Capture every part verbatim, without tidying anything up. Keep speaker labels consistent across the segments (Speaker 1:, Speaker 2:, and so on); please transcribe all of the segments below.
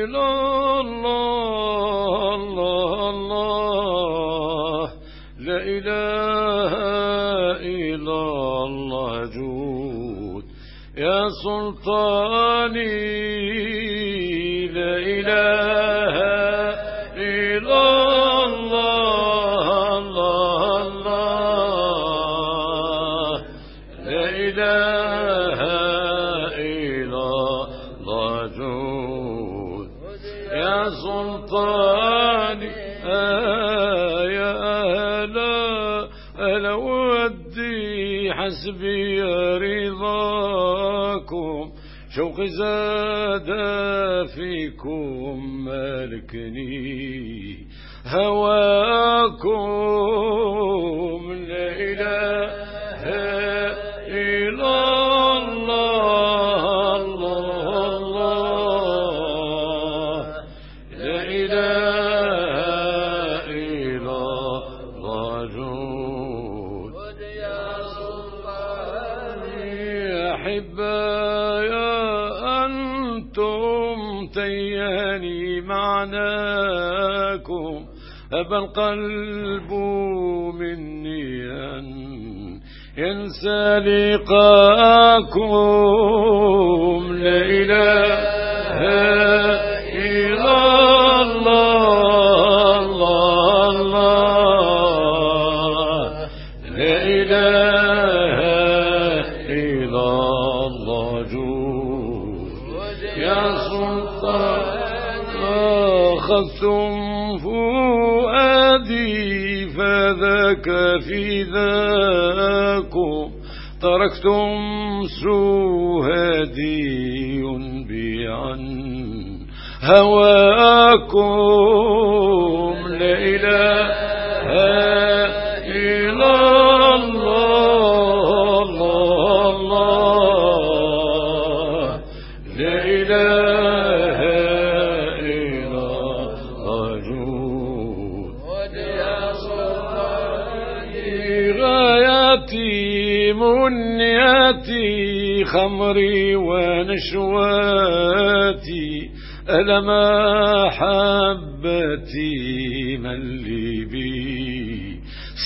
Speaker 1: إلا الله الله الله لا إله إلا الله جود يا سلطاني لا إله إلا الله الله الله لا إله إلا الله جود يا سلطاني آه يا أهلا ألا ودي حسبي رضاكم شوق زاد فيكم مالكني هواكم لا إله إلا الله الله الله لا إله إلا الله جود يا سلطاني أحبايا تياني معناكم أبى القلب مني أن ينسى لقاكم لا إله إلا الله الله الله لا إله إلا الله جود يا أخذتم فؤادي فذاك في ذاكم تركتم سهادي ينبيعا هواكم لا إله إلا الله الله الله لا إله منياتي خمري ونشواتي ألا محبتي من لي بي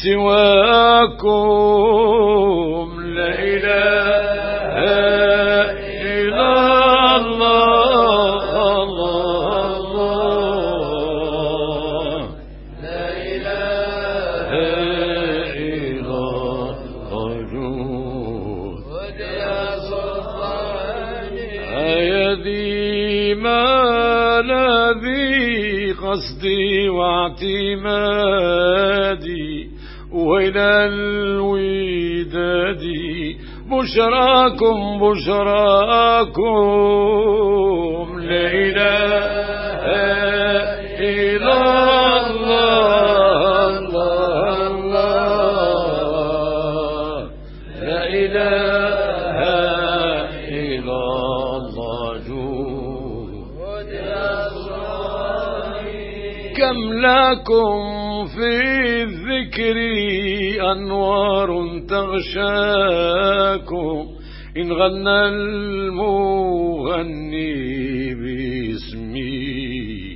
Speaker 1: سواكم لا إله إلا الله الله الله لا إله إلا أيدي ما الذي قصدي واعتمادي وإلى الوداد بشراكم بشراكم لا إله إلا الله الله الله لا إله إلا الله جود كم لكم في الذكر أنوار تغشاكم إن غنى المغني باسمي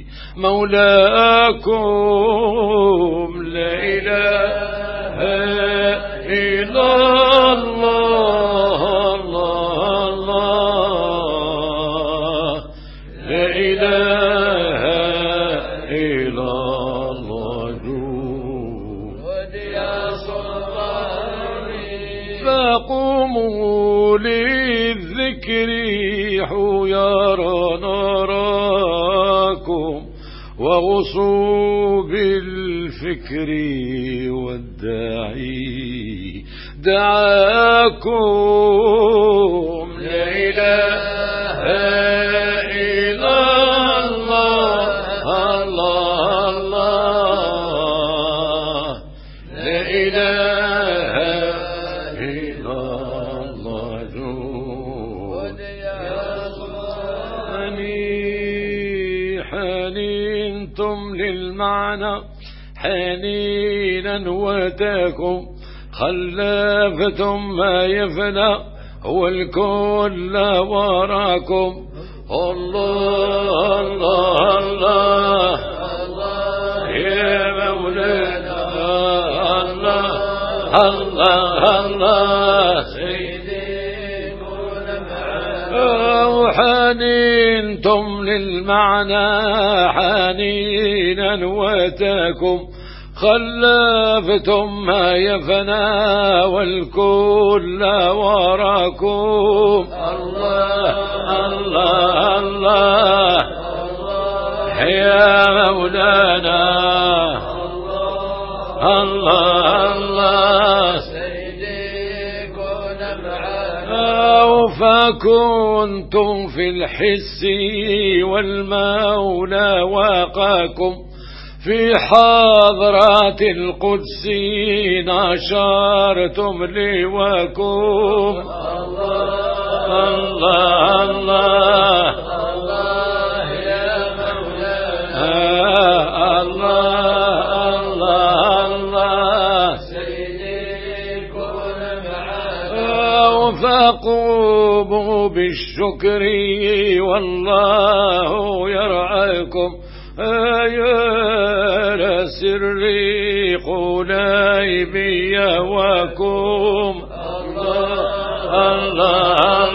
Speaker 1: مولاكم لا إله إلا الله الله الله لا إله إلا الله جود يا سلطاني فقوموا للذكر حيارى نراكم وغصوا بالفكر والداعي دعاكم لا إله إلا الله الله الله لا إله إلا الله جود يا سلطاني حنينتم للمعنى حنينا وتاكم خلفتم ما يفنى هو الكل وراكم الله الله الله الله يا مولانا الله الله الله سيدي كن معنا وحنينتم للمعنى حنينا وتكم خلفتم ما يفنى والكل وراكم الله الله الله يا مولانا الله الله سيدي كن معنا فكنتم في الحس والمولى واقاكم في حضرات القدس نشرتم لواكم الله الله الله الله يا مولانا الله الله الله سيدي كن معنا فقوموا بالشكر والله يرعاكم يا سري قليبي وكم الله الله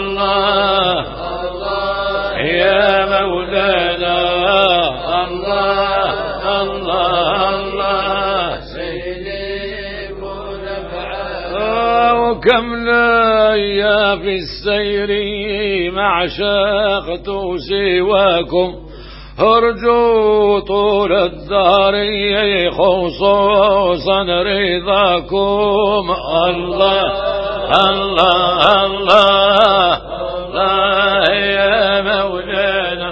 Speaker 1: الله يا مولانا الله الله الله سيدي كن معنا وكم لا يا في السير مع شاقت سواكم ارجو طول الدار خصوصا رضاكم الله الله الله الله يا مولانا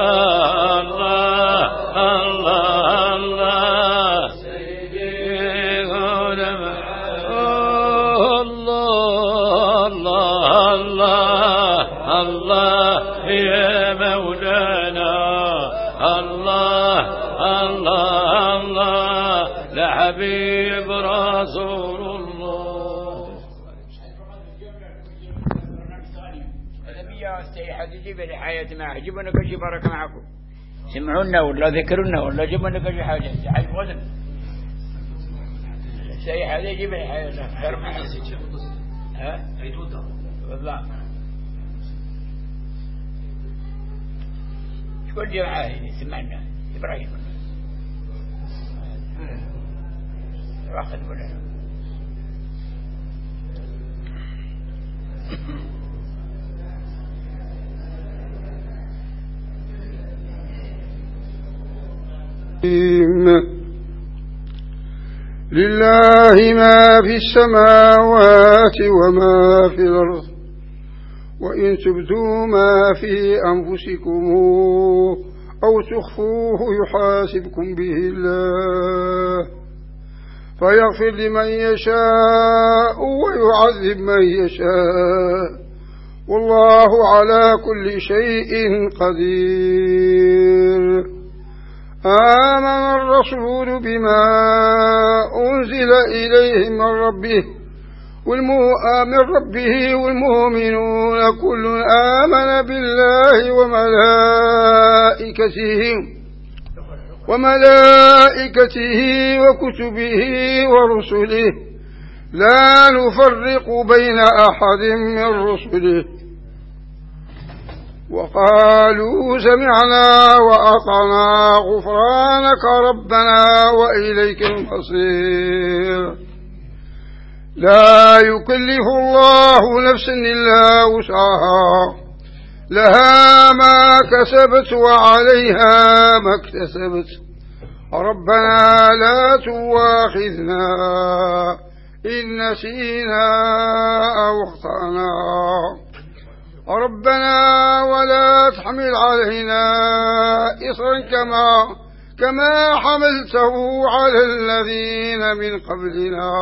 Speaker 1: الله الله الله سيدي كن معنا الله الله الله الله يا مولانا الله الله الله لحبيب رسول الله
Speaker 2: النبي استيحد يجيب الحياة معه جيبوا لك شي بركة معكم سمعونا ولا ذكرنا ولا جيبوا لك شي حاجة على الوزن استيحد يجيب الحياة خير معه ها والله شكون اللي معاه سمعنا إبراهيم واخذ ولا
Speaker 3: لله ما في السماوات وما في الأرض وإن تبدوا ما في أنفسكم أو تخفوه يحاسبكم به الله فيغفر لمن يشاء ويعذب من يشاء والله على كل شيء قدير. آمن الرسول بما أنزل إليه من ربه من ربه والمؤمنون كل آمن بالله وملائكته وملائكته وكتبه ورسله لا نفرق بين أحد من رسله وقالوا سمعنا وأطعنا غفرانك ربنا وإليك المصير. لا يكلف الله نفسا إلا وسعها لها ما كسبت وعليها ما اكتسبت ربنا لا تواخذنا إن نسينا أو أخطأنا ربنا ولا تحمل علينا إصرا كما كما حملته على الذين من قبلنا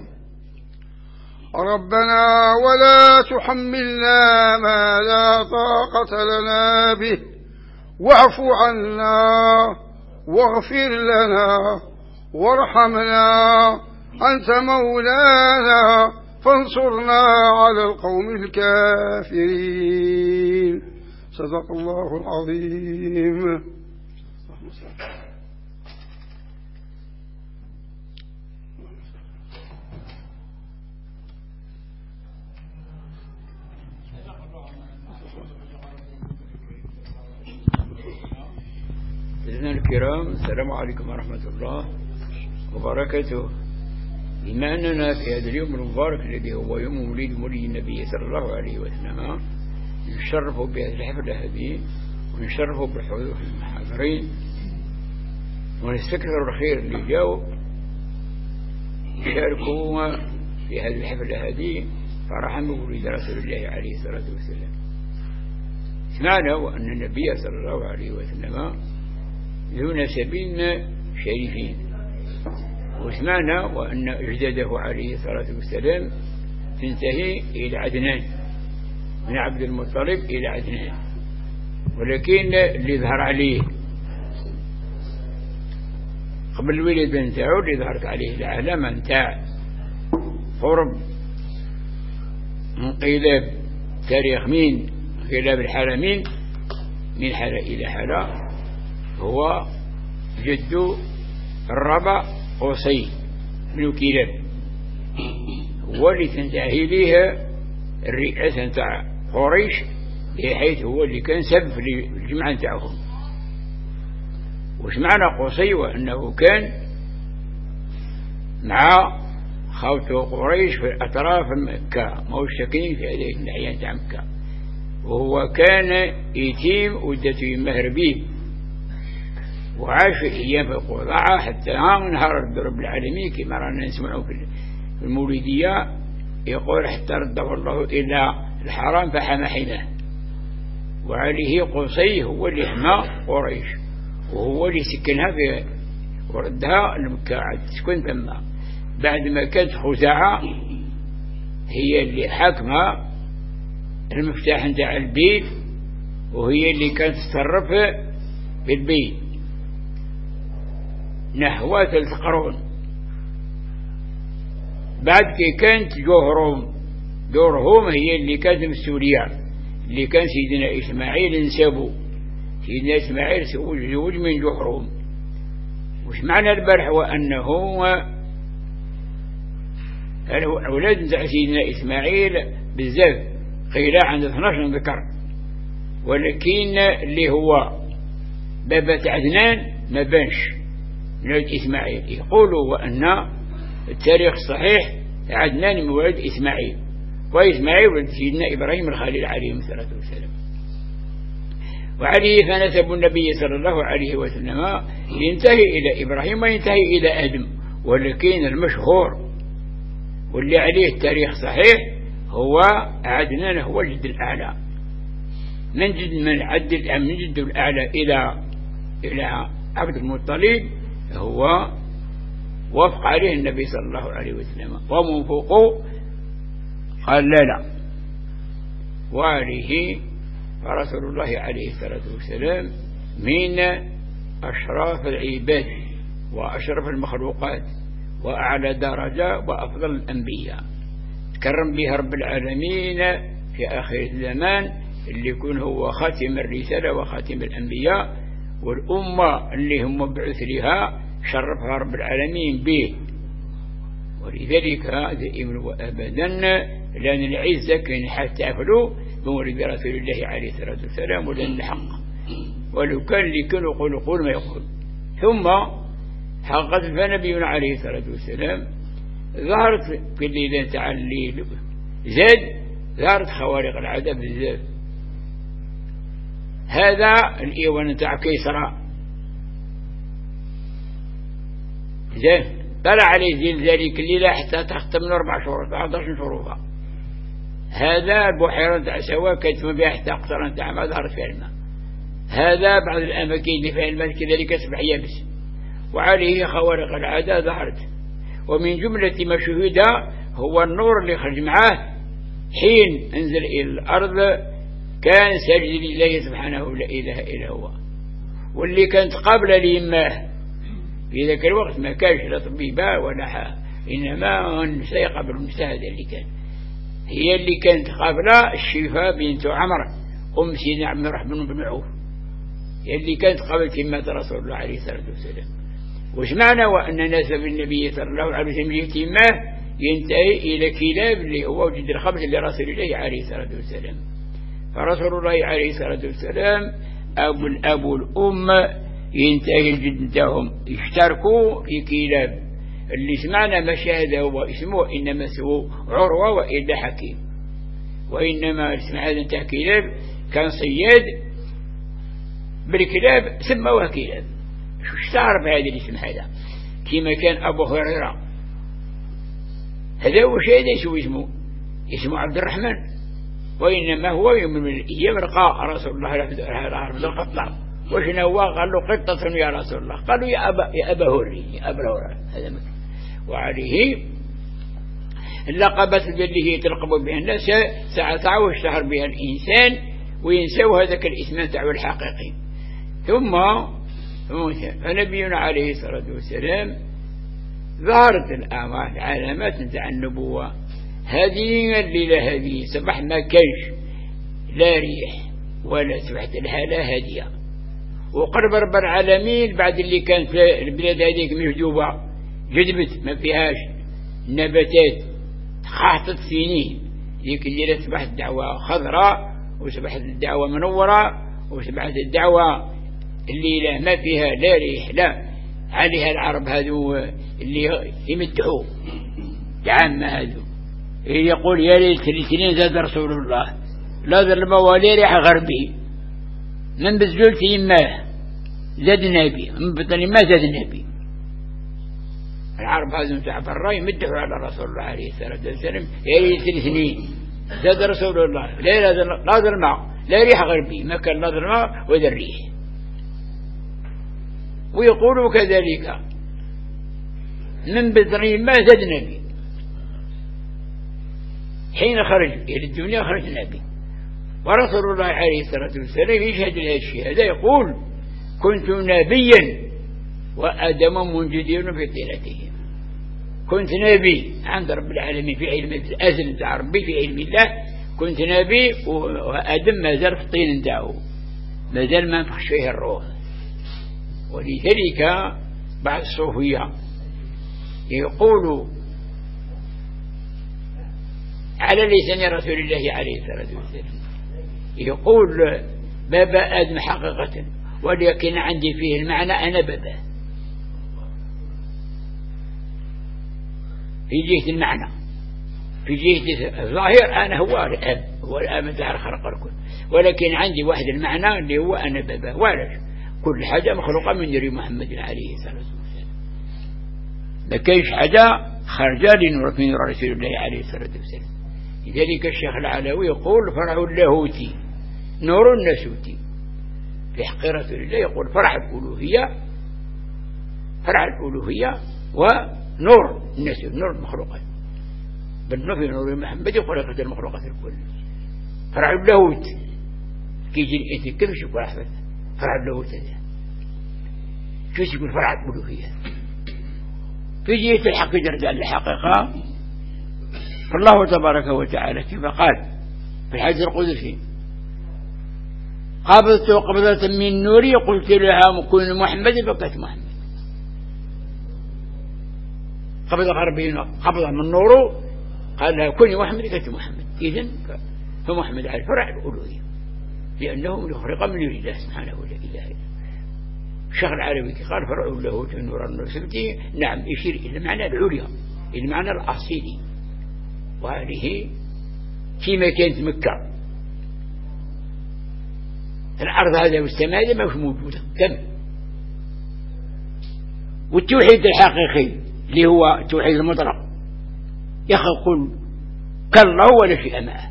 Speaker 3: ربنا ولا تحملنا ما لا طاقة لنا به واعف عنا واغفر لنا وارحمنا أنت مولانا فانصرنا على القوم الكافرين. صدق الله العظيم.
Speaker 2: سيدنا الكرام، السلام عليكم ورحمة الله وبركاته. بما أننا في هذا اليوم المبارك الذي هو يوم مولد مولد النبي صلى الله عليه وسلم، نشرف بهذه الحفلة هذه ونشرف بالحضور في المحاضرين، ونستكثر الخير اللي جاوا يشاركوا في هذه الحفلة هذه فرحا بمولد رسول الله عليه الصلاة والسلام. سمعنا وأن النبي صلى الله عليه وسلم ذو نسبين شريفين، وسمعنا وأن أجداده عليه الصلاة والسلام تنتهي إلى عدنان، من عبد المطلب إلى عدنان، ولكن اللي ظهر عليه قبل الولادة نتاعو اللي ظهرت عليه العلامة نتاع قرب انقلاب تاريخ مين انقلاب الحرمين من حالة إلى حالة، هو جد الربع قصي بن كلاب، هو اللي تنتهي ليه الرئاسة نتاع قريش، بحيث هو اللي كان سبب في الجماعة نتاعهم. وش معنى قصي؟ وأنه كان مع خوته قريش في أطراف مكة، ما هو ساكنين في هذه الناحية نتاع مكة، وهو كان يتيم ودته مهربين، وعاش أيام في القضاعة حتى نهار رب العالمين كما رانا نسمعوا في المولدية، يقول حتى رده الله إلى الحرام فحمى حينه. وعليه قصي هو اللي حمى قريش، وهو اللي سكنها في وردها لمكة تسكن ثم، بعد ما كانت خزاعة هي اللي حاكمها المفتاح نتاع البيت، وهي اللي كانت تصرف بالبيت نحو ثلاث قرون. بعد كي كانت جوهرهم دورهم هي اللي كانت مسؤولية، اللي كان سيدنا إسماعيل نسبه، سيدنا إسماعيل زوج من جوهرهم. وش معنى البرح؟ وأنه أولاد نتاع سيدنا إسماعيل بالذات قيل عند اثناش ذكر، ولكن اللي هو بابة عدنان ما بانش من إسماعيل. يقولوا وأن التاريخ الصحيح عدنان مولد إسماعيل، وإسماعيل ولد سيدنا إبراهيم الخليل عليه الصلاة والسلام. وعليه فنسب النبي صلى الله عليه وسلم ينتهي إلى إبراهيم وينتهي إلى آدم، ولكن المشهور واللي عليه التاريخ صحيح هو عدنان هو الجد الأعلى، من جد من عد من جد الأعلى إلى إلى عبد المطلب هو وافق عليه النبي صلى الله عليه وسلم، ومن فوقه قال لا لا. وعليه فرسول الله عليه الصلاة والسلام من أشراف العباد وأشرف المخلوقات وأعلى درجة وأفضل الأنبياء، تكرم بها رب العالمين في آخر الزمان، اللي يكون هو خاتم الرسالة وخاتم الأنبياء، والأمة اللي هم مبعوث لها شرفها رب العالمين به. ولذلك دائما وأبدا لأن العزة كان حتى أفلوا بمولد رسول الله عليه الصلاة والسلام، ولأن الحق ولو كان اللي كانوا يقولوا قول ما يقول. ثم حقت فنبينا عليه الصلاة والسلام ظهرت في الليلة تاع الليل زاد ظهرت خوارق العادة بزاف. هذا الإيوان تاع كيسرى زين طلع عليه زين ذلك الليلة حتى تختم من أربع شهور أحد شهور. هذا البحيرة تاع سوا كانت ما بها حتى قطرة تاع ما ظهرت فيها الماء. هذا بعض الأماكن اللي فيها الماء كذلك أصبح يابس، وعليه خوارق العادة ظهرت. ومن جملة ما شهد هو النور اللي خرج معاه حين انزل إلى الأرض كان ساجد لله سبحانه لا إله إلا هو، واللي كانت قابلة ليماه في ذاك الوقت ما كانش لا طبيبة ولا حا، إنما النساء قبل المستهدى اللي كان هي اللي كانت قابلة الشفاء بنت عمر، أم سيدنا عبد الرحمن بن عوف اللي كانت قبل كلمة رسول الله عليه الصلاة والسلام. وش معنى وأن نسب النبي صلى الله عليه وسلم يتيمه ينتهي إلى كلاب اللي هو وجد الخبز لرسول الله عليه الصلاة والسلام. فرسول الله عليه الصلاة والسلام أبو الأب والأم ينتهي الجد بتاعهم يشتركوا في كلاب اللي سمعنا مشاهده هو اسمه إنما سوى عروة وإلا حكيم، وإنما سمع هذا انتهى كلاب كان صياد بالكلاب سموها كلاب. شو اشتهر بهذا الاسم هذا كما كان أبو هريرة هذا هو شيء يسوي اسمه اسمه عبد الرحمن، وإنما هو يوم من الأيام رقى رسول الله رحمه الخطاب وشنا هو قال له قطة يا رسول الله، قالوا يا أبا يا أبا هوري يا أبا هوري هذا مكان. وعليه اللقبات اللي هي تلقب بها الناس ساعة واشتهر بها الإنسان وينسوا هذاك الاسم تاعو الحقيقي. ثم فنبينا عليه الصلاة والسلام ظهرت الآمال علامات تاع النبوة. هذه الليلة هذه صباح ما كانش لا ريح ولا سبحت الهالة هادية، وقرب رب العالمين بعد اللي كان في البلاد هذيك مهجوبة جذبت ما فيهاش نباتات خاطت سنين، ذيك الليلة صبحت الدعوة خضراء وصبحت الدعوة منورة وصبحت الدعوة الليلة ما فيها لا ريح لا عليها العرب هذو اللي يمدحوا العامة هذو يقول يا ليت الاثنين زاد رسول الله لا ذا الموالي ريح غربي من بزجولت يماه زاد نبي من بطن ما زاد نبي. العرب هذو تاع برا يمدحوا على رسول الله عليه الصلاة والسلام يا ليت الاثنين زاد رسول الله لا لا ذا الماء لا ريح غربي ما كان لا ذا الماء وذا الريح. ويقولوا كذلك من بطن ما زاد نبي حين خرج إلى الدنيا خرج نبي. ورسول الله عليه الصلاة والسلام يشهد لهذا الشيء هذا يقول كنت نبيا وآدم منجدين في طينته. كنت نبي عند رب العالمين في علم الأزل تاع ربي في علم الله كنت نبي وآدم ما زال في الطين تاعه ما زال ما نفخش فيه الروح. ولذلك بعض الصوفية يقول على لسان رسول الله عليه الصلاة والسلام يقول بابا آدم حقيقة ولكن عندي فيه المعنى أنا بابا في جهة المعنى، في جهة الظاهر أنا هو الآب هو الآب متاع خلق الكل، ولكن عندي واحد المعنى اللي هو أنا بابا. وعلاش كل حاجة مخلوقة من نور محمد عليه الصلاة والسلام، ما كاينش حاجة خارجة لنور من نور رسول الله عليه الصلاة والسلام. لذلك الشيخ العلوي يقول فرع اللاهوتي نور الناسوتي في حق رسول الله، يقول فرع الألوهية فرع الألوهية ونور الناسوت نور المخلوقات بالنور في نور محمد خلقت المخلوقات الكل. فرع اللاهوت كيجي الإنسان كيف يشوف أحفظ فرع اللاهوت هذا شو يقول فرع الألوهية في جهة الحق يرجع للحقيقة. فالله تبارك وتعالى كما قال في الحديث القدسي قبضت قبضة من نوري قلت لها كن محمد فكت محمد. قبض غربين قبضة من نوره قال لها كن محمد فكت محمد. إذن فمحمد على فرع الألوهية لأنه خلق من نور الله سبحانه ولا إله إلا. الشيخ العربي قال فرع اللاهوت من نور الناسوتي نعم يشير إلى المعنى العليا المعنى الأصيلي. وهذه كما كانت مكة الأرض هذا والسماء هذا ما هو موجودة تم. والتوحيد الحقيقي اللي هو التوحيد المطلق يخلق كالله ولا شيء معه.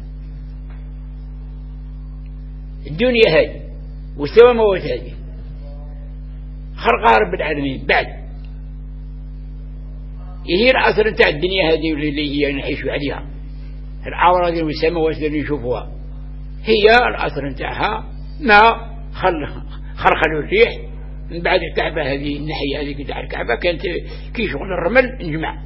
Speaker 2: الدنيا هذه والسماوات هذه خلقها رب العالمين بعد هي العصر نتاع الدنيا هذه اللي هي نعيش عليها العورة دي والسماوات اللي نشوفوها هي العصر نتاعها ما خلق خلق الريح من بعد الكعبة هذه الناحية هذه تاع الكعبة كانت كي شغل الرمل نجمع.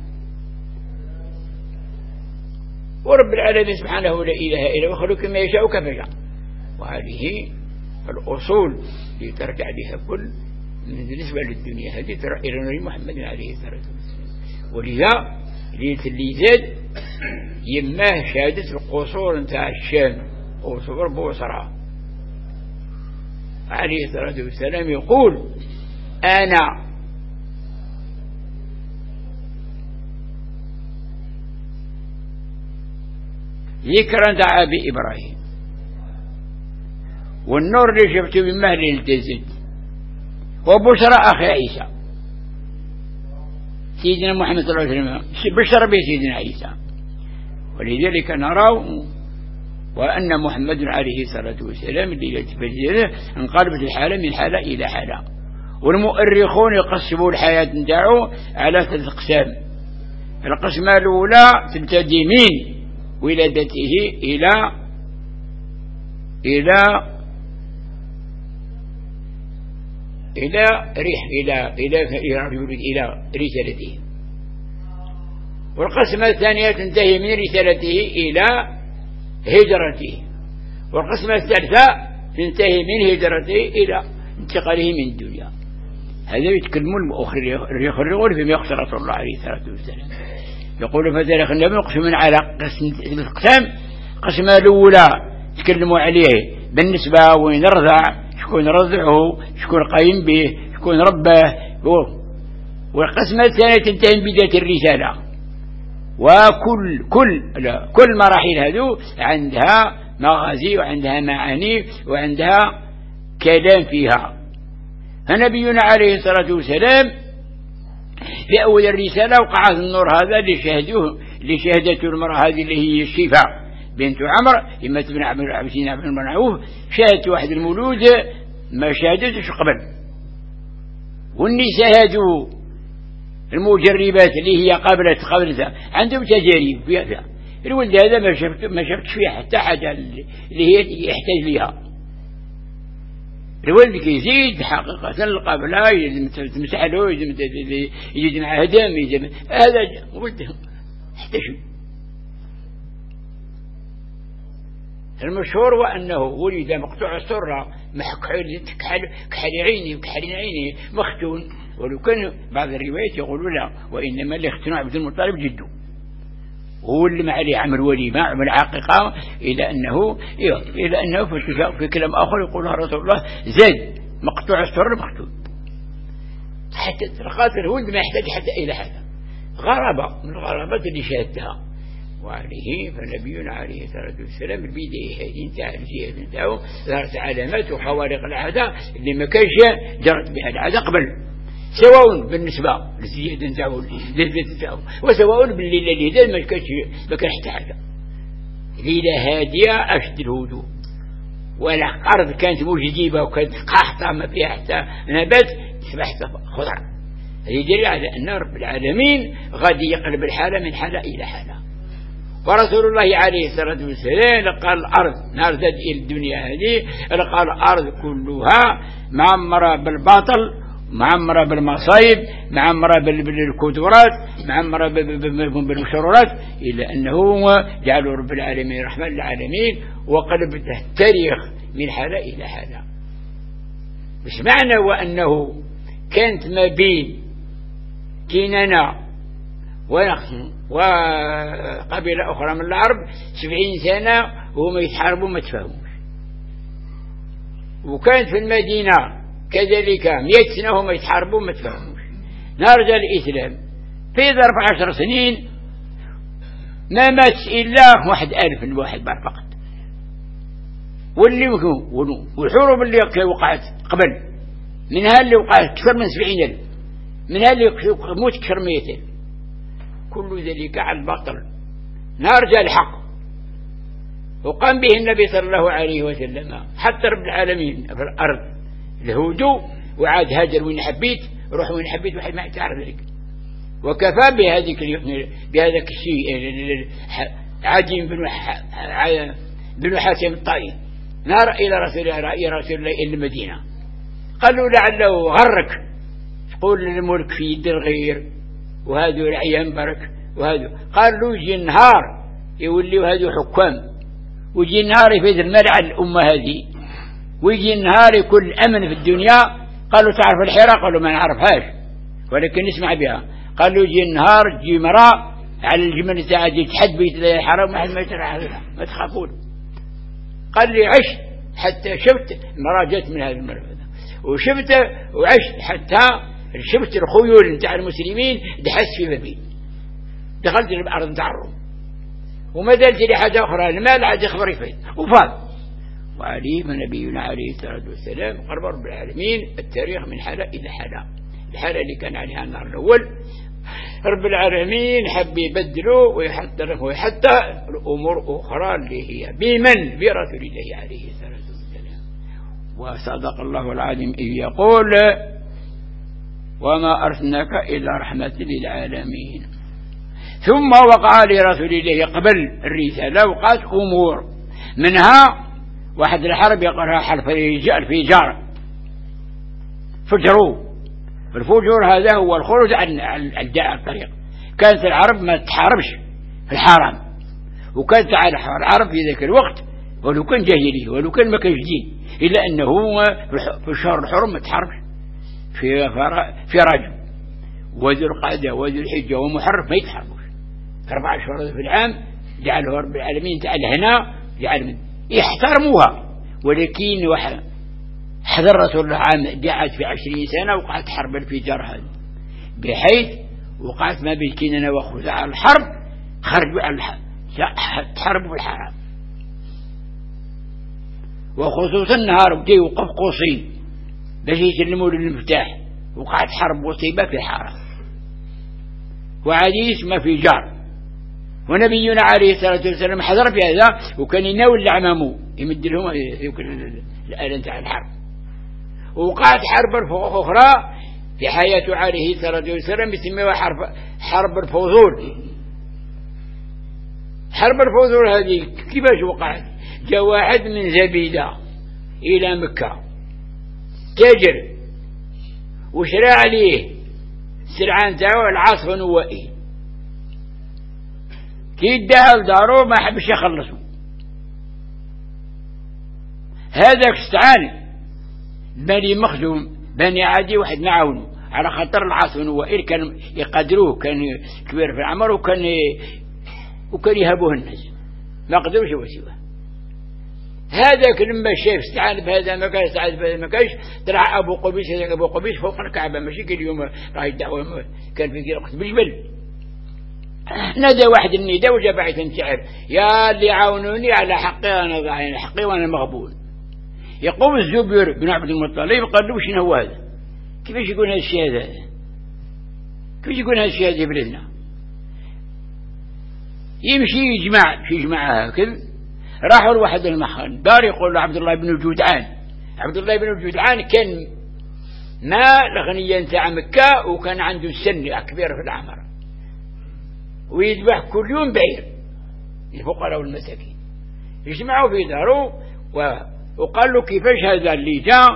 Speaker 2: ورب العالمين سبحانه لا إله إلا هو يخلق ما يشاء كيف يشاء. وهذه الأصول اللي ترجع لها كل بالنسبة للدنيا هذه ترى إلى نبي محمد عليه الصلاة والسلام. ولذا ليلة اللي زاد يماه شهادة القصور نتاع الشام قصور بوصرة عليه الصلاة والسلام يقول أنا ذكرا دعا بإبراهيم والنور اللي شفته من مهل الجزد وبشرى أخي عيسى سيدنا محمد صلى الله عليه وسلم بشر بسيدنا عيسى. ولذلك نرى وأن محمد عليه الصلاة والسلام اللي يتفجر انقلبت الحالة من حالة إلى حالة. والمؤرخون يقسموا الحياة نتاعو على ثلاث أقسام. القسمة الأولى تبتدي من ولادته إلى إلى إلى ريح إلى إلى إلى إلى رسالته. والقسمة الثانية تنتهي من رسالته إلى هجرته. والقسمة الثالثة تنتهي من هجرته إلى انتقاله من الدنيا. هذا يتكلمون يخرجون فيما يخشى رسول الله عليه الصلاة والسلام. يقول فذلك النبي يقسم على قسم الأقسام. قسمة الأولى تكلموا عليه بالنسبة وين رضع شكون رضعه شكون قايم به شكون ربه. والقسمة الثانية تنتهي بذات الرسالة. وكل كل لا كل مراحل هذو عندها مغازي وعندها معاني وعندها كلام فيها. فنبينا عليه الصلاة والسلام في أول الرسالة وقع النور هذا اللي شهدوه اللي شهدته المرأة هذه اللي هي الشفاء بنت عمر إما بن عبد العبسين بن منعوف شهدت واحد المولود ما شهدتش قبل. والنساء هذو المجربات اللي هي قابلت قبلتها عندهم تجارب فيها. الولد هذا ما شفت ما شفتش فيه حتى حاجة اللي هي يحتاج ليها. الولد كيزيد حقيقة القابلة تمسح له يجد معه دم يجد هذا ولد يحتاج. المشهور وأنه ولد مقطوع السرة محكحل كحل عيني وكحل عيني مختون. ولو كان بعض الروايات يقولون لا وإنما اللي اختنوا عبد المطلب جده هو اللي ما عليه عمل وليمة عمل عقيقة إلى أنه إلى أنه في, في كلام آخر يقولها رسول الله زاد مقطوع السر مختون حتى خاطر الولد ما يحتاج حتى إلى هذا. غرابة من الغرابات اللي شاهدتها. وعليه فنبينا عليه الصلاة والسلام البداية هذه نتاع الجهاد نتاعو ظهرت علامات وخوارق العادة اللي ما كانش جرت بها العادة قبل سواء بالنسبة للزيادة نتاعو للذات نتاعو وسواء بالليلة اللي هذا ما كانش ما كان حتى حاجة. ليلة هادية أشد الهدوء ولا أرض كانت موجديبة وكانت قاحطة ما فيها حتى نبات تصبح خضرة. هذه دليل على أن رب العالمين غادي يقلب الحالة من حالة إلى حالة. ورسول الله عليه الصلاة والسلام قال الأرض نار ذات الدنيا هذه قال الأرض كلها معمرة بالباطل معمرة بالمصايب معمرة بالكدورات معمرة بالمشرورات إلى أنه جعلوا رب العالمين رحمة للعالمين وقلب التاريخ من حالة إلى حالة. مش معنى وأنه كانت ما بين كيننا وقبيلة أخرى من العرب سبعين سنة وهم يتحاربوا ما تفهموش. وكانت في المدينة كذلك مئة سنة وهم يتحاربوا ما تفهموش. نرجع الإسلام في ظرف عشر سنين ما مات إلا واحد ألف واحد بار فقط. واللي والحروب اللي وقعت قبل منها اللي وقعت أكثر من سبعين ألف منها اللي موت أكثر من مئة ألف. كل ذلك على الباطل. نرجع الحق وقام به النبي صلى الله عليه وسلم حتى رب العالمين في الأرض الهدوء وعاد هاجر وين حبيت روح وين حبيت واحد ما يتعرف ذلك. وكفى بهذيك بهذاك الشيء عجيم بن حاتم الطائي نار إلى رسول الله رأي رسول الله إلى المدينة قالوا لعله غرك تقول للملك في يد الغير وهذا العيان برك وهذا قال له يجي النهار يولي هذا حكام ويجي النهار يفيد الملعب الأمة هذه، ويجي النهار يكون أمن في الدنيا. قالوا تعرف الحراء؟ قالوا ما نعرفهاش ولكن نسمع بها. قالوا يجي النهار تجي مرأة على الجمل تاعها تحد بيت الحرام ما حد ما يترعى ما تخافون. قال لي عشت حتى شفت مرأة جت من هذا المرفأ وشفت وعشت حتى شفت الخيول نتاع المسلمين دحست في بابين، دخلت الأرض نتاع الروم وما دلت لي حاجة أخرى، المال عاد يخبر يفيد وفاض. وعليه نبينا عليه الصلاة والسلام قرب رب العالمين التاريخ من حالة إلى حالة. الحالة اللي كان عليها النهار الأول رب العالمين حب يبدله ويحط ويحتى الأمور أخرى اللي هي بمن برسول الله عليه الصلاة والسلام. وصدق الله العظيم إذ يقول وما أرسلناك إلا رحمة للعالمين. ثم وقع لرسول الله قبل الرسالة وقعت أمور منها واحد الحرب يقرها حرف الفجار فجروا. الفجور هذا هو الخروج عن عن الطريق. كانت العرب ما تحاربش في الحرم، وكانت العرب في ذاك الوقت ولو كان جاهلي ولو كان ما كانش دين إلا أنه في الشهر الحرم ما تحاربش في في رجب وذو القعدة وذو الحجة ومحرم ما يتحاربوش. أربع أشهر في العام جعله رب العالمين جعل هنا جعل يحترموها. ولكن واحد حضر رسول الله عام قعد في عشرين سنة وقعت حرب الفجار هذه، بحيث وقعت ما بين كنانة وخزاعة الحرب خرجوا على الحرب تحاربوا الحرام. وخصوصا النهار بدي وقف قوسين باش يسلموا للمفتاح وقعت حرب مصيبة في الحرام وعديس ما في جار. ونبينا عليه الصلاة والسلام حضر في هذا وكان يناول لعمامه يمد لهم الآلة نتاع الحرب. وقعت حرب أخرى في حياته عليه الصلاة والسلام يسميها حرب حرب الفضول. حرب الفضول هذه كيفاش وقعت؟ جاء واحد من زبيدة إلى مكة تاجر وشرى عليه سرعان تاعو العاص بن وائل، كي اداها لدارو ما حبش يخلصوا. هذاك استعان بني مخزوم بني عادي واحد معاونه على خاطر العاص بن وائل كان يقدروه، كان كبير في العمر وكان وكان يهبوه الناس ما قدروش يواسوه. هذاك لما شاف استعان بهذا ما كان استعان بهذا ما كانش طلع ابو قبيس. هذاك ابو قبيس فوق الكعبه ماشي كل يوم راه يدعوا، كان في وقت بالجبل. نادى واحد النداء وجاب عيث شعر يا اللي عاونوني على حقي انا ضايع حقي وانا مغبون. يقوم الزبير بن عبد المطلب قال له شنو هو هذا؟ كيفاش يكون هذا الشيء هذا؟ كيفاش يكون هذا الشيء هذا بلدنا؟ يمشي يجمع في جماعه هكذا. راحوا لواحد المخان دار يقول له عبد الله بن الجدعان. عبد الله بن الجدعان كان ما الغنية نتاع مكة وكان عنده سن كبير في العمر ويذبح كل يوم بعير الفقراء والمساكين. يجمعوا في داره وقال له كيفاش هذا اللي جاء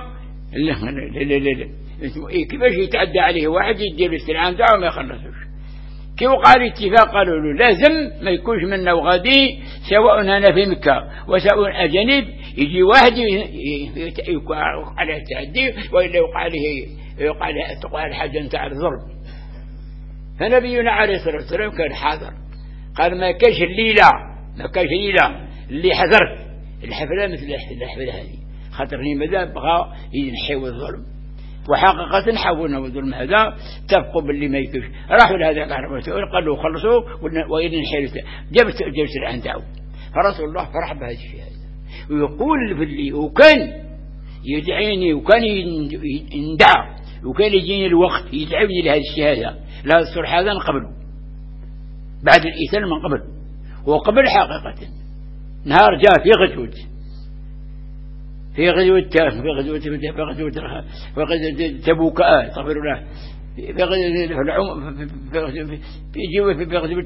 Speaker 2: كيفاش يتعدى عليه واحد يدير الاستلعام تاعه ما يخلصوش. كي وقع الاتفاق قالوا له لازم ما يكونش منا وغادي سواء هنا في مكة وسواء أجانب يجي واحد يوقع عليه التعدي وإلا يوقع عليه يوقع عليه تقع الحاجة نتاع الظلم. فنبينا عليه الصلاة والسلام كان حاضر قال ما كاش الليلة ما كاش الليلة اللي حضرت الحفلة مثل الحفلة هذه خاطرني ماذا بغى ينحيوا الظلم. وحقيقة حاولنا بالظلم هذا اتفقوا باللي ما يكفش. راحوا لهذا قالوا خلصوا وإذن نحيوا جبت جبت العين دعوا. فرسول الله فرح بهذا الشيء هذا ويقول في اللي وكان يدعيني وكان يندعى وكان يجيني الوقت يدعوني لهذا الشيء هذا لهذا الصلح هذا من قبل بعد الإيثار من قبل وقبل حقيقة. نهار جاء في غزوة في غزوة في غزوة في غزوة في غزوة تبوك آه استغفر الله في غزوة في العم في غزوة في جوة في غزوة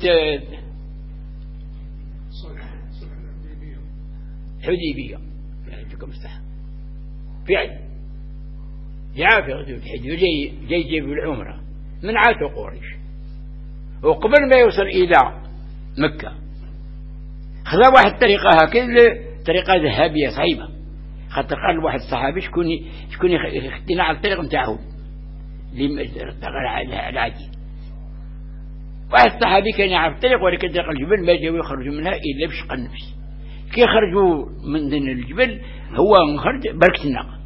Speaker 2: حديبية عندكم استحى في عد جاء في غزوة حديبية جاي جاي جاي بالعمرة من عاتوا قريش وقبل ما يوصل إلى مكة خذا واحد الطريقة هكذا طريقة ذهبية صعيبة. خاطر قال واحد الصحابي شكون شكون يخدينا على الطريق نتاعهم العادي. واحد الصحابي كان يعرف الطريق ولكن طريق الجبل ما جاوا يخرجوا منها إلا بشق النفس. كي خرجوا من ذن الجبل هو خرج بركة الناقة.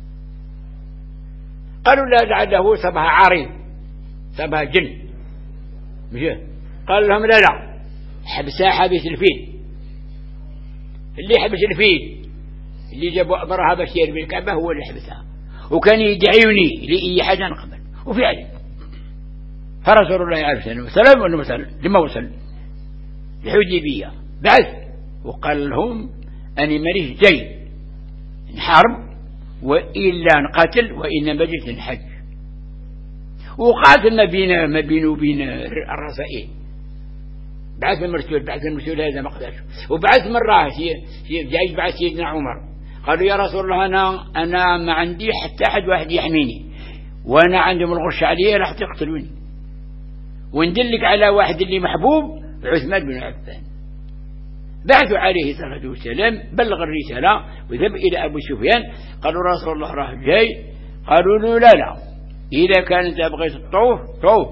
Speaker 2: قالوا لا لعله صبها عارض صبها جن مشى. قال لهم لا لا حبسها حابس الفيل. اللي حبس الفيل اللي جابوا أمرها باش يرمي الكعبة هو اللي حبسها وكان يدعيني لأي حاجة نقبل وفعلا. فرسول الله عليه الصلاة والسلام وأنه وصل لما وصل الحديبية بعث وقال لهم أنا ماليش جاي نحارب وإلا نقاتل وإنما جيت نحج. وقاتل ما بين ما بينه وبين الرسائل. بعث المرسول بعث المرسول هذا ما قدرش. وبعث مرة جاي بعث سيدنا عمر قالوا يا رسول الله أنا أنا ما عندي حتى أحد واحد يحميني وأنا عندهم الغش علي راح تقتلوني وندلك على واحد اللي محبوب عثمان بن عفان. بعثوا عليه الصلاة والسلام بلغ الرسالة وذهب إلى أبو سفيان قالوا رسول الله راه جاي. قالوا له لا لا إذا كان أنت بغيت الطوف طوف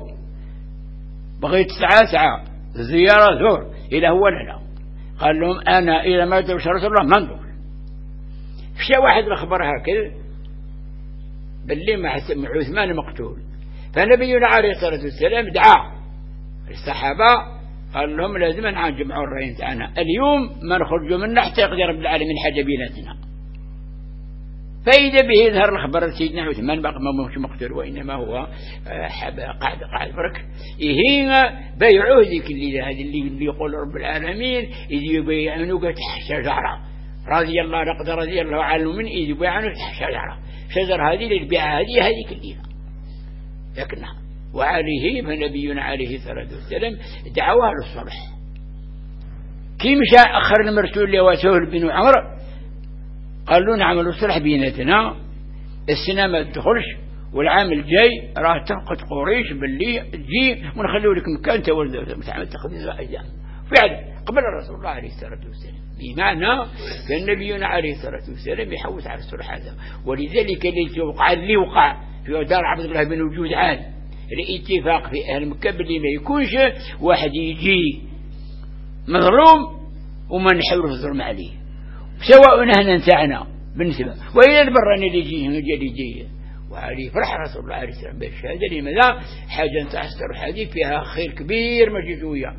Speaker 2: بغيت ساعة ساعة زيارة زور إلى هو لا لا. قال لهم أنا إذا ما دوش رسول الله ما ندور. فشا واحد الأخبار هكذا باللي مع عثمان مقتول. فنبينا عليه الصلاة والسلام دعا الصحابة قال لهم لازم نجمعوا الرأي تاعنا اليوم ما نخرجوا منه حتى يقدر رب العالمين حاجة بيناتنا. فإذا به يظهر الخبر سيدنا عثمان باقي ما مش مقتول وإنما هو قاعد قاعد برك يهين بيعوه ذيك اللي هذه اللي, اللي يقول رب العالمين إذ يبيعنوك تحت شجرة رضي الله لقد رضي الله عنه من إذ يبيعنوك تحت شجرة. شجرة هذه للبيعة هذه هذه كلها لكنها وعليه فنبينا عليه الصلاة والسلام دعوها للصلح. كي مشى أخر المرسول لواسهل بن عمر قال له نعمل الصلح بيناتنا السنة ما تدخلش والعام الجاي راه تنقد قريش باللي تجي ونخليه لك مكان تولد متعمل تخذ أيام. فعلا قبل رسول الله عليه الصلاة والسلام بمعنى كان نبينا عليه الصلاة والسلام يحوس على الصلح هذا. ولذلك اللي وقع اللي وقع في دار عبد الله بن وجود عاد الاتفاق في أهل مكة اللي ما يكونش واحد يجي مظلوم وما نحاول الظلم عليه سواء نحن نتاعنا بالنسبة وإلى البراني اللي يجي اللي يجي. وعليه فرح رسول الله عليه السلام بالشهادة لماذا حاجة تأثر هذه فيها خير كبير مجدوية.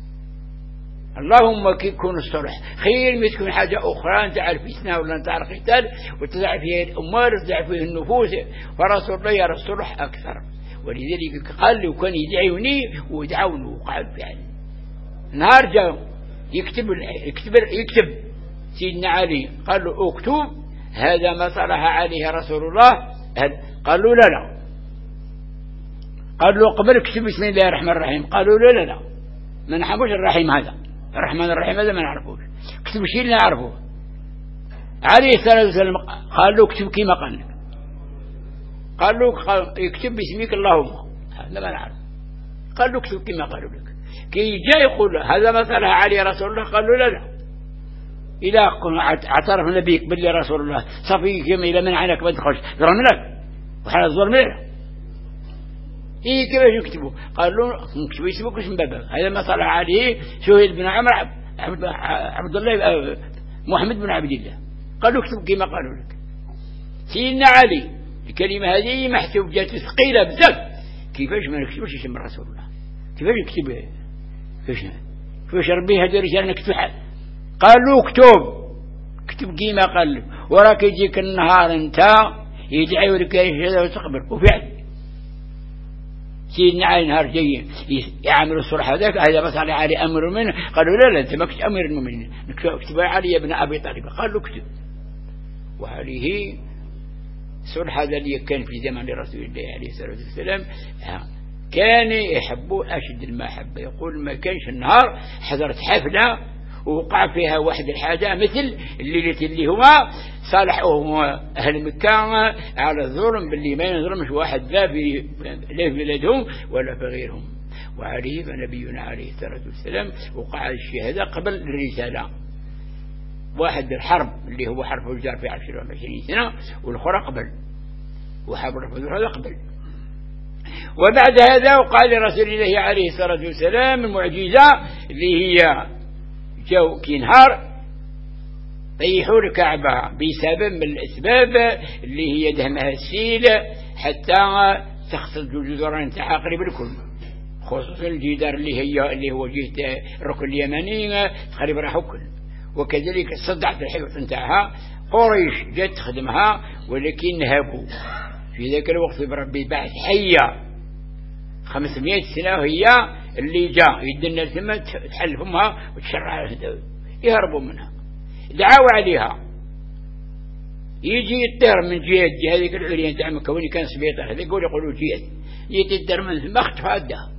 Speaker 2: اللهم كي يكون الصلح خير ما تكون حاجة أخرى أنت تعرف فتنة ولا أنت تعرف قتال وتضع فيها الأموال وتضع فيها النفوس. فرسول الله يرى الصلح أكثر. ولذلك قال لو كان يدعوني ودعونه وقعد فعلا. نهار جاء يكتب يكتب يكتب سيدنا علي قال له اكتب هذا ما صلح عليه رسول الله. قالوا لا لا. قال له قبل اكتب بسم الله الرحمن الرحيم. قالوا لا لا لا ما نحبوش الرحيم هذا الرحمن الرحيم هذا ما نعرفوش اكتب شيء اللي نعرفه. عليه الصلاة والسلام قال له اكتب كما قال لك. قال له يكتب باسمك اللهم هذا ما نعرف. قال له اكتب كما قالوا لك. كي جاء يقول هذا ما صلح عليه رسول الله قال له لا لا إذا اعترف نبيك بالله رسول الله صفيك كما إلى من عينك ما تخرج ظلم لك وحال الظلم له إيه كيف يكتبوا. قال له اكتبوا يسموك اسم بابا هذا ما صلح عليه سهيل بن عمر عبد الله محمد بن عبد الله. قال له اكتب كما قالوا لك. سيدنا علي الكلمة هذه محسوب جات ثقيلة بزاف كيفاش ما نكتبش اسم رسول الله كيفاش نكتب كيفاش كيفاش ربي هذا رجال نكتب حال. قال له اكتب اكتب كيما قال له وراك يجيك النهار انت يدعي لك هذا وتقبل. وفعلا سيدنا علي نهار جاي يعمل الصلح هذاك هذا بس على علي امر منه. قالوا لا لا انت ما كنت امير المؤمنين اكتب علي ابن ابي طالب. قال له اكتب. وعليه صلح هذا اللي كان في زمن رسول الله عليه الصلاة والسلام كان يحبوا أشد المحبة. يقول ما كانش النهار حضرت حفلة ووقع فيها واحد الحاجة مثل الليلة اللي هما صالحوا أهل مكة على الظلم باللي ما يظلمش واحد لا في لا في بلادهم ولا في غيرهم. وعليه فنبينا عليه الصلاة والسلام وقع الشهادة قبل الرسالة. واحد الحرب اللي هو حرب الجار في عشر وعشرين سنة، والأخرى قبل، وحرب هذا قبل. وبعد هذا وقال لرسول الله عليه الصلاة والسلام المعجزة اللي هي جو كي نهار طيحوا الكعبة بسبب من الأسباب اللي هي دهمها السيل حتى تخصص الجدران نتاعها قريب الكل، خصوصا الجدار اللي هي اللي هو جهة الركن اليمني قريب راح كل. وكذلك صدعت الحيوط نتاعها قريش جت تخدمها، ولكن نهبوا في ذاك الوقت بربي بعث حية خمسمائة سنة هي اللي جاء يدنا ثم تحل فمها وتشرع يهربوا منها. دعوا عليها يجي يطير من جهة هذيك العليا تاع مكة وين كان سبيطة هذا يقول يقولوا جهة يجي يطير من ثم اختفى عدها.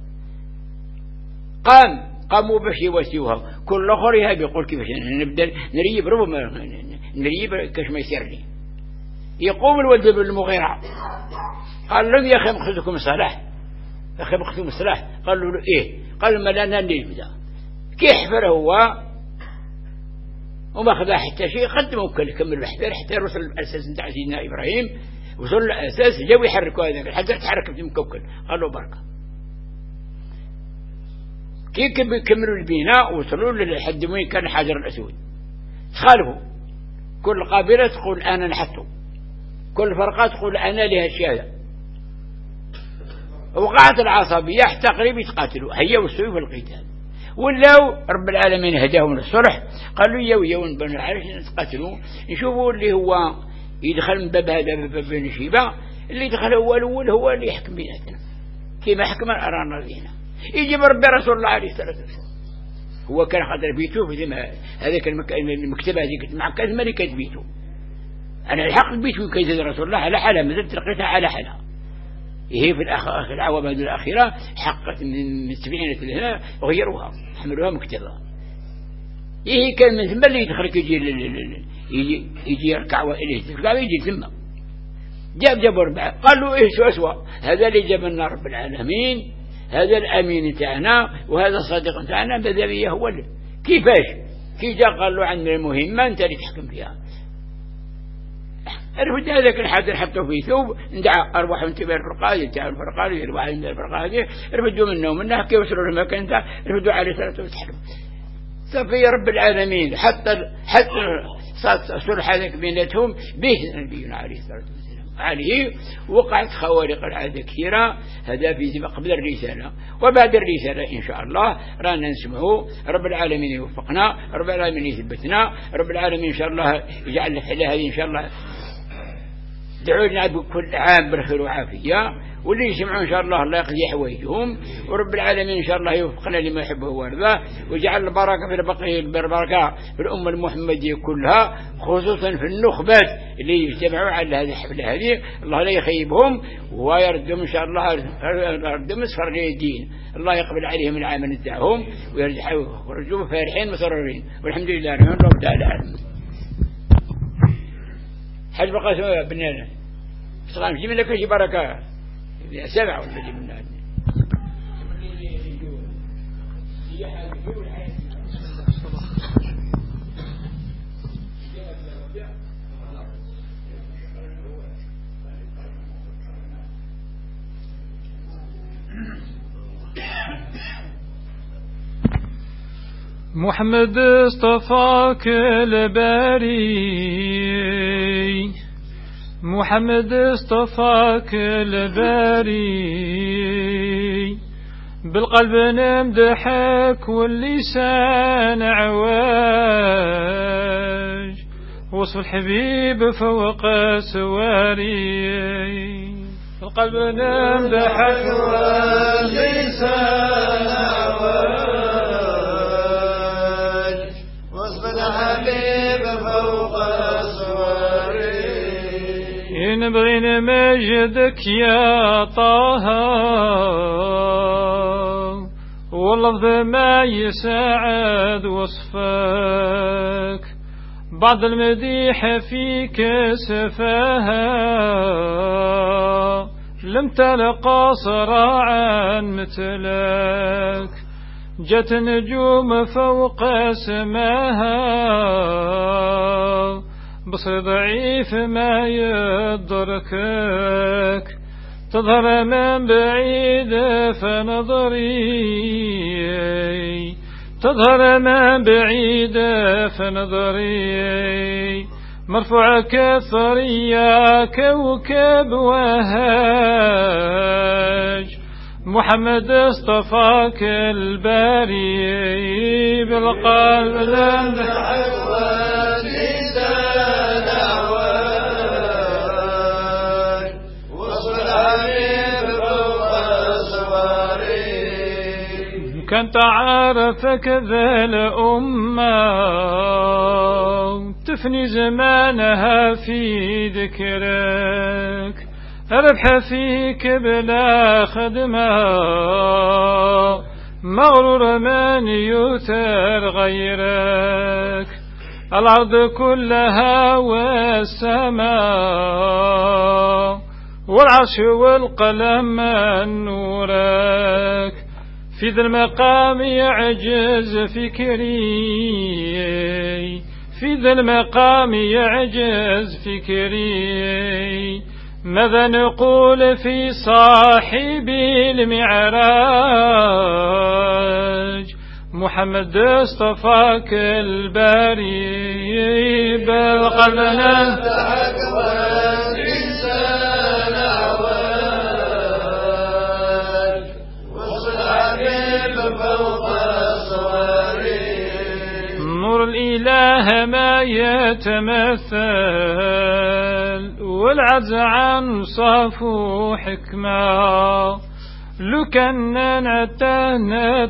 Speaker 2: قام قاموا باش يواسيوها، كل اخر يهب يقول كيفاش نبدا نريب ربما نريب كاش ما يصير لي. يقوم الولد بن المغيرة قال لهم يا اخي مخذكم صلاح، يا اخي مخذكم صلاح. قالوا له ايه؟ قال ما لنا نبدا كي حفر هو وما خذا حتى شيء، قدموا كملوا الحفر حتى وصل الاساس نتاع سيدنا ابراهيم، وصل الاساس جاوا يحركوا هذاك الحجر تحرك في مكوكل. قالوا بركه كي كملوا البناء وصلوا لحد وين كان الحجر الاسود. تخالفوا كل قابلة تقول انا نحطه، كل فرقة تقول انا لها الشهاده. وقعت العصبيه حتى قريب يتقاتلوا هيا والسيوف القتال. ولاو رب العالمين هداهم للصلح، قالوا يا ويا ونبنوا العرش نتقاتلوا نشوفوا اللي هو يدخل من باب هذا باب بن شيبة، اللي دخل هو الاول هو اللي يحكم بيناتنا كما حكم ارانا بينا. يجيب ربي رسول الله عليه الصلاه والسلام هو كان خاطر بيته في هذاك المكتبه هذيك مع كاس ملكه بيته. انا الحق بيته كيزيد رسول الله على حالها مازلت لقيتها على حالها. هي في الأخ... العوامل الأخيرة حقت من السفينة لهنا وغيروها حملوها مكتبة. هي كان من ثم اللي يدخلك يجي يجي يجي يركع وإليه تلقى يجي ثم جاب جاب أربعة. قالوا إيه شو أسوأ هذا اللي جابنا رب العالمين، هذا الأمين تاعنا وهذا الصديق تاعنا بذبيه هو اللي. كيفاش كي جاء قالوا عندنا المهمة أنت اللي تحكم فيها. رفد هذاك الحجر حطوا في ثوب ندعى أرواح انتبه الفرقاء تاع الفرقاء أرواح عند الفرقاء رفدوا منه ومنه كي وصلوا للمكان تاع رفدوا عليه ثلاثة وتحلوا. صفي رب العالمين حتى حتى صار صلح هذاك بيناتهم به نبينا عليه الصلاة والسلام عليه. وقعت خوارق العادة كثيرة هذا في قبل الرسالة وبعد الرسالة إن شاء الله رانا نسمعه. رب العالمين يوفقنا، رب العالمين يثبتنا، رب العالمين إن شاء الله يجعل الحلا هذه إن شاء الله دعوا لنا بكل عام بالخير وعافية، واللي يسمعون إن شاء الله الله يقضي حوائجهم، ورب العالمين إن شاء الله يوفقنا لما يحبه ويرضاه، ويجعل البركة في البقية البركة في الأمة المحمدية كلها، خصوصا في النخبات اللي يجتمعوا على هذه الحفلة هذه. الله لا يخيبهم ويردهم إن شاء الله، يردهم صفر الدين. الله يقبل عليهم العمل نتاعهم ويرجعوا فرحين مسرورين، والحمد لله رب العالمين. حج بقى سماء بنانا سلام جيب لك شي بركة سبع ولا جيب لنا
Speaker 4: محمد اصطفاك الباري، محمد اصطفاك الباري، بالقلب نمدحك واللسان عواج، وصف الحبيب فوق سواري. بالقلب نمدحك واللسان عواج، الحبيب فوق سواري. نبغي نمجدك يا طه واللفظ ما يساعد وصفك، بعض المديح فيك سفاها لم تلقى صراعا مثلك جت نجوم فوق سماها بصر ضعيف ما يدركك تظهر من بعيد فنظري تظهر من بعيد فنظري مرفوع كثريا كوكب وهاج محمد اصطفاك الباري بالقلب لم كنت عارفك ذا الأمة تفني زمانها في ذكرك ربح فيك بلا خدمة مغرور من يثر غيرك الأرض كلها والسماء والعرش والقلم من نورك في ذا المقام يعجز فكري في ذا المقام يعجز فكري ماذا نقول في صاحب المعراج محمد اصطفاك الباري بالقلب نور الإله ما يتمثل والعجز عن صفو حكمة لو كان نعتنى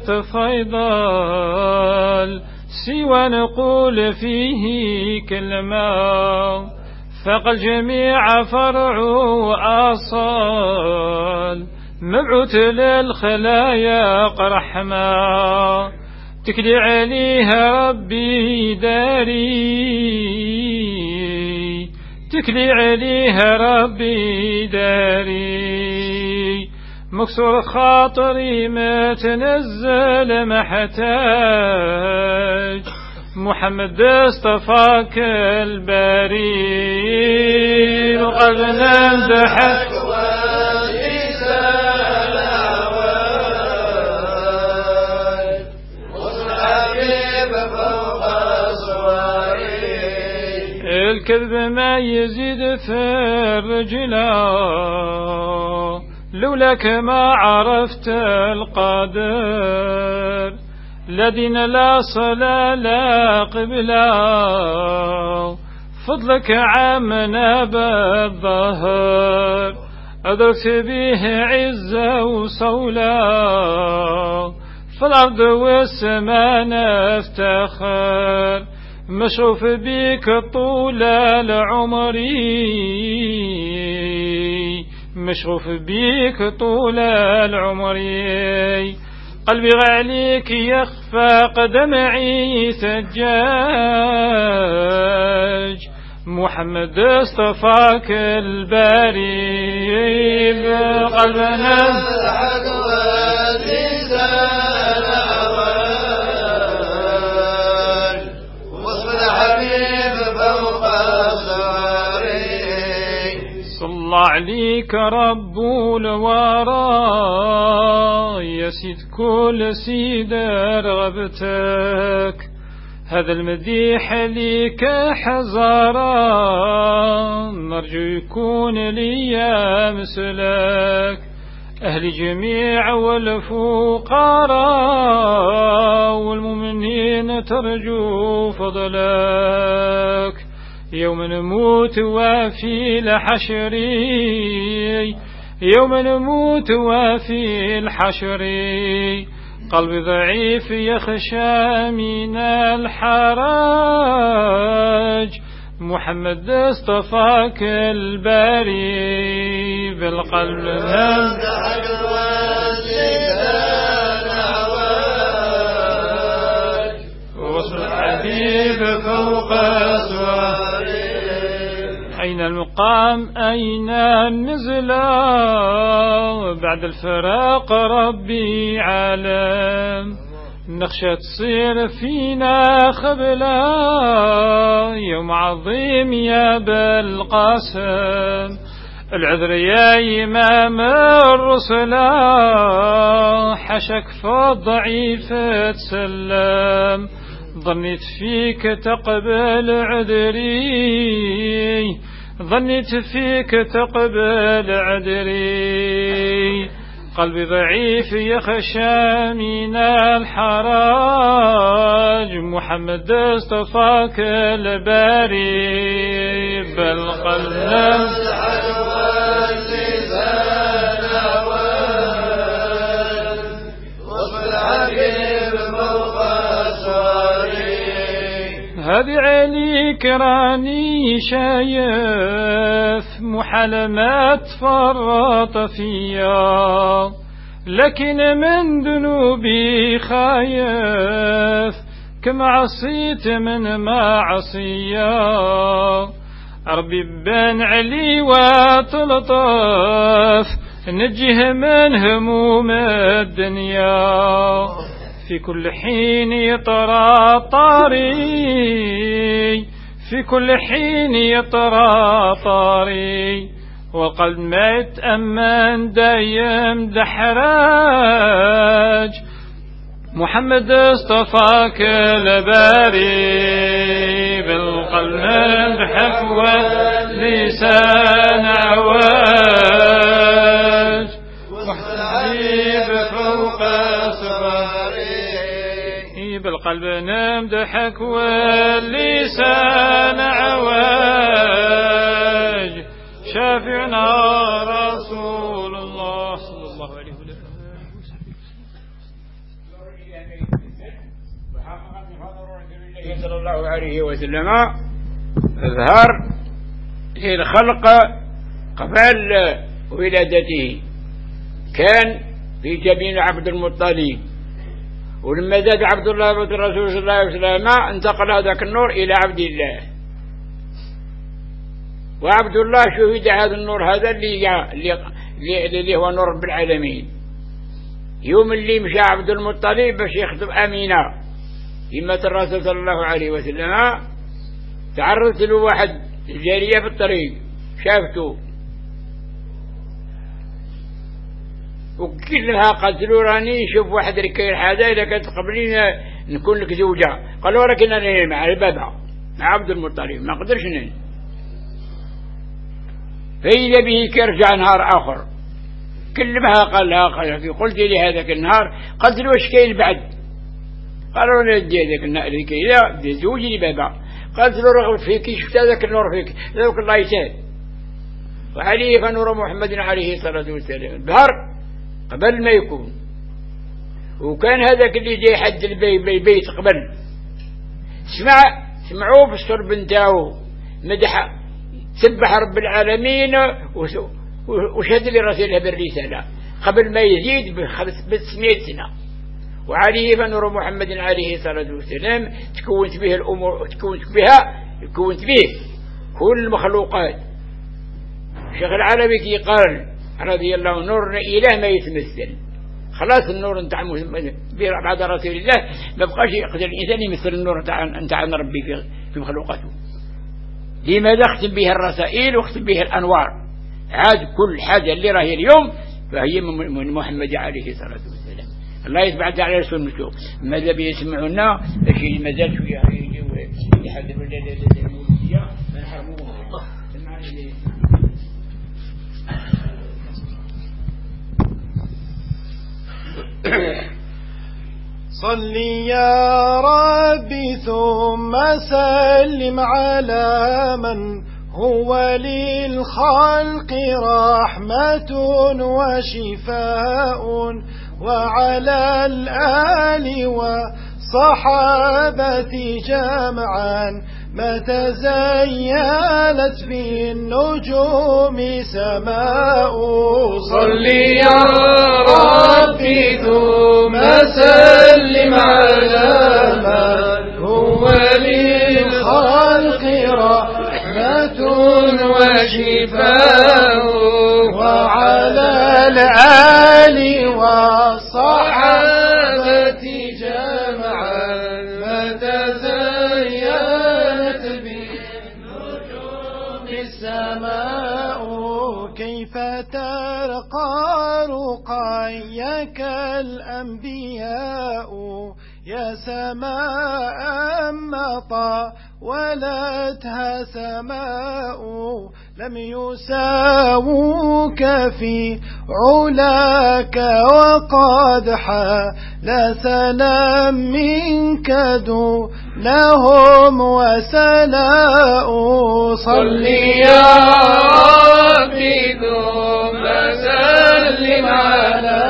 Speaker 4: تفيضل سوى نقول فيه كلمة فقل جميع فرع وأصل مبعوث للخلايا رحمة تكلي عليها ربي داري تكلي عليها ربي داري مكسور خاطري ما تنزل محتاج محمد اصطفاك الباري وقلنا امدحك الكذب ما يزيد في الرجلا لولاك ما عرفت القدر لا دين لا صلاة لا قبلة فضلك عامنا بالظهر أدركت به عزة وصولة في الأرض والسماء نفتخر مشوف بيك طول العمر مشغوف بيك طول العمر قلبي عليك يخفى قدمعي سجاج محمد اصطفاك الباري بقلبنا صلى عليك رب الورى يسيد كل سيد رغبتك هذا المديح ليك حزارا نرجو يكون لي مثلك أهل جميع والفقراء والمؤمنين ترجو فضلك يوم نموت وفي الحشر يوم نموت وفي الحشر قلبي ضعيف يخشى من الحرج محمد اصطفاك الباري بالقلب وصل الحبيب فوق أسوار أين المقام أين النزلا بعد الفراق ربي عالم نخشى تصير فينا خبلا يوم عظيم يا بالقاسم العذر يا إمام الرسل حشك فالضعيف تسلم ظنيت فيك تقبل عذري ظنيت فيك تقبل عذري قلبي ضعيف يخشى من الحراج محمد اصطفاك الباري بل قلب هذه عليك راني شايف محلمات فرط فيا لكن من ذنوبي خايف كما عصيت من معصية ربي بن علي وتلطف نجيه من هموم الدنيا في كل حين يطرى طاري في كل حين يطرى طاري والقلب ما يتأمن دايم دحراج محمد اصطفاك الباري بالقلب نضحك واللسان عواج وحبيب فوق صغاري بالقلب نمدحك واللسان عواج شافعنا رسول الله صلى الله عليه وسلم
Speaker 2: صلى الله عليه وسلم اظهر في الخلق قبل ولادته كان في جبين عبد المطلب ولما زاد عبد الله بن الرسول صلى الله عليه وسلم انتقل هذاك النور إلى عبد الله وعبد الله شهد هذا النور هذا اللي, اللي, اللي هو نور رب العالمين يوم اللي مشى عبد المطلب باش يخدم أمينة إمة الرسول صلى الله عليه وسلم تعرضت له واحد جارية في الطريق شافته وكلها قالت له راني شوف واحد ركير هذا إذا كانت قبلين نكون لك زوجة قالوا ولكن أنا مع البابا مع عبد المطلب ما قدرش نين فإذا به كرجع نهار آخر كلمها قال لها قال قلت لي هذاك النهار قلت له وش كاين بعد قالوا له دي هذاك الركير لا دي زوجي لبابا قالت له رغب فيك شفت هذاك النور فيك ذاك الله يسهل وعليه فنور محمد عليه الصلاة والسلام البهر قبل ما يكون وكان هذاك اللي جاي حد البيت قبل سمع سمعوه في الصرب نتاعو مدح سبح رب العالمين وشهد لرسوله بالرسالة قبل ما يزيد بخمسمائة سنة وعليه فنور محمد عليه الصلاة والسلام تكونت به الأمور تكونت بها تكونت به كل المخلوقات الشيخ العربي كي قال رضي الله عنه نور إله ما يتمثل خلاص النور نتاع بعد رسول الله ما بقاش يقدر الإنسان يمثل النور نتاع ربي في في مخلوقاته لماذا اختم به الرسائل واختم به الأنوار عاد كل حاجة اللي راهي اليوم فهي من محمد عليه الصلاة والسلام الله يتبعد على رسول المشوق ماذا بيسمعونا الشيء مازال شوية يجي يحضر المولودية من حرموه
Speaker 5: صل يا ربي ثم سلم على من هو للخلق رحمة وشفاء وعلى الآل وصحابة جمعا ما تزينت بالنجوم سماء
Speaker 6: صل يا ربي ثم سلم على من هو للخلق رحمة وشفاء
Speaker 5: وعلى الآل والصحابة
Speaker 6: جمعا ما تزينت بالنجوم
Speaker 5: السماء كيف ترقى رقيك الأنبياء يا سماء مطى ولتها سماء لم يساووك في علاك وقد حال سلام منك دونهم وسلاء
Speaker 6: صل يا ربي ثم سلم على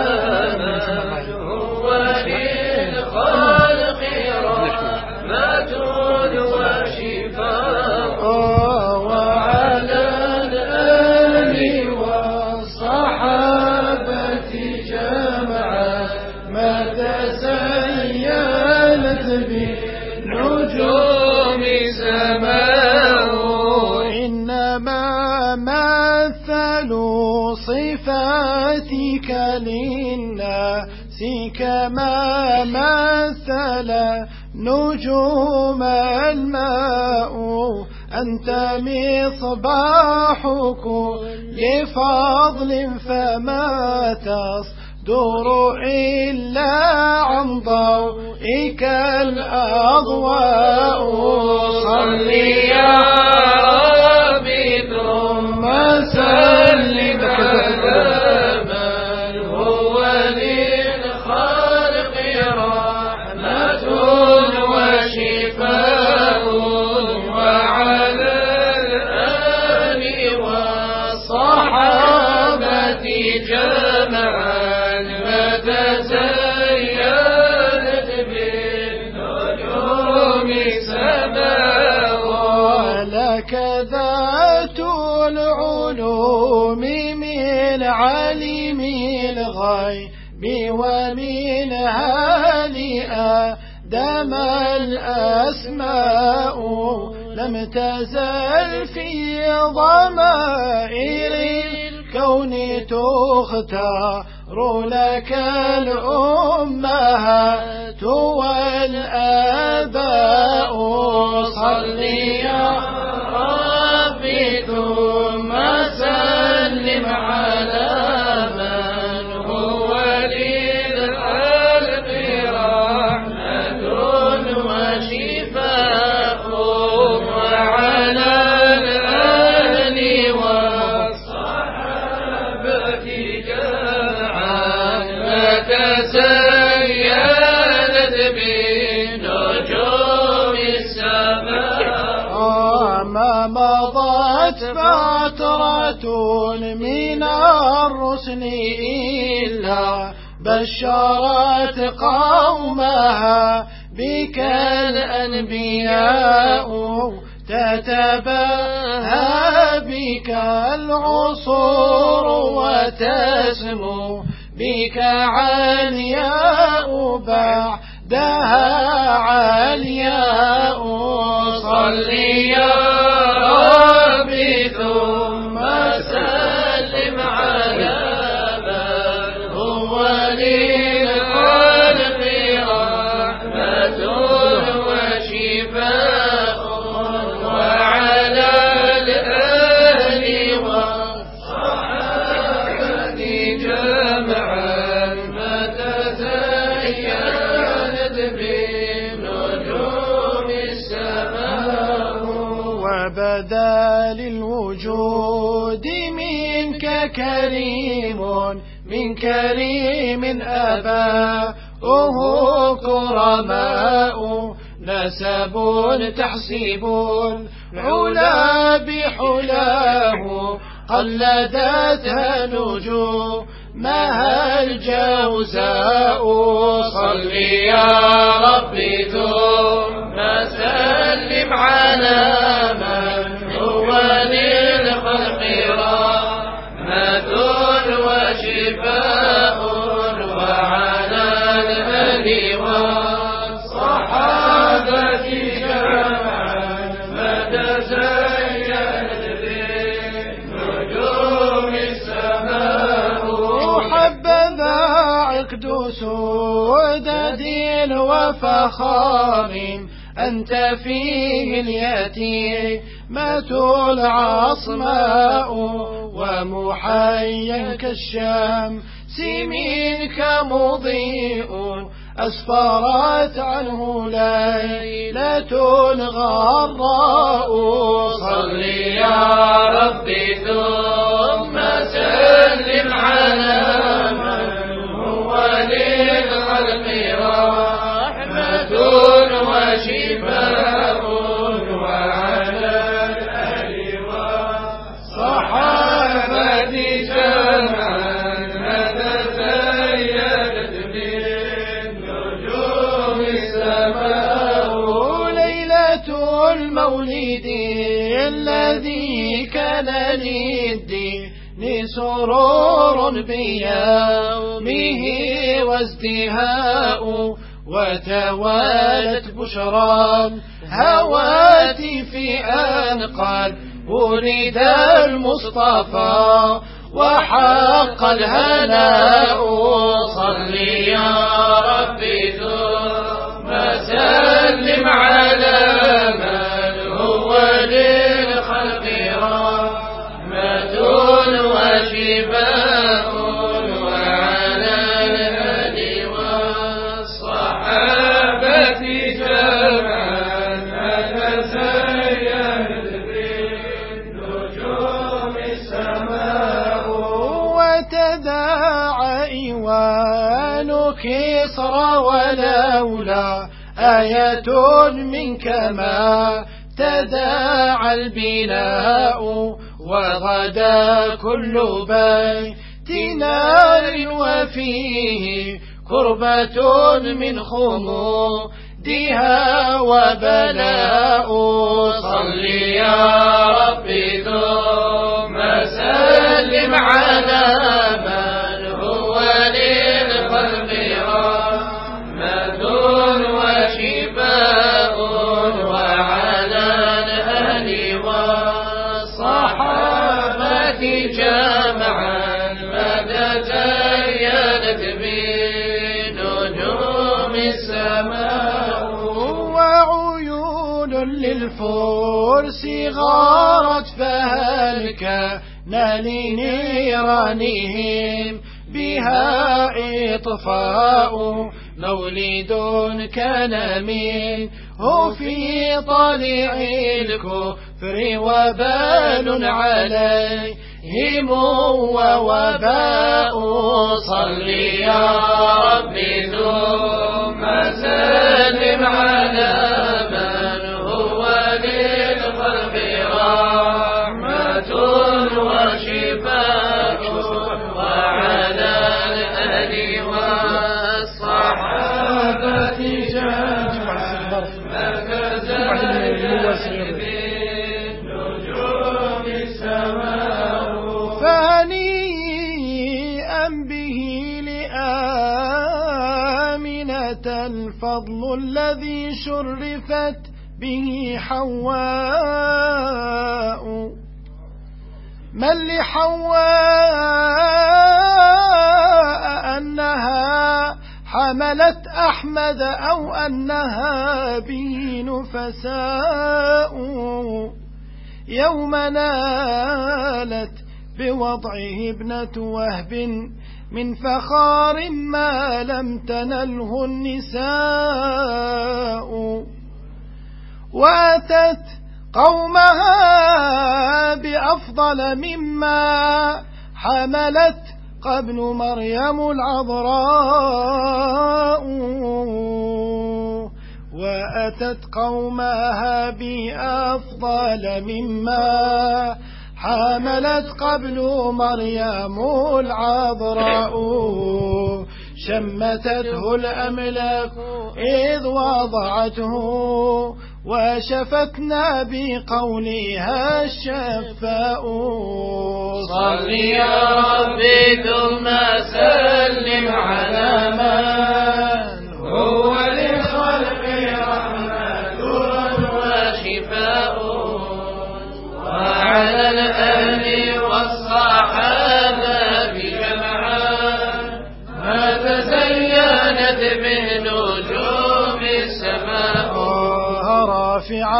Speaker 5: صفاتك للناس كما مثل نجوم الماء أنت مصباح كل فضل فما تصدر إلا عن ضوئك الأضواء
Speaker 6: صل يا ربي ثم سلم على من هو للخلق رحمة وشفاء وعلى الآل والصحابة جمعا ما تزينت بالنجوم سماء
Speaker 5: ولك ذات العلوم من علم الغيب ومنها لآدم الأسماء لم تزل في ضمائر الكون تختار لك الأمهات والآباء صل يا ربي ثم سلم على من هو للخلق رحمة وشفاء وعلى الآل والصحابة جمعا ما تزينت بنجوم السماء ما مضت فترة من الرسل إلا بشرت قومها بك الأنبياء تتباهى بك العصور وتسمو بك علياء بعدها علياء
Speaker 6: صل يا ربي ثم سلم على من هو للخلق رحمة وشفاء وعلى الآل والصحابة جمعا ما تزينت بنجوم السماء
Speaker 5: وبدا للوجود منك كريم من كريم أباؤه كرماء نسب تحسب العلا بحلاه قلدتها نجومها الجوزاء
Speaker 6: صل يا ربي ثم سلم على من هو للخلق رحمة وشفاء وعلى الآل والصحابة جمعا ما تزينت
Speaker 5: مقدوس وداد وفخار أنت فيه اليتيمة العصماء ومحيا كالشمس منك مضيء أسفرت عنه ليلة غراء
Speaker 6: صل يا ربي ثم سلم على من هو للخلق رحمة وشفاء وعلى الآل والصحابة جمعا تزينت بالنجوم السماء
Speaker 5: ليلة المولد الذي كان للدين سرور بيومه وازدهاء وتوالت بشرى الهواتف أن قد ولد المصطفى وحق الهناء
Speaker 6: صل يا ربي ثم سلم على من هو للخلق رحمة وشفاء وعلى الآل والصحابة جمعا تزينت بالنجوم السماء
Speaker 5: وتداعى إيوان كسرى ولولا آية منك ما تداعى البناء وغدا كل بيت نار وفيه كربة من خمودها وبلاء
Speaker 6: صل يا ربي ثم سلم على من هو للخلق رحمة وشفاء وعلى الآل والصحابة جمعا ما تزينت بنجوم السماء
Speaker 5: وعيون للفرس غارت فهلك لنيرانهم بها إطفاء مولد كان منه في طالع الكفر وبال عليهم ووباء
Speaker 6: صل يا ربي ثم سلم على من هو للخلق رحمة وشفاء وعلى الآل والصحابة جمعا تزينت بالنجوم السماء
Speaker 5: فهنيئا به لآمنة الفضل الذي شرفت به حواء من لحواء أنها حملت أحمد أو أنها به نفساء يوم نالت بوضعه ابنة وهب من فخار ما لم تنله النساء وأتت قومها بأفضل مما حملت قبل مريم العذراء وأتت قومها بأفضل مما حملت قبل مريم العذراء شمتته الأملاك إذ وضعته وشفتنا بقولها الشفاء
Speaker 6: صل يا ربي ثم سلم على من هو للخلق رحمة وشفاء وعلى الآل والصحابة جمعا ما تزال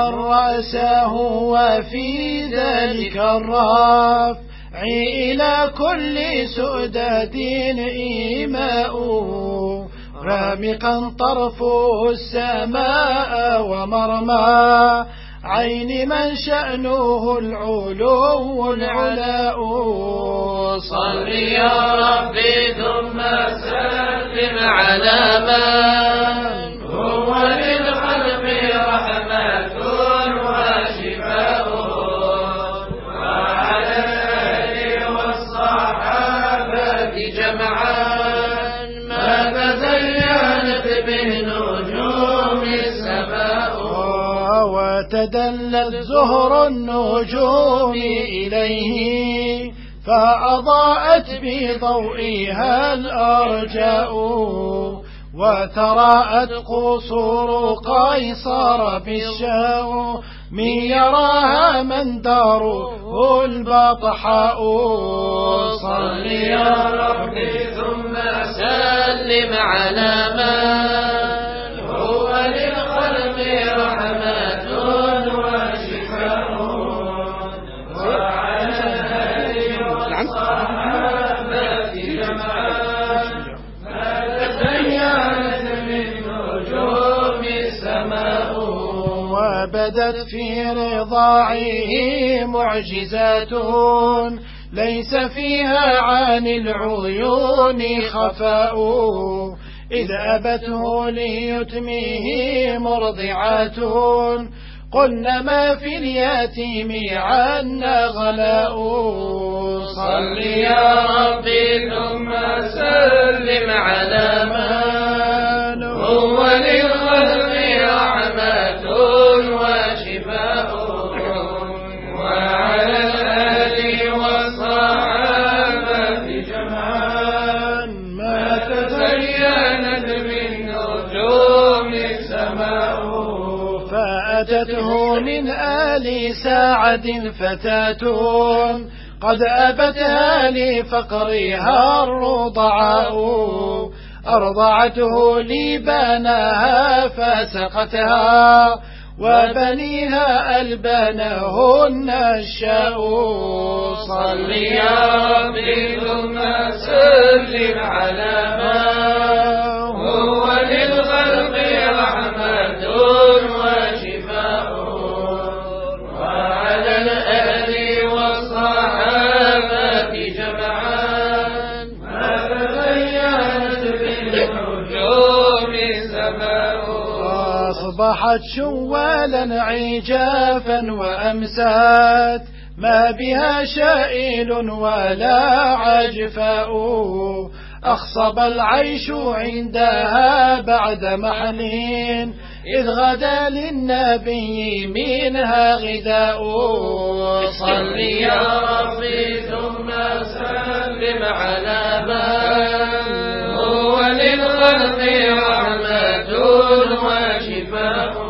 Speaker 5: رأسه وفي ذلك الرفع إلى كل سؤدد إيماء رامقا طرفه السماء ومرمى عين من شأنه العلو العلاء
Speaker 6: صل يا ربي ثم سلم على من هو للخلق رحمة وشفاء وعلى الآل والصحابة جمعا ما تزينت به نجوم السماء
Speaker 5: وتدلت زهر النجوم إليه فأضاءت بضوئها الأرجاء وتراءت قصور قيصر بالشاء من يراها من داره البطحاء
Speaker 6: صل يا ربي ثم سلم على من هو للخلق رحمة وشفاء وعلى الآل والصحابة جمعا ما تزينت من نجوم السماء
Speaker 5: وبدت في رضاعه معجزات ليس فيها عن العيون خفاء إذ أبته ليتمه مرضعات قلنا ما في اليتيم عنا غلاء
Speaker 6: صل يا ربي ثم سلم على من هو للخلق رحمة وشفاء وعلى الآل والصحابة جمعا ما تزينت من نجوم السماء
Speaker 5: فأتته من آل ساعد فتاة قد أبتها لفقرها الرضعاء أرضعته لبانها فسقتها وبنيها ألبانهن الشاء
Speaker 6: صل يا ربي ثم سلم على من هو للخلق رحمة وشفاء وعلى الآل والصحابة جمعا ما تزينت بالنجوم السماء
Speaker 5: أصبحت شوالا عجافا وأمسات ما بها شائل ولا عجفاء أخصب العيش عندها بعد محلين إذ غدا للنبي منها غذاء
Speaker 6: صل يا ربي ثم سلم على من هو للخلق رحمة وشفاء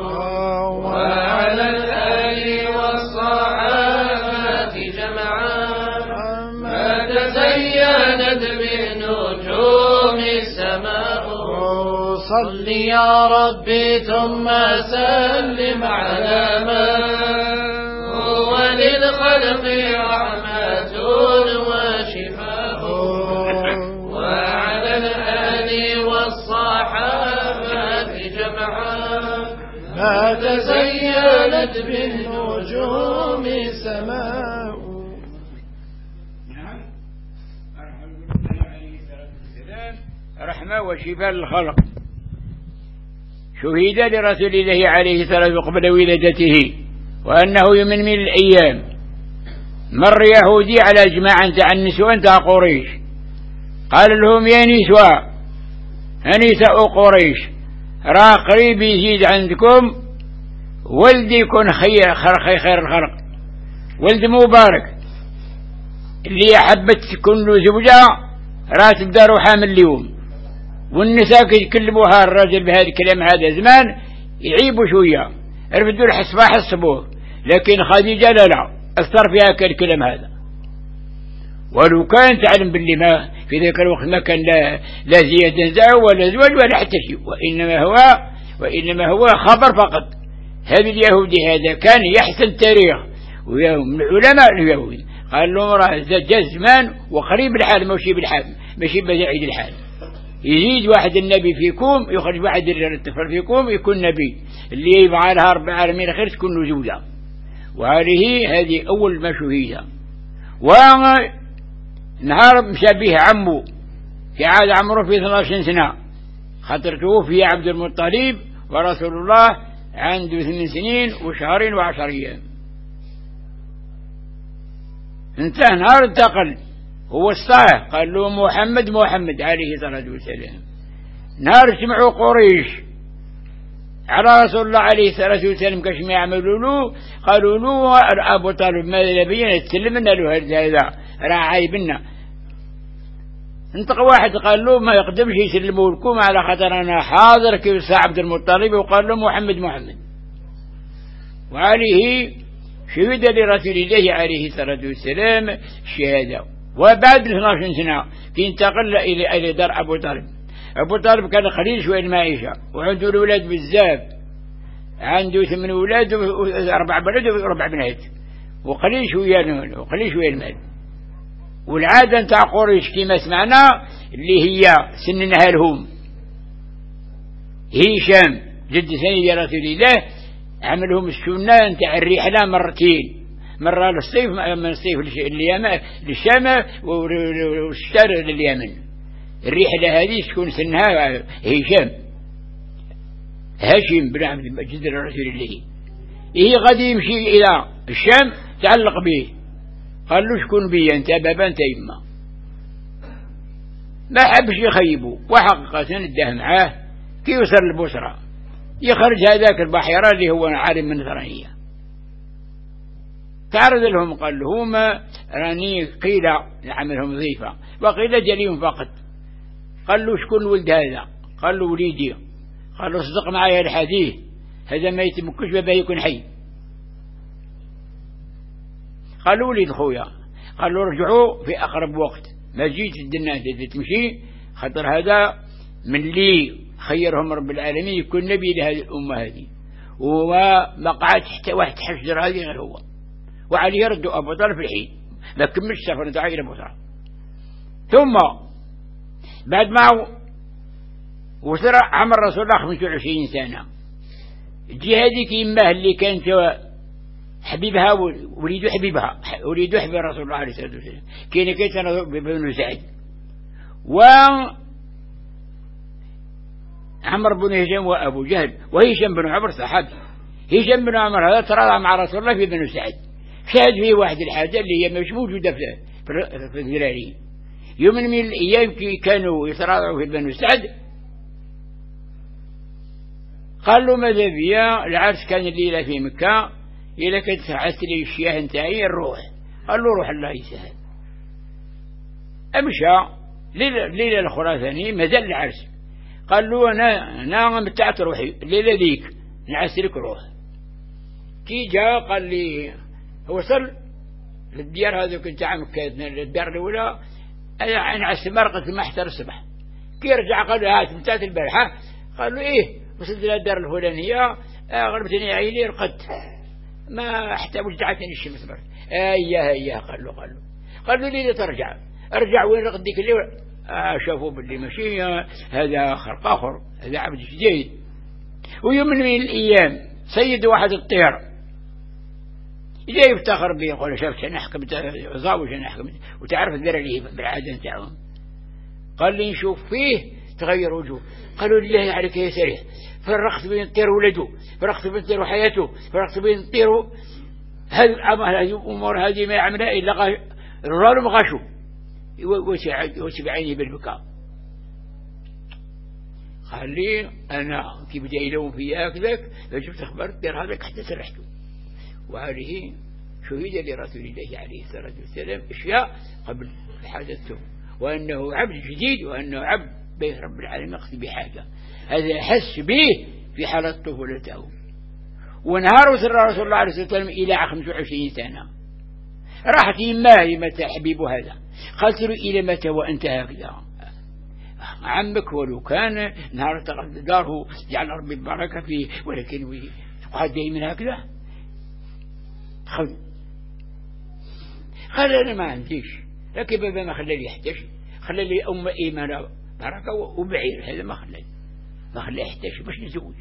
Speaker 6: وعلى الآل والصحابة جمعا ما تزينت بنجوم السماء صل يا ربي ثم سلم على من هو للخلق رحمة وشفاء وعلى الآل والصحابة جمعا ما تزينت بالنجوم السماء.
Speaker 2: رحمة وشفاء للخلق شهد لرسول الله عليه الصلاة والسلام قبل ولادته وأنه يوم من الأيام مر يهودي على جماعة تاع النسوان تاع قريش قال لهم يا نسوة نساء قريش راه قريب يزيد عندكم ولد يكون خير خير خير الخلق ولد مبارك اللي حبت تكون له زوجة راه تبدا روحها من اليوم. والنساء يكلموها الرجل بهذا الكلام هذا زمان يعيبوا شوية رفدوا الحسبة حسبوه لكن خديجة لا لا أثر فيها كالكلام هذا. ولو كان تعلم باللي ما في ذلك الوقت ما كان لا, لا زيادة نزاع ولا زواج ولا حتى شيء وإنما هو وإنما هو خبر فقط هذا اليهودي هذا كان يحسن تاريخ ومن علماء اليهود، قال لهم راه جاء زمان وقريب الحال ماشي بالحال ماشي بعيد الحال، يزيد واحد النبي فيكم يخرج واحد الطفل فيكم يكون نبي، اللي يبغى لها رب العالمين خير تكون له زوجة. وهذه هذه أول ما شهيدة. ونهار مشى به عمه في عاد عمره في اثنتي عشرة سنة، خاطر توفي عبد المطلب ورسول الله عنده ثمان سنين وشهرين وعشر أيام. انتهى نهار انتقل هو الصالح، قال له محمد محمد عليه الصلاة والسلام. نهار اجتمعوا قريش على رسول الله عليه الصلاة والسلام كاش ما يعملوا له، قالوا له أبو طالب ماذا بينا تسلمنا له هذا راه عايبنا. انتقى واحد قال له ما يقدمش يسلموا لكم على خاطر أنا حاضر كيف عبد المطلب، وقال له محمد محمد. وعليه شهد لرسول الله عليه الصلاة والسلام الشهادة. وبعد اثنتي عشرة سنة انتقل إلى إلى دار أبو طالب. أبو طالب كان قليل شوية المعيشة وعنده الأولاد بزاف، عنده ثمان أولاد وأربع بنات وأربع بنات وقليل شوية وقليل شوية المال. والعادة نتاع قريش كما سمعنا اللي هي سننها لهم هشام جد سيد رسول الله عملهم السنة نتاع الرحلة مرتين، مرة للصيف من الصيف لليمن للشام والشتاء لليمن. الرحلة هذه تكون سنها هشام هاشم بن عبد المجيد رسول الله. إيه غادي يمشي إلى الشام تعلق به، قال له شكون بي أنت بابا أنت يما، ما حبش يخيبه. وحقيقة اداه معاه كي يوصل البصرة يخرج هذاك البحيرة اللي هو عالم من نصرانية. تعرض لهم قال لهم راني قيل عملهم ضيفة وقيل جليهم فقط. قال له شكون ولد هذا؟ قال له وليدي. قال له صدق معي الحديث هذا ما يتمكنش بابا يكون حي. قال له وليد خويا. قال له رجعوا في أقرب وقت، ما جيت الدنيا تمشي خاطر هذا من لي خيرهم رب العالمين يكون نبي لهذه الأمة هذه، وما قعد حتى واحد حجر هذه غير هو. وعليه ردوا أبو طالب في الحين ما كملش سفر نتاعه إلى بصرة. ثم بعد ما وصل عمر رسول الله خمسة وعشرين سنة، جي هذيك يماه اللي كانت حبيبها وليد حبيبها وليد حبيب رسول الله عليه الصلاة والسلام كان كيتنا بن سعد. و عمر بن هشام وأبو جهل وهشام بن عمر صحابي. هشام بن عمر هذا تراضى مع رسول الله في بن سعد، شاهد فيه واحد الحاجة اللي هي مش موجودة في الذراري. يوم من الأيام كانوا يتراضوا في بن سعد، قال له ماذا بيا العرس كان الليلة في مكة إذا كنت عسل لي الشياه نتاعي الروح. قال له روح الله يسهل. أمشى ليلة الخراساني مازال العرس. قال له أنا أنا متعت روحي الليلة ذيك نعسلك روح. كي جاء قال لي وصل للديار هذا كنت عام كذا الدار الأولى أنا عس مرقة ما احتر الصبح. كي رجع قال له هات متعت البارحة. قال له إيه وصلت إلى الدار الفلانية غربتني عيني رقدت ما حتى وجعتني الشمس برد. اياه اياه قال له قال له قال له ليه ترجع ارجع وين رقدك اللي آه شافوا باللي ماشي هذا خلق اخر هذا عبد جديد. ويوم من الايام سيد واحد الطير جاي يفتخر به يقول شافت انا حكمت عظام وانا حكمت وتعرف الذره اللي بالعاده نتاعهم. قال لي نشوف فيه تغير وجهه. قالوا لله عليك يا سريع فرقت بين الطير ولده فرقت بين الطير وحياته فرقت بين الطير هذه الأمور هذه ما يعملها إلا الرجال مغشو وش بعيني بالبكاء. قال لي أنا كي بدأ يلوم في هكذاك فشفت أخبار الطير هذاك حتى سرحته. وهذه شهد لرسول الله عليه الصلاة والسلام أشياء قبل حدثته، وأنه عبد جديد وأنه عبد بين رب العالمين يقصد بحاجة. هذا حس به في حالة طفولته. ونهار وصل رسول الله عليه الصلاة والسلام إلى خمسة وعشرين سنة. راحت يماه متى حبيب هذا قالت له إلى متى وأنت هكذا عمك ولو كان نهار داره جعل ربي البركة فيه ولكن وقال دائما هكذا خذ. قال أنا ما عنديش، لكن بابا ما خلى لي يحتاج، خلى لي أم إيمانة بركة وبعير، هذا ما خلى ما خلى يحتاج باش نزوج.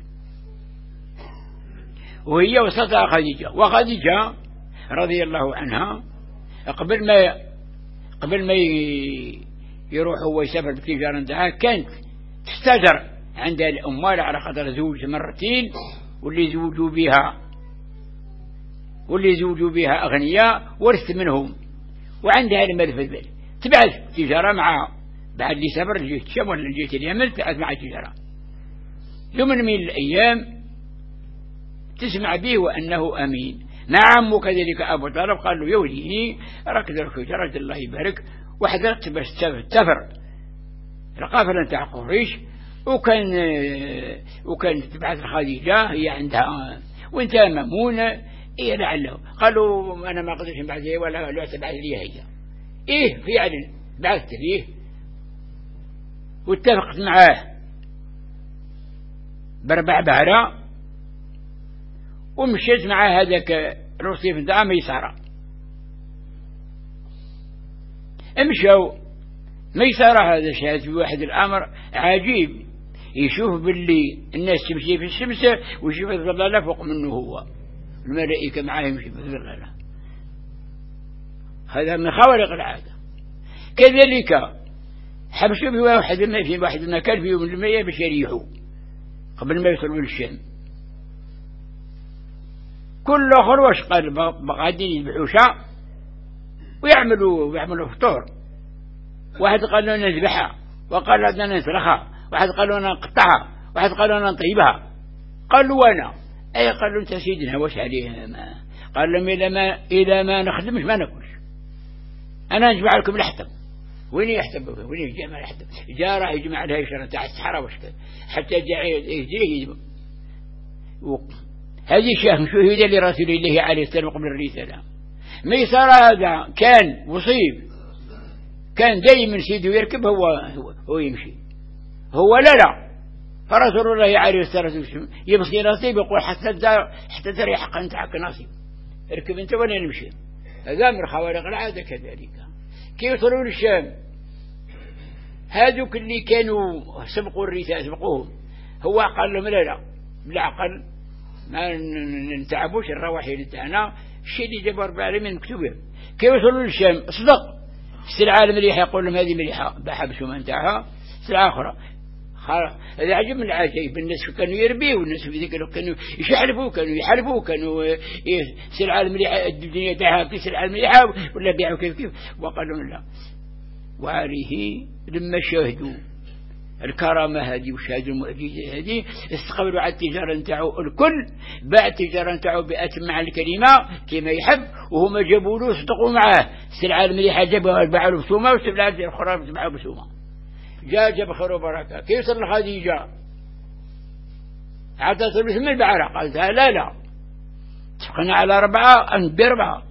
Speaker 2: وهي وسطها خديجة، وخديجة رضي الله عنها قبل ما قبل ما يروح هو يسافر بالتجارة نتاعها كانت تستأجر عندها الأموال على قدر زوج مرتين، واللي زوجوا بها واللي زوجوا بها أغنياء ورثت منهم، وعندها المال في البال تبعث تجارة مع بعد اللي سافر لجهة الشام ولا لجهة اليمن تبعث مع التجارة. يوم من الأيام تسمع به وأنه أمين. نعم. وكذلك أبو طالب قال له يا وليدي راك درك رجل الله يبارك وحضرت باش تسافر القافلة نتاع قريش، وكان وكان تبعث خديجة هي عندها وانت مامونة إيه لعله. قالوا أنا ما قدرش نبعث ليه ولا لا تبعث لي هي. إيه فعلا بعثت ليه واتفقت معاه بربع بهرة، ومشيت مع هذاك الرصيف نتاع ميسرة. امشوا ميسرة هذا شاهد في واحد الأمر عجيب، يشوف باللي الناس تمشي في الشمس ويشوف الظلالة فوق منه هو، الملائكة معاه يمشي في الظلالة. هذا من خوارق العادة. كذلك حبسوا في واحد في واحد المكان في يوم المية باش يريحوا قبل ما يوصلوا للشام. كل آخر واش قال غاديين يذبحوا شاء ويعملوا ويعملوا فطور. واحد قال له نذبحها، وقال لنا نسلخها، واحد قال له نقطعها، واحد قال له نطيبها. قالوا وانا اي قالوا انت سيدنا واش عليه ما قال لهم إذا ما إذا ما نخدمش ما ناكلش، أنا نجمع لكم الحطب. وين يحتب وين يجمع الحطب؟ جاء راح يجمع لها يشرة تاع الصحراء واش كذا حتى جاء يجري يجمع. هذه شاه شهيدة لرسول الله عليه السلام قبل الرسالة. ميسر هذا كان وصيب، كان دائما سيده يركب هو هو, هو يمشي هو لا لا. فرسول الله عليه الصلاة والسلام يمشي نصيب يقول حتى حتى تريح أنت حق نصيب، اركب أنت ولا نمشي. هذا من خوارق العادة. كذلك كيف يوصلوا للشام هذوك اللي كانوا سبقوا الرسالة سبقوهم، هو قال لهم لا لا بالعقل ما نتعبوش الرواحل نتاعنا، الشيء اللي جابوا رب العالمين مكتوبين. كيف يوصلوا للشام صدق السلعة المليحة يقول لهم هذه مليحة بحبسوا من تاعها سلعة أخرى. هذا عجب من العجائب. الناس كانوا يربيوا والناس في ذيك الوقت كانوا يشحلفوا كانوا يحلفوا كانوا إيه سلعة المليحة الدنيا تاعها في سلعة المليحة ولا بيعوا كيف كيف. وقالوا لا. وعليه لما شاهدوا الكرامة هذه وشاهدوا المعجزة هذه استقبلوا على التجارة نتاعو الكل، باع التجارة نتاعو بأتم على الكلمة كما يحب، وهم جابوا له صدقوا معاه السلعة المليحة جابوها باعوا له بسومة والسلعة الأخرى باعوا بسومة. جاء جاب خير وبركة. كيف صار لخديجة عطت له ثمن البعرة قالت لا لا اتفقنا على أربعة أن بأربعة.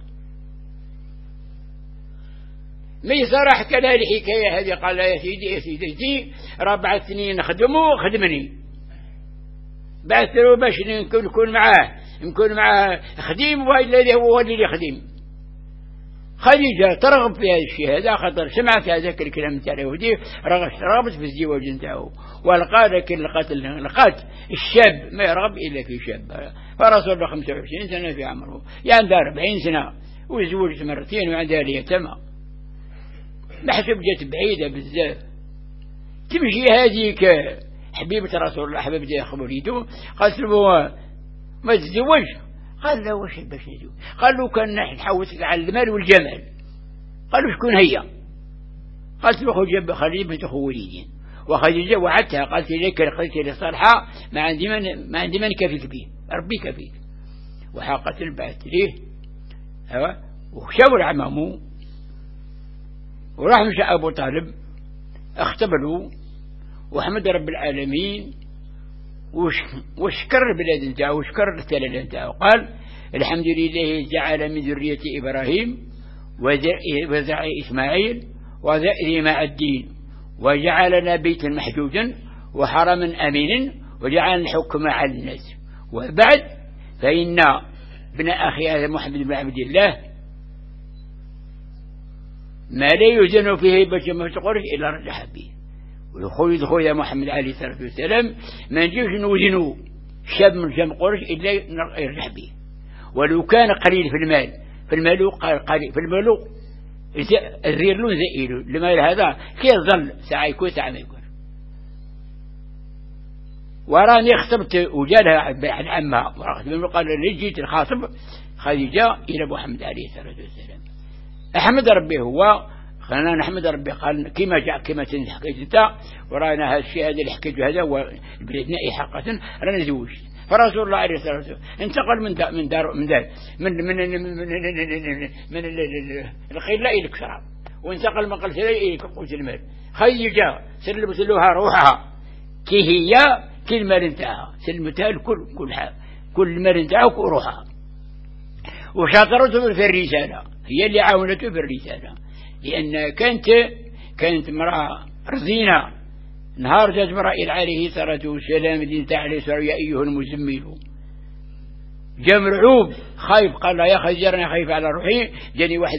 Speaker 2: ميسر حكى لها الحكاية هذه قال يا سيدي يا سيدتي ربع سنين نخدمه خدمني بعث له باش نكون نكون معاه نكون معاه خديم والذي هو اللي يخدم. خديجة ترغب في هذا الشيء هذا خطر سمعت هذاك الكلام نتاع اليهودي رغبت في الزواج نتاعو ولقى لكن لقات لقات الشاب ما يرغب إلا في شاب. فرسول الله خمسة وعشرين سنة في عمره يعني عنده أربعين سنة ويزوج مرتين وعندها اليتامى. محسوب جات بعيدة بزاف. تمشي هذيك حبيبة رسول الله حبيبتي خبريته قالت له ما تتزوج؟ قال له واش باش نزوج؟ قال له كان نحوس على المال والجمال. قال له شكون هي؟ قالت له خديجة خديجة أخو وليدين. وخديجة وعدتها قالت لك قلت لي صالحة ما عندي من ما عندي من كفيك به ربي كفيك. وحاقت بعثت ليه ها وشاور عمامه وراح مشى أبو طالب اختبروا وحمد رب العالمين وشكر البلاد نتاعو وشكر التلال نتاعو. قال الحمد لله جعل من ذرية إبراهيم وزرع إسماعيل وذئر مع الدين وجعلنا بيتا محجوجا وحرما أمينا وجعلنا الحكم على الناس وبعد فإن ابن أخي هذا محمد بن عبد الله ما لا يوزن فيه هيبة ما تقولش إلا رجح به. ودخول يدخل يا محمد عليه الصلاة والسلام ما نجيش نوزنه شاب من جمع قريش إلا يرجح به، ولو كان قليل في المال فالمال قليل في المال الرير له زئيله المال هذا كيف ظل ساعة يكون ساعة ما يكون. وراني خطبت وجالها بعد عمها قال لي جيت الخاطب خديجة إلى محمد عليه الصلاة والسلام أحمد ربي هو خلنا نحمد ربي قال كما جاء كما تنحكيت انت ورانا هذا الشيء هذا اللي حكيته هذا والبلدنا حقا رانا زوج. فرسول الله عليه الصلاة والسلام انتقل من دار من دار من دار من من من من الخيلاء إلى الكسرى، وانتقل من قلت إلى قوت المال. خيجة سلمت لها روحها كي هي كل مال انتهى سلمتها الكل كل حال كل مال انتهى وروحها، وشاطرته في الرسالة هي اللي عاونته في الرسالة، لأن كانت كانت امرأة رزينة. نهار جاء جبرائيل عليه الصلاة والسلام دين عليه الصلاة يا أيها المزمل جاء مرعوب خايف قال لا يا خديجة أنا خايف على روحي جاني واحد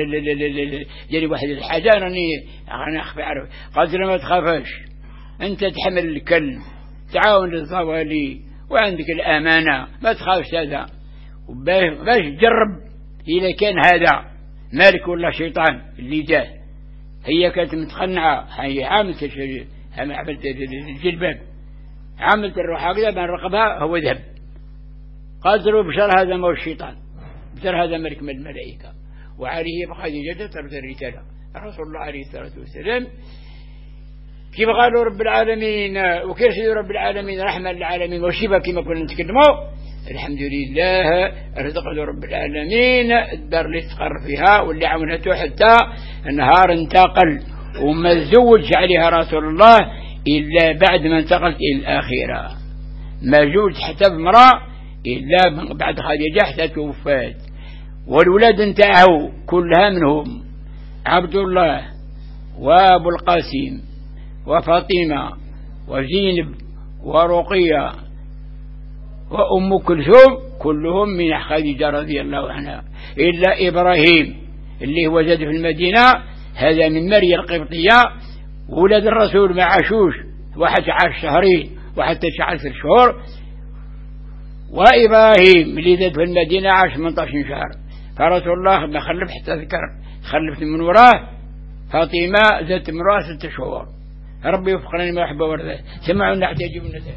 Speaker 2: جاني واحد الحاجة راني أنا أخفي على روحي. قالت له ما تخافش أنت تحمل الكلم تعاون للظوالي وعندك الأمانة ما تخافش هذا. باش جرب إذا كان هذا مالك ولا شيطان اللي جاه. هي كانت متقنعة هي عاملة عملت الجلباب عملت الروح هكذا بين رقبها هو ذهب. قالت له بشر هذا ما هو الشيطان بشر هذا ملك من الملائكة. وعليه بخديجة ترد الرسالة رسول الله عليه الصلاة والسلام كيف قالوا رب العالمين وكيف سيدوا رب العالمين رحمة للعالمين وشبه كما كنا نتكلموا. الحمد لله رزق رب العالمين الدار اللي تقر فيها واللي عاونته حتى النهار انتقل وما تزوج عليها رسول الله إلا بعد ما انتقلت إلى الآخرة. ما جوز حتى بمرأة إلا بعد خديجة حتى توفات. والولاد انتهوا كلها منهم عبد الله وابو القاسم وفاطمة وزينب ورقية وأم كلثوم كلهم من خديجة رضي الله عنها، إلا إبراهيم اللي هو زاد في المدينة هذا من مريم القبطية ولد الرسول ما عاشوش واحد عاش شهرين واحد تسعة عشر شهور. وإبراهيم اللي زاد في المدينة عاش ثمانية عشر شهر. فرسول الله ما خلف حتى ذكر خلفت من وراه فاطمة زادت من وراه ست شهور. ربي يوفقنا ما يحب ورده. سمعوا نحن يجيبون ذلك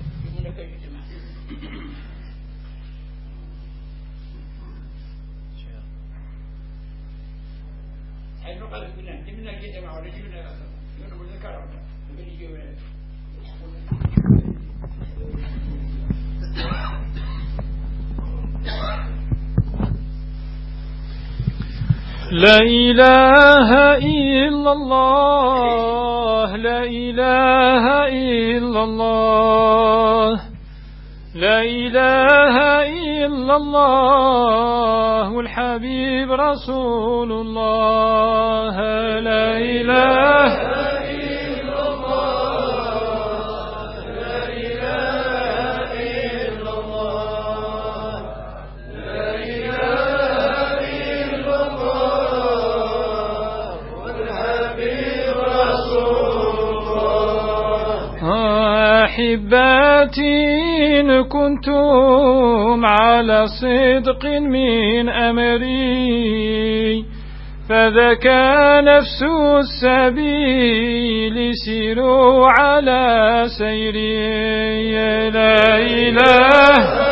Speaker 4: لا إله إلا الله لا إله إلا الله لا إله إلا الله الحبيب رسول الله لا إله أحباتي إن كنتم على صدق من أمري فذاك نفس السبيل سيروا على سيري لا إله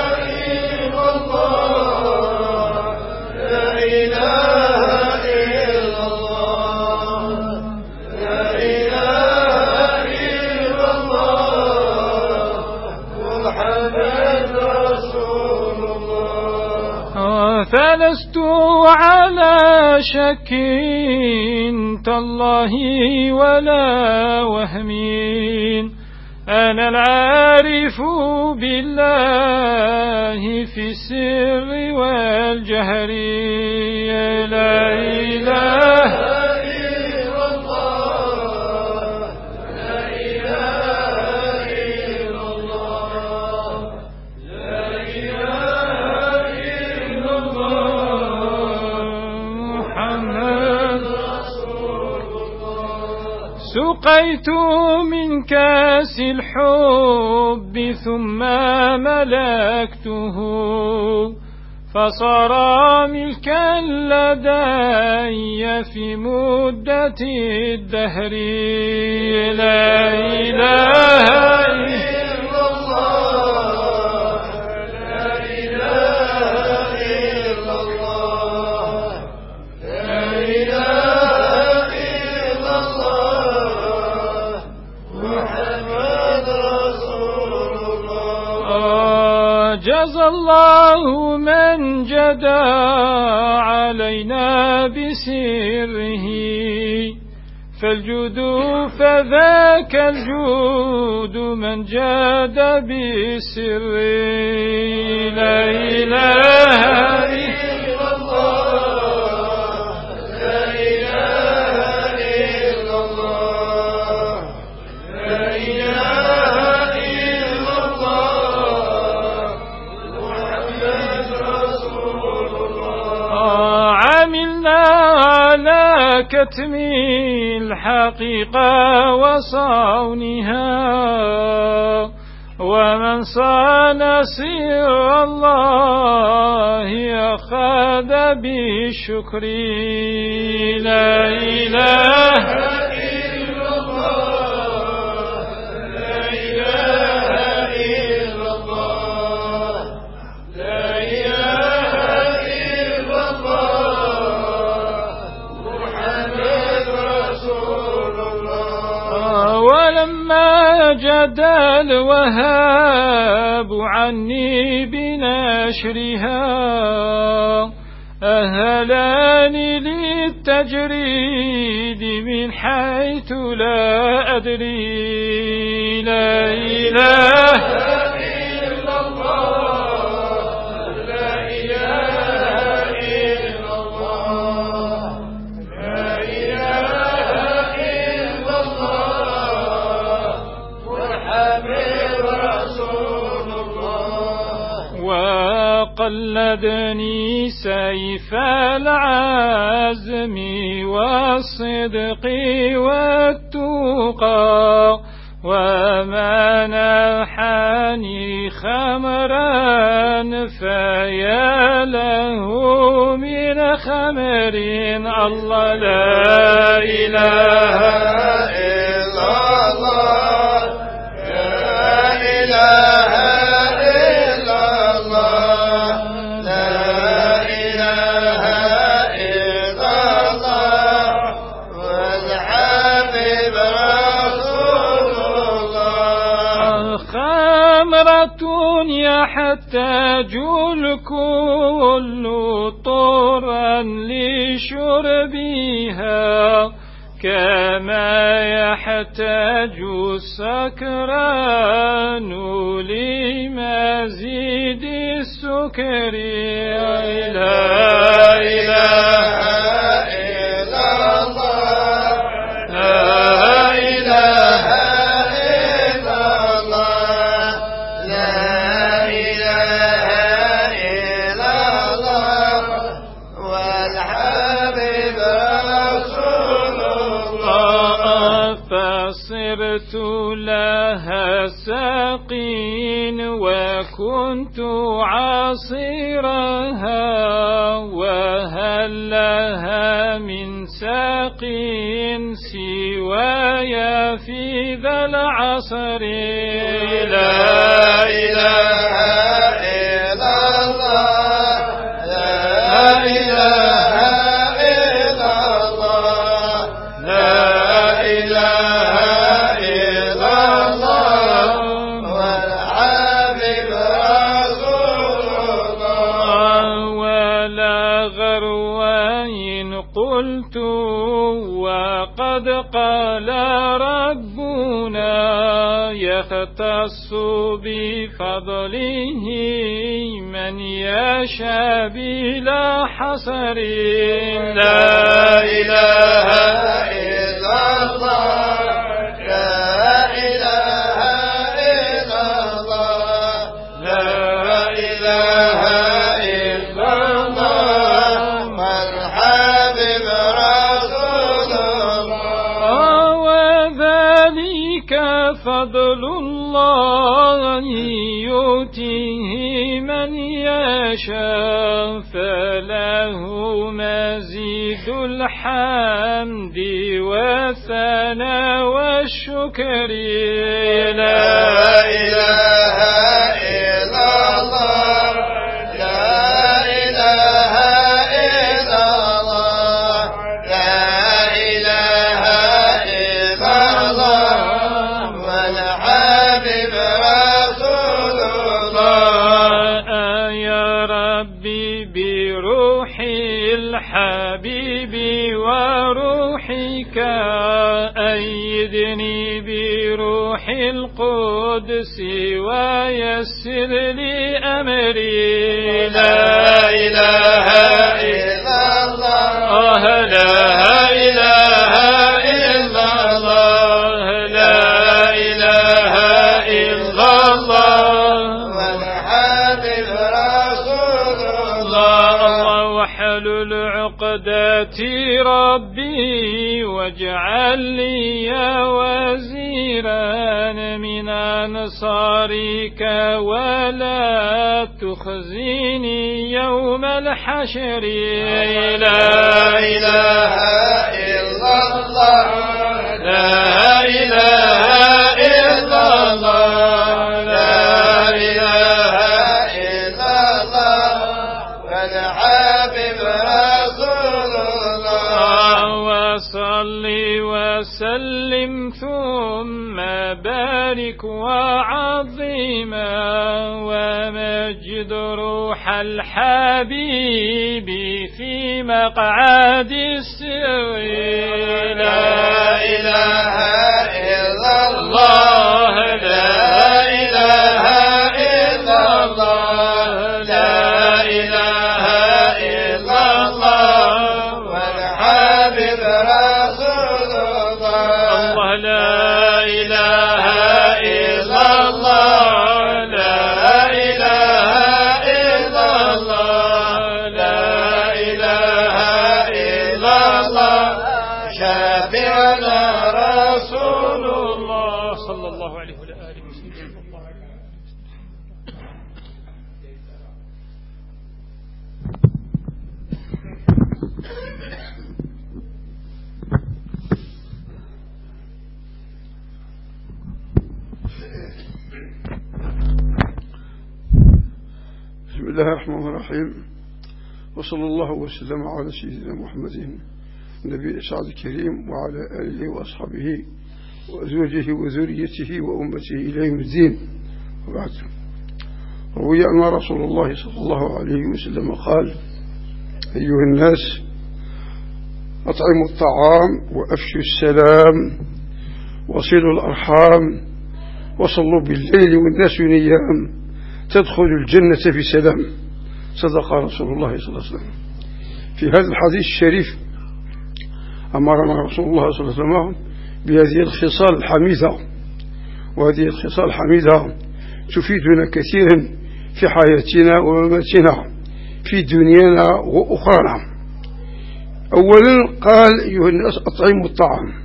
Speaker 4: فلست على شك تالله ولا وهمين أنا العارف بالله في السر والجهر لا إله سقيت من كاس الحب ثم ملكته فصار ملكا لدي في مدة الدهر. لا إله إلا الله لا إله إلا الله لا إله إلا الله محمد رسول الله. جزى الله من جدى علينا بسره فالجود فذاك الجود من جاد بسر. لا إله إلا الله لا إله إلا الله لا إله إلا الله محمد رسول الله. عملنا على كتم الحقيقة وصونها ومن صان سر الله أخذ بالشكر. لا إله إلا الله لا إله إلا الله لا إله إلا الله محمد رسول الله. ولما جدى الوهاب عني بنشرها أهلاني للتجريد من حيث لا أدري. لا إله إلا الله لا إله إلا الله لا إله إلا الله محمد رسول الله. وقلدني سيف العزم والصدق والتقى ومنحني خمرا فيا له من خمر. الله لا إله إلا الله لا إله إلا الله لا إله إلا الله والحبيب رسول الله. خمرة يحتاج الكل طرا لشربها كما يحتاج السكران لمزيد السكر. لا إله إلا الله لا إله إلا الله لا إله إلا الله والحبيب رسول الله. فصرت لها ساقين وكنت عصيرها وهل لها من ساق سوايا في ذا العصر. لا إله إلا الله لا إله إلا الله لا إله إلا الله والحبيب رسول الله. ولا غروين قلت وقد قال ربنا يختص بفضله من يشاء بلا حصر. لا إله إلا الله لا إله إلا الله لا إله إلا الله والحبيب رسول الله. فضل الله يؤتيه من يشاء فله مزيد الحمد والثناء والشكر. لا
Speaker 6: إله إلا الله لا إله إلا الله لا إله إلا الله والحبيب رسول الله.
Speaker 4: يا ربي بروحي الحبيب وروحك أيدني بروح القدس ويسر لي أمري. لا إله إلا الله لا إله إلا الله لا إله إلا الله
Speaker 6: والحبيب رسول
Speaker 4: الله. واحلل عقدات ربي واجعل لي وزيرا من أنصارك ولا تخزيني يوم الحشر. لا إله
Speaker 6: إلا الله
Speaker 4: لا إله إلا الله لا إله
Speaker 6: إلا الله والحبيب رسول الله.
Speaker 4: وصلي وسلم ثم بارك وعظيما ومجد روح الحبيب في مقعد السر. لا إله
Speaker 6: إلا
Speaker 4: الله لا إله إلا الله لا إله إلا الله
Speaker 6: والحبيب رسول الله.
Speaker 4: الله لا إله إلا الله لا إله إلا الله لا إله إلا الله شافعنا رسول الله صلى الله عليه وآله وسلم.
Speaker 3: بسم الله الرحمن الرحيم، وصلى الله وسلم على سيدنا محمد النبي الأسعد الكريم وعلى آله وأصحابه وأزواجه وذريته وأمته إلى يوم الدين. وبعد، روي أن رسول الله صلى الله عليه وسلم قال: أيها الناس، أطعموا الطعام وأفشوا السلام وصلوا الأرحام وصلوا بالليل والناس نيام تدخلوا الجنة بسلام. صدق رسول الله صلى الله عليه وسلم. في هذا الحديث الشريف أمرنا رسول الله صلى الله عليه وسلم بهذه الخصال الحميدة، وهذه الخصال الحميدة تفيدنا كثيرا في حياتنا ومماتنا في دنيانا وأخرانا. أولا قال: أيها الناس، أطعموا الطعام.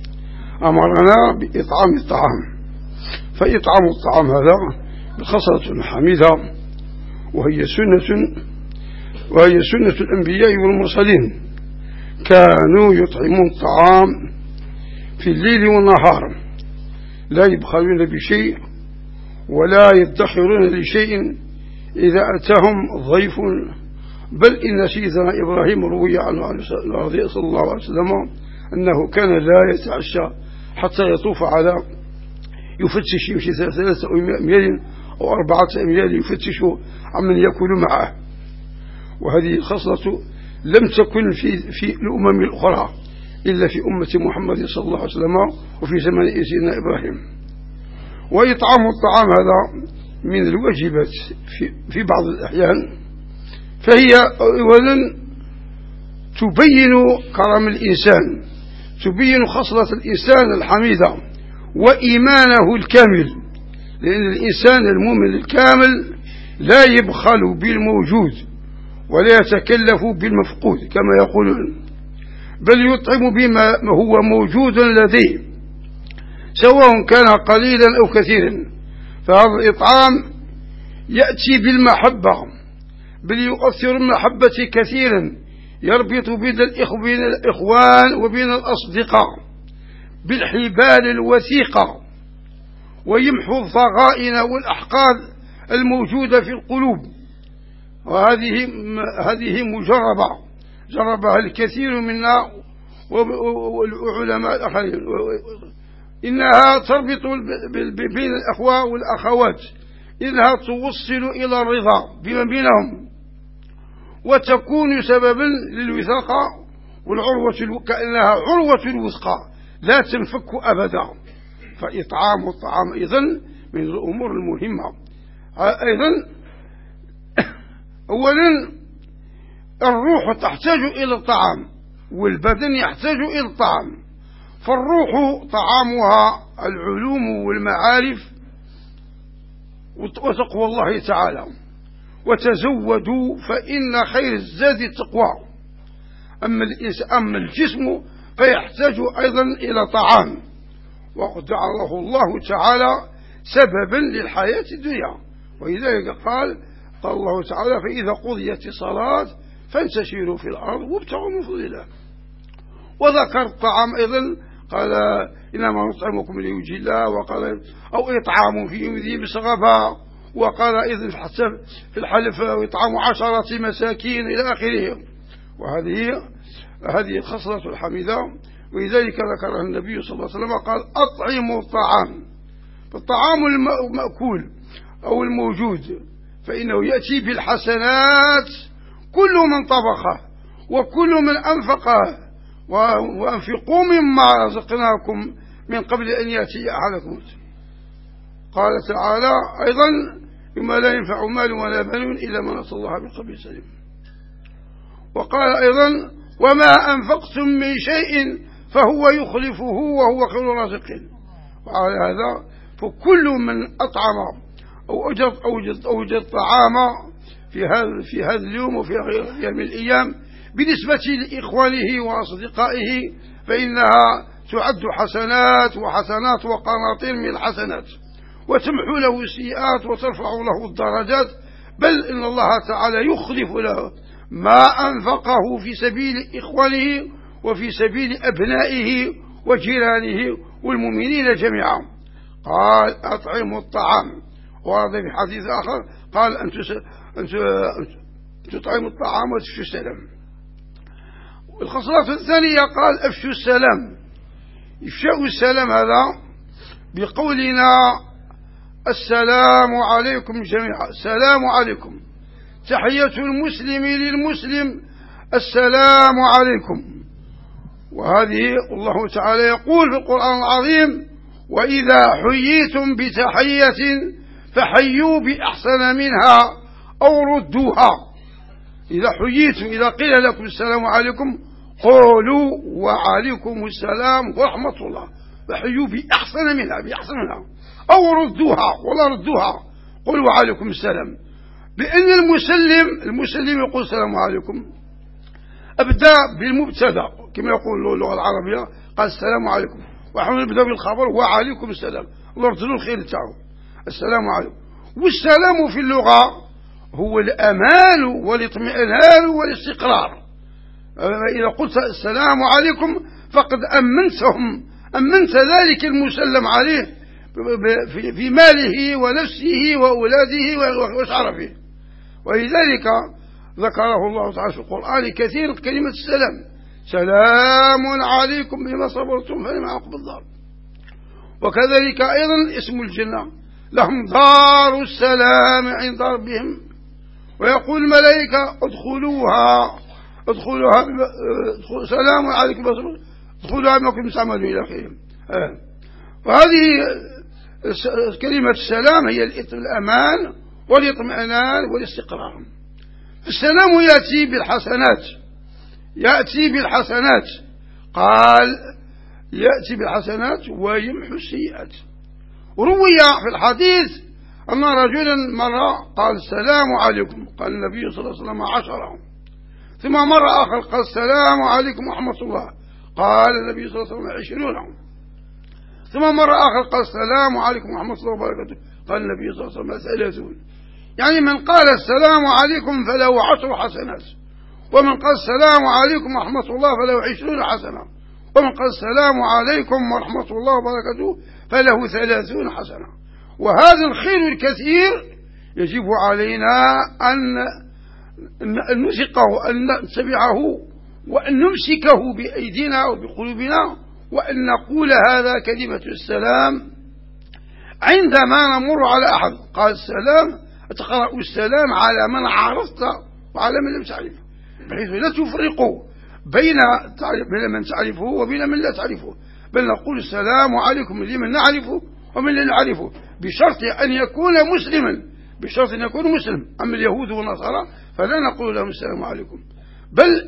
Speaker 3: أمرنا بإطعام الطعام، فإطعام الطعام هذا بخصلة حميدة، وهي سنة وهي سنة الأنبياء والمرسلين، كانوا يطعمون الطعام في الليل والنهار، لا يبخلون بشيء ولا يدخرون لشيء إذا أتاهم ضيف. بل إن سيدنا إبراهيم روي عنه صلى الله عليه وسلم أنه كان لا يتعشى حتى يطوف على يفتش يمشي ثلاثة أميال أو أربعة أميال يفتش عمن يأكل معه. وهذه الخصلة لم تكن في, في الأمم الأخرى إلا في أمة محمد صلى الله عليه وسلم وفي زمن سيدنا إبراهيم. وإطعام الطعام هذا من الواجبات في, في بعض الأحيان، فهي أولا تبين كرم الإنسان، تبين خصلة الإنسان الحميدة وإيمانه الكامل، لأن الإنسان المؤمن الكامل لا يبخل بالموجود ولا يتكلف بالمفقود كما يقولون، بل يطعم بما هو موجود لديه، سواء كان قليلا أو كثيرا. فهذا الإطعام يأتي بالمحبة، بل يؤثر المحبة كثيرا، يربط بين الإخوان وبين الأصدقاء بالحبال الوثيقة، ويمحو الضغائن والأحقاد الموجودة في القلوب. وهذه هذه مجربة جربها الكثير منا والعلماء الآخرين. إنها تربط بين الأخوة والأخوات، إنها توصل إلى الرضا بما بينهم، وتكون سببا للوثاقة والعروة، كأنها عروة الوثقى لا تنفك أبدا. فإطعام الطعام أيضا من الأمور المهمة. أيضا أولا الروح تحتاج إلى الطعام، والبدن يحتاج إلى الطعام. فالروح طعامها العلوم والمعارف وتقوى الله تعالى. وتزودوا فإن خير الزاد التقوى. أما أما الجسم فيحتاج أيضا إلى طعام، وقد جعله الله تعالى سببا للحياة الدنيا. ولذلك قال قال الله تعالى: فإذا قضيت الصلاة فانتشروا في الأرض وابتغوا من فضل الله. وذكر الطعام أيضا، قال: إنما نطعمكم لوجه الله، وقال: أو إطعام في يوم ذي مسغبة، وقال أيضا حتى في الحلف: وإطعام عشرة مساكين إلى آخره. وهذه هذه الخصلة الحميدة، ولذلك ذكرها النبي صلى الله عليه وسلم، قال: أطعموا الطعام. فالطعام المأكول أو الموجود فإنه يأتي بالحسنات، كل من طبخه وكل من أنفقه. وأنفقوا مما رزقناكم من قبل أن يأتي أحدكم. قال تعالى أيضا: بما لا ينفع مال ولا بنون إلا من أتى الله بقلب سليم. وقال أيضا: وما أنفقتم من شيء فهو يخلفه وهو خير الرازقين. وعلى هذا فكل من أطعم أو أوجد, أوجد, أوجد طعام في هذا في هذا اليوم وفي غيره من الأيام بالنسبة لإخوانه وأصدقائه فإنها تعد حسنات وحسنات وقناطير من الحسنات، وتمحو له السيئات وترفع له الدرجات. بل إن الله تعالى يخلف له ما أنفقه في سبيل إخوانه وفي سبيل أبنائه وجيرانه والمؤمنين جميعا. قال: أطعموا الطعام. وهذا في حديث آخر قال: أن تطعموا الطعام وتفشوا السلام. الخصلة الثانية قال: أفشوا السلام. إفشاء السلام هذا بقولنا: السلام عليكم جميعا، السلام عليكم. تحية المسلم للمسلم السلام عليكم. وهذه الله تعالى يقول في القرآن العظيم: وإذا حييتم بتحية فحيوا بأحسن منها أو ردوها. إذا حييتم، إذا قيل لكم السلام عليكم قولوا وعليكم السلام ورحمة الله، فحيوا بأحسن منها بأحسن منها أو ردوها ولا ردوها، قولوا وعليكم السلام. بأن المسلم المسلم يقول السلام عليكم، أبدأ بالمبتدا كما يقول اللغة العربية، قال السلام عليكم، ونحن نبدأ بالخبر وعليكم السلام، الله يرد له الخير بتاعه، السلام عليكم. والسلام في اللغة هو الأمان والاطمئنان والاستقرار. إذا قلت السلام عليكم فقد أمنتهم، أمنت ذلك المسلم عليه في ماله ونفسه وأولاده وشرفه. ولذلك ذكره الله تعالى في القرآن كثير كلمة السلام: سلام عليكم بما صبرتم فنعم عقبى الدار. وكذلك أيضا اسم الجنة: لهم دار السلام عند ربهم، ويقول الملائكة: ادخلوها ادخلوها سلام عليكم ادخلوها بما كنتم تعملون إلى آخره. وهذه كلمة السلام هي الأمان والاطمئنان والاستقرار. السلام يأتي بالحسنات، يأتي بالحسنات قال يأتي بالحسنات ويمحو السيئات. روي في الحديث أن رجلا مرة قال السلام عليكم، قال النبي صلى الله عليه وسلم عشرة. ثم مرة آخر قال السلام عليكم ورحمة الله، قال النبي صلى الله عليه وسلم عشرون. ثم مرة آخر قال السلام عليكم ورحمة الله وبركاته، قال النبي صلى الله عليه وسلم ثلاثون. يعني من قال السلام عليكم فله عشر حسنات، ومن قال السلام عليكم ورحمة الله فله عشرون حسنة، ومن قال السلام عليكم ورحمة الله وبركاته فله ثلاثون حسنة. وهذا الخير الكثير يجب علينا أن نثقه، أن نتبعه، وأن نمسكه بأيدينا وبقلوبنا، وأن نقول هذا كلمة السلام عندما نمر على أحد. قال السلام، تقرأ السلام على من عرفت وعلى من لم تعرف، بحيث لا تفرقوا بين من تعرفه وبين من لا تعرفه، بل نقول السلام عليكم لمن نعرفه ومن لا نعرفه، بشرط أن يكون مسلما، بشرط أن يكون مسلم. أما اليهود والنصارى فلا نقول لهم السلام عليكم، بل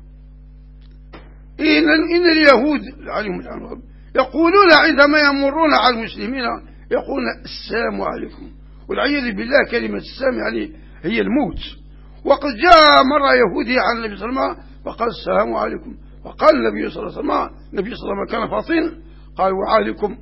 Speaker 3: إن, إن اليهود عليهم العنهم يقولون عندما يمرون على المسلمين يقولون السلام عليكم، والعياذ بالله كلمة السلام يعني هي الموت. وقد جاء مرة يهودي عن النبي صلى الله عليه وسلم فقال السلام عليكم، فقال النبي صلى الله عليه وسلم، النبي صلى الله عليه وسلم كان فاطن، قال وعليكم.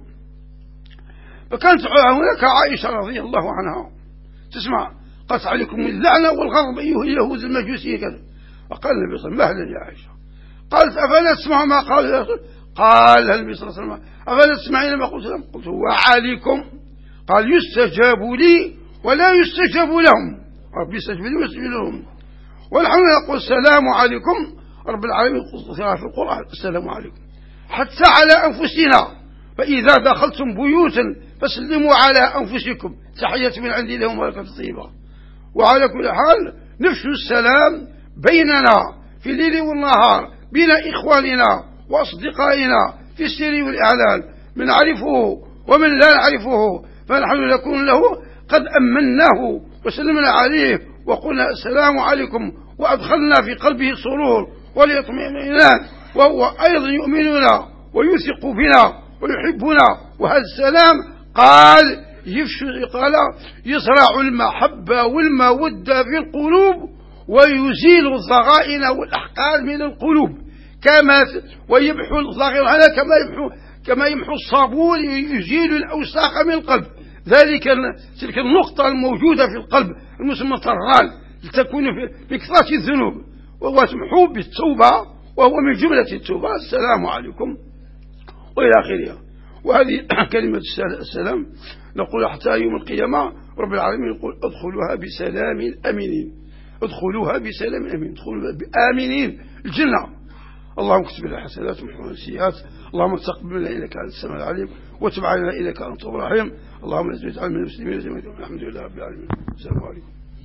Speaker 3: فكانت هناك عائشة رضي الله عنها تسمع، قالت عليكم اللعنة والغضب أيها اليهود المجوسية كذا. فقال النبي صلى الله عليه وسلم مهلا يا عائشة. قالت أفلا تسمعوا ما قال يا رسول؟ قال النبي صلى الله عليه وسلم أفلا تسمعين ما قلت لهم؟ قلت وعليكم. قال يستجاب لي ولا يستجاب لهم، ربي يستجاب لي ويستجاب لهم. ونحن نقول السلام عليكم، رب العالمين في القرآن السلام عليكم حتى على أنفسنا، فإذا دخلتم بيوتا فسلموا على أنفسكم تحية من عندي لهم بركة طيبة. وعلى كل حال نفشوا السلام بيننا في الليل والنهار، بين إخواننا وأصدقائنا في السر والإعلان، من نعرفه ومن لا نعرفه، فنحن نكون له قد أمناه وسلمنا عليه وقلنا السلام عليكم، وأدخلنا في قلبه السرور والاطمئنان، وهو أيضا يؤمننا ويثق بنا ويحبنا. وهذا السلام قال يفشل، قال يزرع المحبة والمودة في القلوب ويزيل الضغائن والأحقاد من القلوب، كما ويمحو الضغائن هذا كما يمحو كما يمحو الصابون يزيل الأوساخ من القلب. ذلك تلك النقطة الموجودة في القلب المسمى طران لتكون في كثرة الذنوب، وهو تمحو بالتوبة، وهو من جملة التوبة السلام عليكم وإلى آخرها. وهذه كلمة السلام نقول حتى يوم القيامة رب العالمين يقول ادخلوها بسلام أمينين، ادخلوها بسلام أمين، ادخلوها بآمنين الجنة. اللهم اكتب لنا حسنات ومحونا السيئات، اللهم تقبلنا إنك أنت السميع العليم، وتب علينا إنك أنت الرحيم، اللهم اجعلنا من المسلمين جميعا. الحمد لله رب العالمين. السلام عليكم.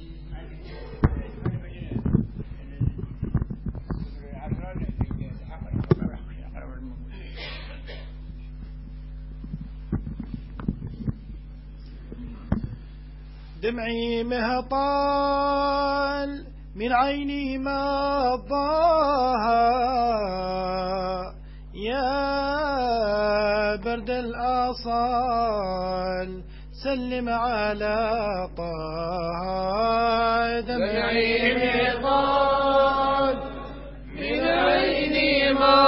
Speaker 5: دمعي مهطال من عيني ما ضاها، يا برد الآصال سلم على طه.
Speaker 6: دمعي مهطال من عيني ما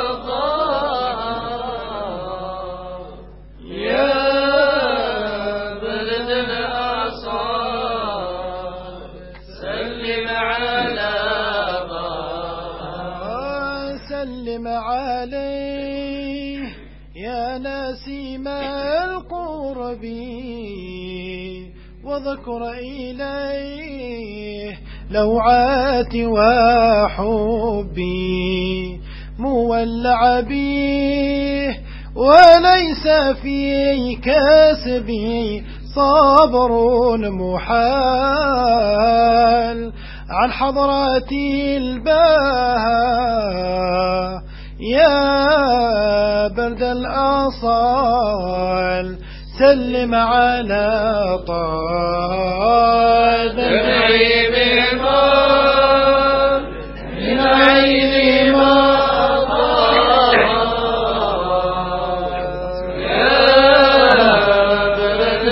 Speaker 5: عليه يا نسيم القرب، وذكر إليه لوعاتي وحبي، مولع به وليس في كسبي صبر محال، عن حضرات الباها يا برد الأصال سلم على طه.
Speaker 6: دمعي بمال من عيني ما طال، يا برد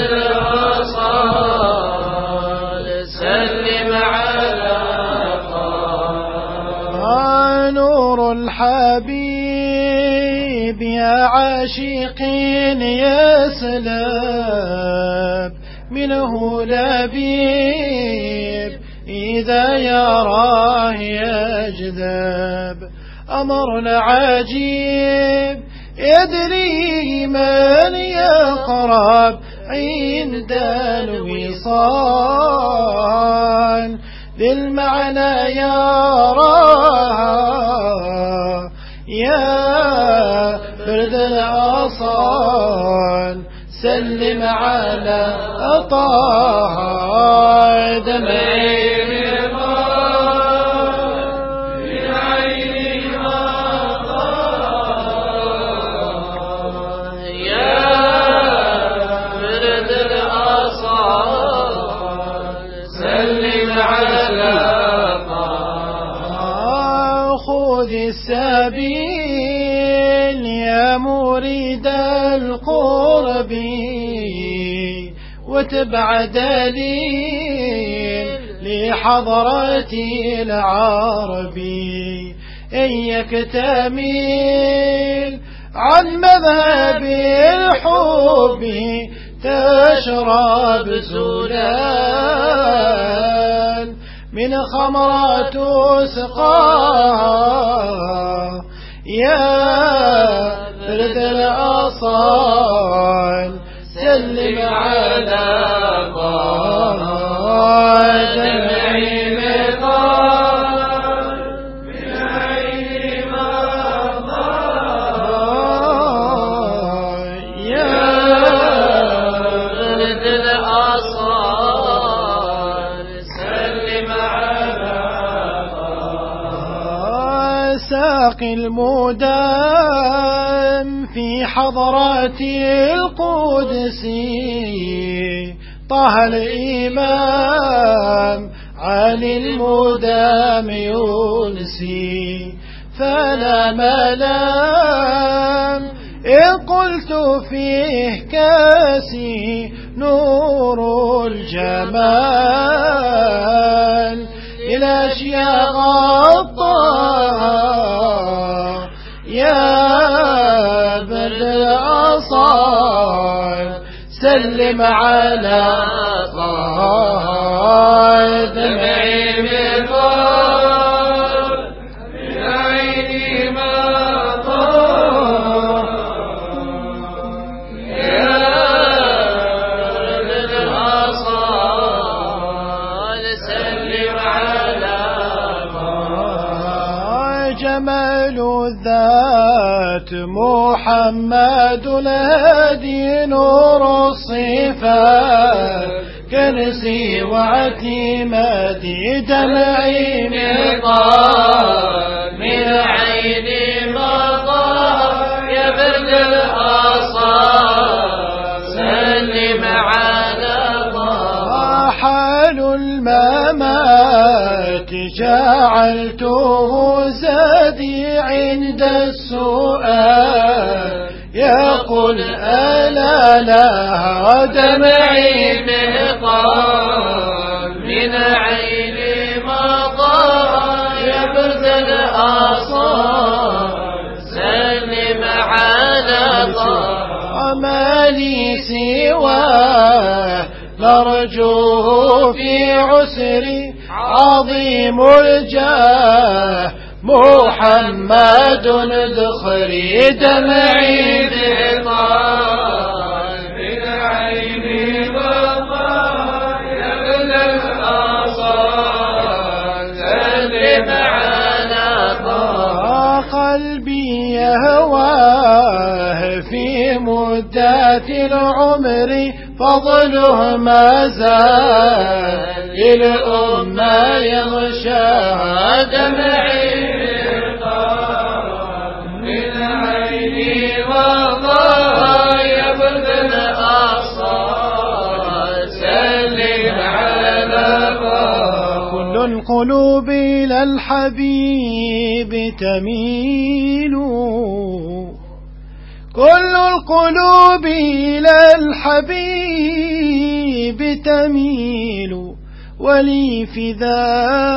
Speaker 6: الأصال سلم على طه.
Speaker 5: نور الحبيب يا عاشقين يسلب منه لبيب إذا يراه يجذب أمر عجيب يدري من يقرب عند الوصال بالمعنى يراها يا برد الأصال سلم على طه دمعي السبيل يا مريد القرب وتبع دليل لحضرة العربي إن يكتمل عن مذهب الحب تشرب زلال من خمرة تسقى يا برد الأصال سلم على دمعي مطال من عين مطال يا برد الأصال سلم على ساقي المدام في حضرة القدس طه الإمام علي المدام ينسي فلا ملام إن قلت فيه كاسي نور الجمال إلى أشياء غطاها يا برد الأصال سلم على طه دمعي مطال من عيني مطال يا برد الأصال سلم على طه جمال الذات محمد الهادي نور الصفات كنسي واعتمادي دمعي مطال من عيني مطال يا برد الأصال سلم على طه حال الممات جعلته زادي عند السؤال يقول ألا لها دمعي مطال من عيني مطال يا برد الأصال سلم على طه ما لي سواه نرجوه في عسري عظيم الجاه محمد ادخري دمعي بطال من عيني مطال يا برد الأصال سلم على طه قلبي يهواه في مدة العمر فضله ما زال للأمة يغشاها دمعي من عيني وضاء يا برد الأصال سلم على طه كل القلوب إلى الحبيب تميل كل القلوب إلى الحبيب تميل ولي في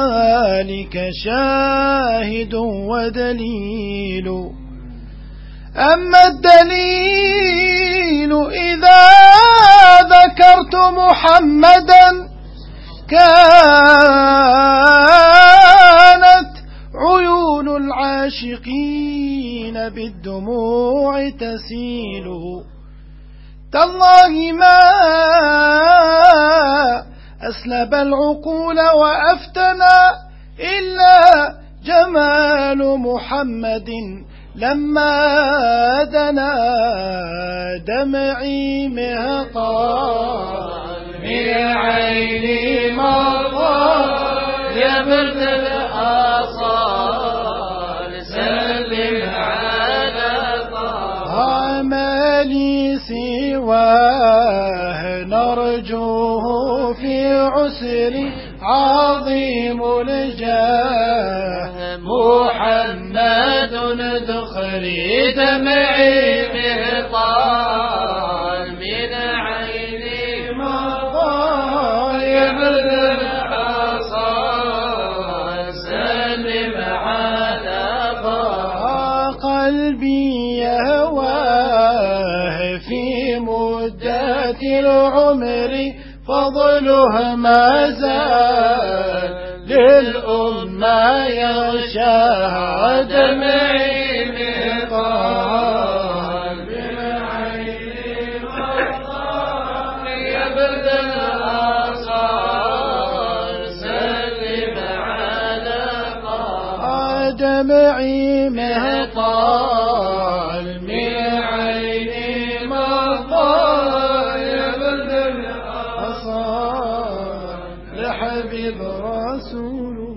Speaker 5: ذلك شاهد ودليل
Speaker 7: أما الدليل إذا ذكرت محمدا كانت عيون العاشقين بالدموع تسيل تالله ما أسلب العقول وأفتنا إلا جمال محمد لما دنا دمعي مهطال
Speaker 6: من عيني مطال يا برد الآصال سلم على طال
Speaker 7: مالي سواه نرجوه في عسري عظيم الجاه
Speaker 6: محمد دخلي دمعي مهطال من عيني مطال يا برد الآصال سلم على طال
Speaker 7: قلبي يهواه في مدة العمر فضله ما زال للأمة يغشاها
Speaker 6: دمعي مهطال من عيني مطال يا برد الآصال سلم على طال
Speaker 7: دمعي مهطال
Speaker 6: من عيني مطال يا برد
Speaker 7: الآصال لحبيب رسول الله.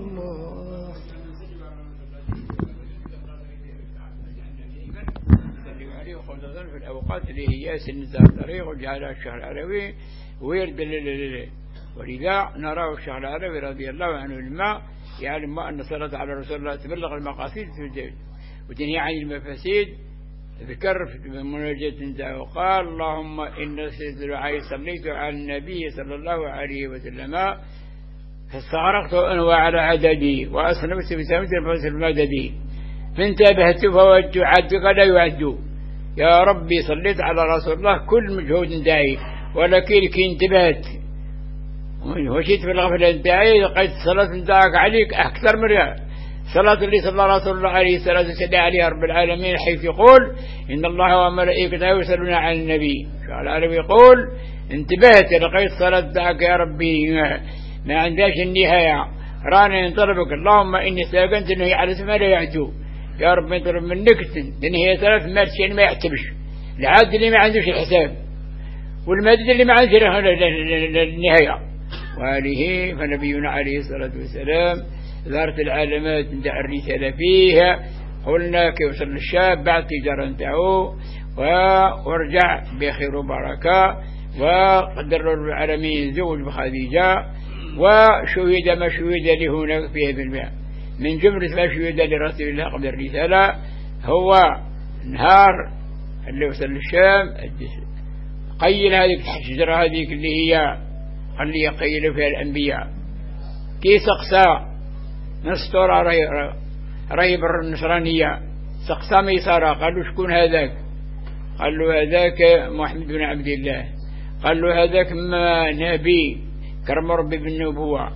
Speaker 2: في الأوقات اللي هي سنة الطريق وجعلها الشهر العربي ويرد ولذا نراه الشهر العربي رضي الله عنه الماء يعلم ما أن صلاة على رسول الله تبلغ المقاصد وتنهي عن المفاسد. ذكر في مناجاة وقال اللهم إن سيدنا صليت على النبي صلى الله عليه وسلم فاستغرقت أنواع على عددي وأصنبت بسامة الفوز المددي فانتبهت فوجت عدك لا يعد. يا ربي صليت على رسول الله كل مجهود داعي ولكنك انتبهت وشيت في الغفلة داعي لقيت صلاة داعك عليك أكثر مرة صلاة اللي صلى رسول الله عليه الصلاة والسلام عليه رب العالمين حيث يقول إن الله وملائكته يصلون على النبي. العربي يقول انتبهت لقيت صلاة داعك يا ربي ما عندهاش النهاية رانا ينطلبك اللهم إني استيقنت أنه على ما لا يعدو. يا رب يطلب منك لأن هي ثلاث مات شيء ما يحتبش العاد اللي ما عندوش الحساب والمدد اللي ما عندوش النهاية. وآله فنبينا عليه الصلاة والسلام ظهرت العلامات ندع الرسالة فيها قلنا كيف وصل الشاب بعد تجارة انتهوا وارجع بخير وبركة وقدر العالمين زوج بخديجة وشهد ما شهد له هناك فيها بالمئة من جملة ما شهد لرسول الله قبل الرسالة هو نهار اللي وصل الشام قيل هذه الشجرة هذه اللي هي اللي يقيل فيها الأنبياء كي سقسا نستور رهيب النصرانية سقسا ميسارة قالوا شكون هذاك قال له هذاك محمد بن عبد الله قال له هذاك ما نبي كرم ربي بالنبوة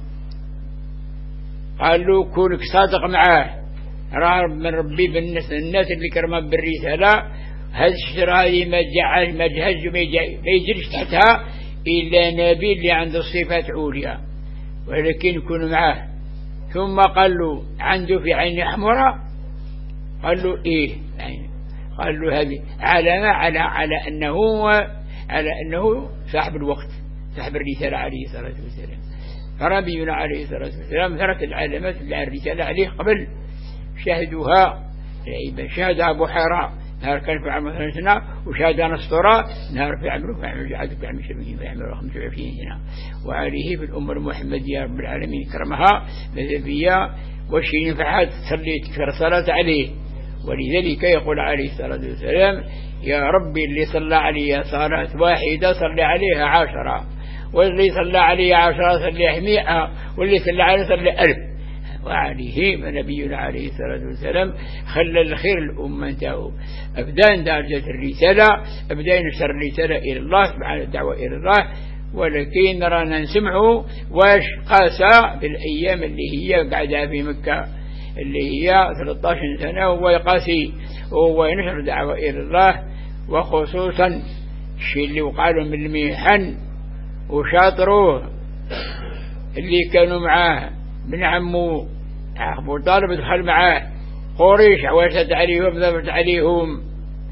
Speaker 2: قال له كونك صادق معاه راه من ربي بالناس الناس اللي كرمها بالرسالة هذه الشجرة هذه ما جعل ما جهز ما يجريش تحتها إلا نبي اللي عنده صفات عليا ولكن يكون معاه. ثم قال له عنده في عيني حمراء قال له إيه يعني قال له هذه علامة على على أنه على أنه صاحب الوقت صاحب الرسالة عليه الصلاة والسلام. فربينا عليه الصلاة والسلام ثلاث العلامات اللي الرسالة عليه قبل شاهدوها شاهدها أبو حراء نهار كان في عام مثلا سنة وشاهدها نسطورة نهار في عمره في عمره جعده في عمر شبهين في عمره خمسة وعشرين سنة. وعليه في الأمة المحمدية رب العالمين كرمها مذهبية وشي نفعات صليت في صلاة عليه. ولذلك يقول عليه الصلاة والسلام يا ربي اللي صلى عليه صلاة واحدة صلى عليها عشرة واللي صلى عليه عشرة صلى مئة واللي صلى عليه صلى ألف. وعليه نبينا عليه الصلاة والسلام خلى الخير الأمة أبدان درجة الرسالة أبدان نشر الرسالة إلى الله سبحانه الدعوة إلى الله. ولكن رانا نسمعوا واش قاسى بالأيام اللي هي قاعدة في مكة اللي هي ثلاثة عشر سنة وهو يقاسي وهو ينشر دعوة إلى الله، وخصوصا الشيء اللي وقعوا من الميحن وشاطروه اللي كانوا معاه بن عمو أبو طالب دخل معاه قريش عواشت عليهم ضربت عليهم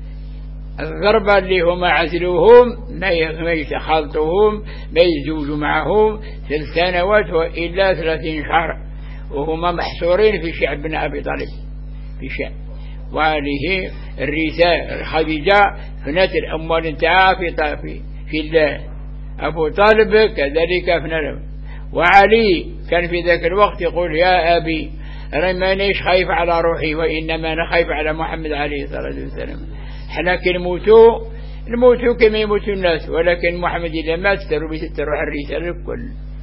Speaker 2: الضربة اللي هم عزلوهم ما يتخالطوهم ما يزوجوا معهم ثلاث سنوات وإلا ثلاثين شهر وهم محصورين في شعب بن أبي طالب في شعب. وعليه الرسالة خديجة فنت الأموال انتهى في طافي في الله، أبو طالب كذلك فنت. وعلي كان في ذاك الوقت يقول يا أبي أنا مانيش خايف على روحي وإنما أنا خايف على محمد عليه الصلاة والسلام. احنا كنموتوا نموتوا كما يموتوا الناس، ولكن محمد إذا مات تروح الرسالة الكل.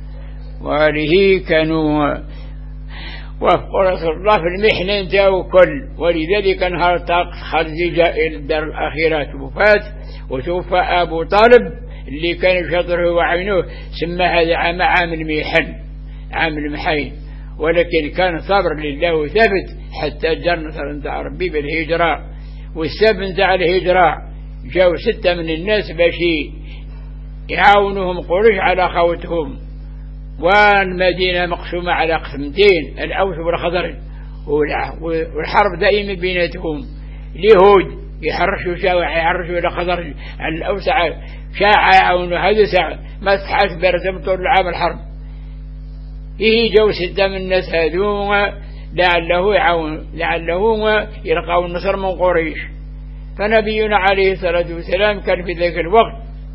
Speaker 2: وعليه كانوا وفقوا رسول الله في المحنة انتهوا كل. ولذلك انهار طاق خديجة إلى الدار الأخيرة توفات وتوفى أبو طالب اللي كان شطره وعينه سمى هذا عام عام المحن عام المحين. ولكن كان صبر لله وثبت حتى جاء نصر نتاع ربي بالهجرة. والسبب نتاع الهجرة جاءوا ستة من الناس باش يعاونوهم قريش على خوتهم، والمدينة مقسومة على قسمتين الأوس والخضر، والحرب دائما بيناتهم. اليهود يحرشوا شاوع يحرشوا إلى خضر على الأوس شاعة يعاونوا هذا ساعة ما تحاس برتم طول العام الحرب. إيه جو ستة من الناس هذو لعله يعاون لعله يلقوا النصر من قريش. فنبينا عليه الصلاة والسلام كان في ذاك الوقت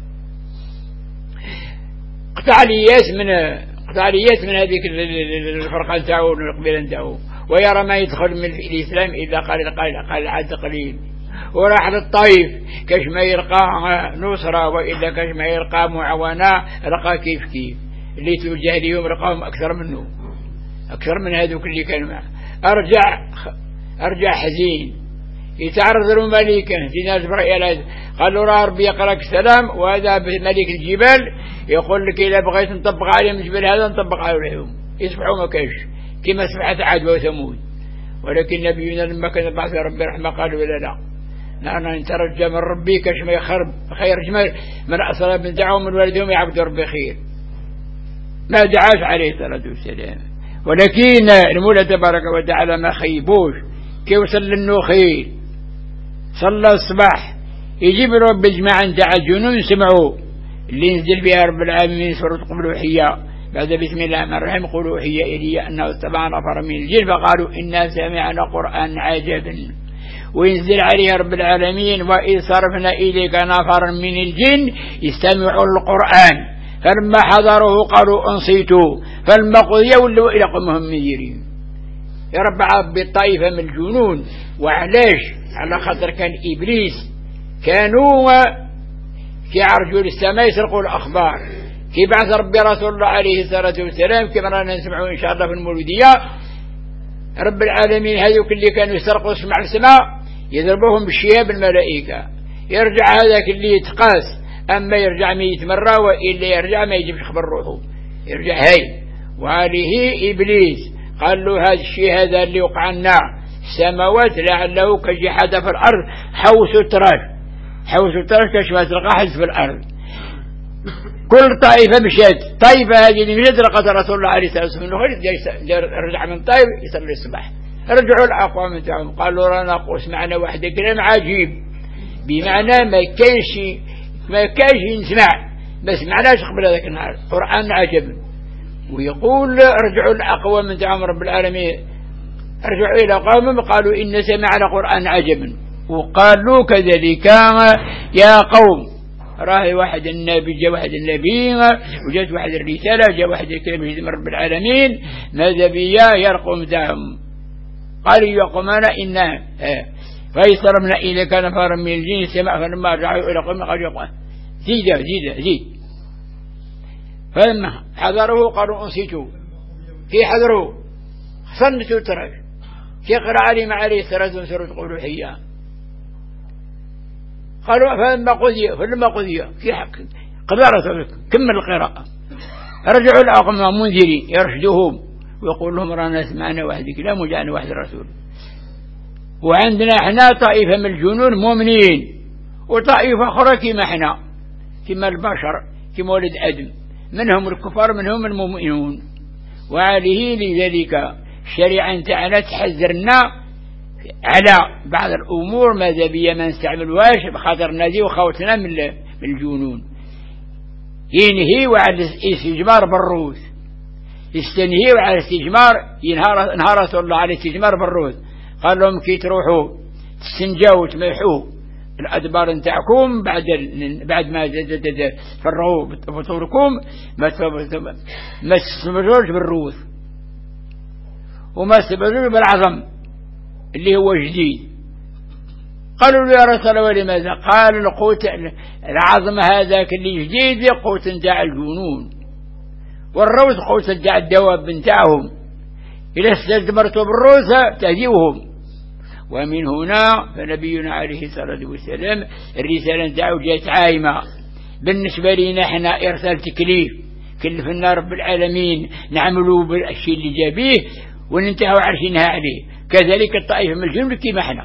Speaker 2: قطع لياس من قطع لياس من هذيك الفرقة نتاعو والقبيلة نتاعو، ويرى ما يدخل من الإسلام إذا قال قال قال عاد قليل. وراح للطائف كاش ما يلقى نصرة وإلا كاش ما يلقى معاونة لقى كيف كيف اللي توجه اليوم لقاهم أكثر منه أكثر من هذوك اللي كانوا معه. أرجع أرجع حزين يتعرض له ملكا في ناس برأي قالوا راه ربي يقرأك السلام وهذا ملك الجبال يقول لك إذا بغيت نطبق عليهم الجبال هذا نطبق عليهم يصبحوا ما كاش كما صبحت عاد وثمود. ولكن نبينا لما كان بعث ربي رحمه قالوا لا لا نحن نترجى من ربي كاش ما يخرب خير جمال من أصلا من دعوهم من والدهم يعبد ربي خير ما دعاش عليه الصلاة والسلام. ولكن المولى تبارك وتعالى ما خيبوش كي وصل للنخيل صلى الصباح يجيب رب الجماعة نتاع الجنون سمعوا اللي نزل بها رب العالمين سورة قلوحية بعد بسم الله الرحمن الرحيم قلوحية إلي أنه استبع نفر من الجن فقالوا إنا سمعنا قرآن عجبا. وينزل عليها رب العالمين وإذ صرفنا إليك نفر من الجن يستمعوا القرآن فلما حضروه قالوا أنصيتوا فلما قضي ولوا إلى قومهم منذرين. يا رب عاب بالطائفة من الجنون. وعلاش؟ على خاطر كان إبليس كانوا كيعرجوا للسماء يسرقوا الأخبار كي بعث ربي رسول الله عليه الصلاة والسلام كما رانا نسمعوا إن شاء الله في المولودية. رب العالمين هذوك اللي كانوا يسرقوا سمع السماء يضربوهم بالشهاب الملائكة. يرجع هذاك اللي يتقاس أما يرجع ما يتمرى وإلا يرجع ما يجيبش خبر روحه يرجع هاي. وعليه إبليس قال له هذا الشيء هذا اللي وقع لنا السماوات لعله كجي حدا في الأرض حوسوا تراج حوسوا تراج كاش ما تلقى حد في الأرض. كل طائفة مشات طائفة هذه اللي مشات لقد رسول الله عليه الصلاة والسلام رجع من طائف يصلي الصباح. رجعوا الأقوام نتاعهم قالوا رانا قوس معنا واحد كلام عجيب بمعنى ما كانش ما كانش نسمع بس معناش قبل هذاك النهار قرآن عجب. ويقول رجعوا الأقوام نتاعهم رب العالمين رجعوا إلى قومهم قالوا إن سمعنا قرآن عجبا. وقالوا كذلك يا قوم راه واحد النبي جاء واحد النبي وجاءت واحد الرسالة جاء واحد الكلام من رب العالمين ماذا بيا يرقوا متاعهم قالوا يا قومنا إنا فيصرمنا إليك نفر من الجن سمع فلما رجعوا إلى قومهم قالوا يا قوم زيد زيد زيد فلما حضروه قالوا أنصتوا كي حضروا صنتوا ترج يقرأ علي مع عليه ثلاث سورة الألوهية. قالوا فلما قضي فلما قضي في حق قدرة كمل القراءة. رجعوا الأقوام منذرين يرشدهم ويقول لهم رانا سمعنا واحد كلام وجاءنا واحد الرسول. وعندنا احنا طائفة من الجنون مؤمنين وطائفة أخرى كما احنا كما البشر كما ولد آدم منهم الكفار منهم المؤمنون. وعليه لذلك الشريعة تعالى تحذرنا على بعض الأمور ماذا بيا ما نستعملوهاش بخاطر نادي وخوتنا من الجنون. ينهي على الاستجمار بالروث يستنهي على الاستجمار ينهار انهارت الله على الاستجمار بالروث. قال لهم كي تروحوا تستنجاوا وتميحوا الأدبار نتاعكم بعد بعد ما فرغوا بطوركم ما ما تستمروش بالروث وما تستمروش بالعظم اللي هو جديد. قالوا له يا رسول الله ولماذا؟ قال القوت العظم هذاك اللي جديد قوت نتاع الجنون والروث قوت نتاع الدواب نتاعهم إذا استثمرتوا بالروث تهديوهم. ومن هنا فنبينا عليه الصلاة والسلام الرسالة نتاعو جاءت عايمة بالنسبة لنا احنا إرسال تكليف كلفنا رب العالمين نعملوا بالشيء اللي جابيه وننتهوا عرشنها عليه. كذلك الطائفة من الجنود كما احنا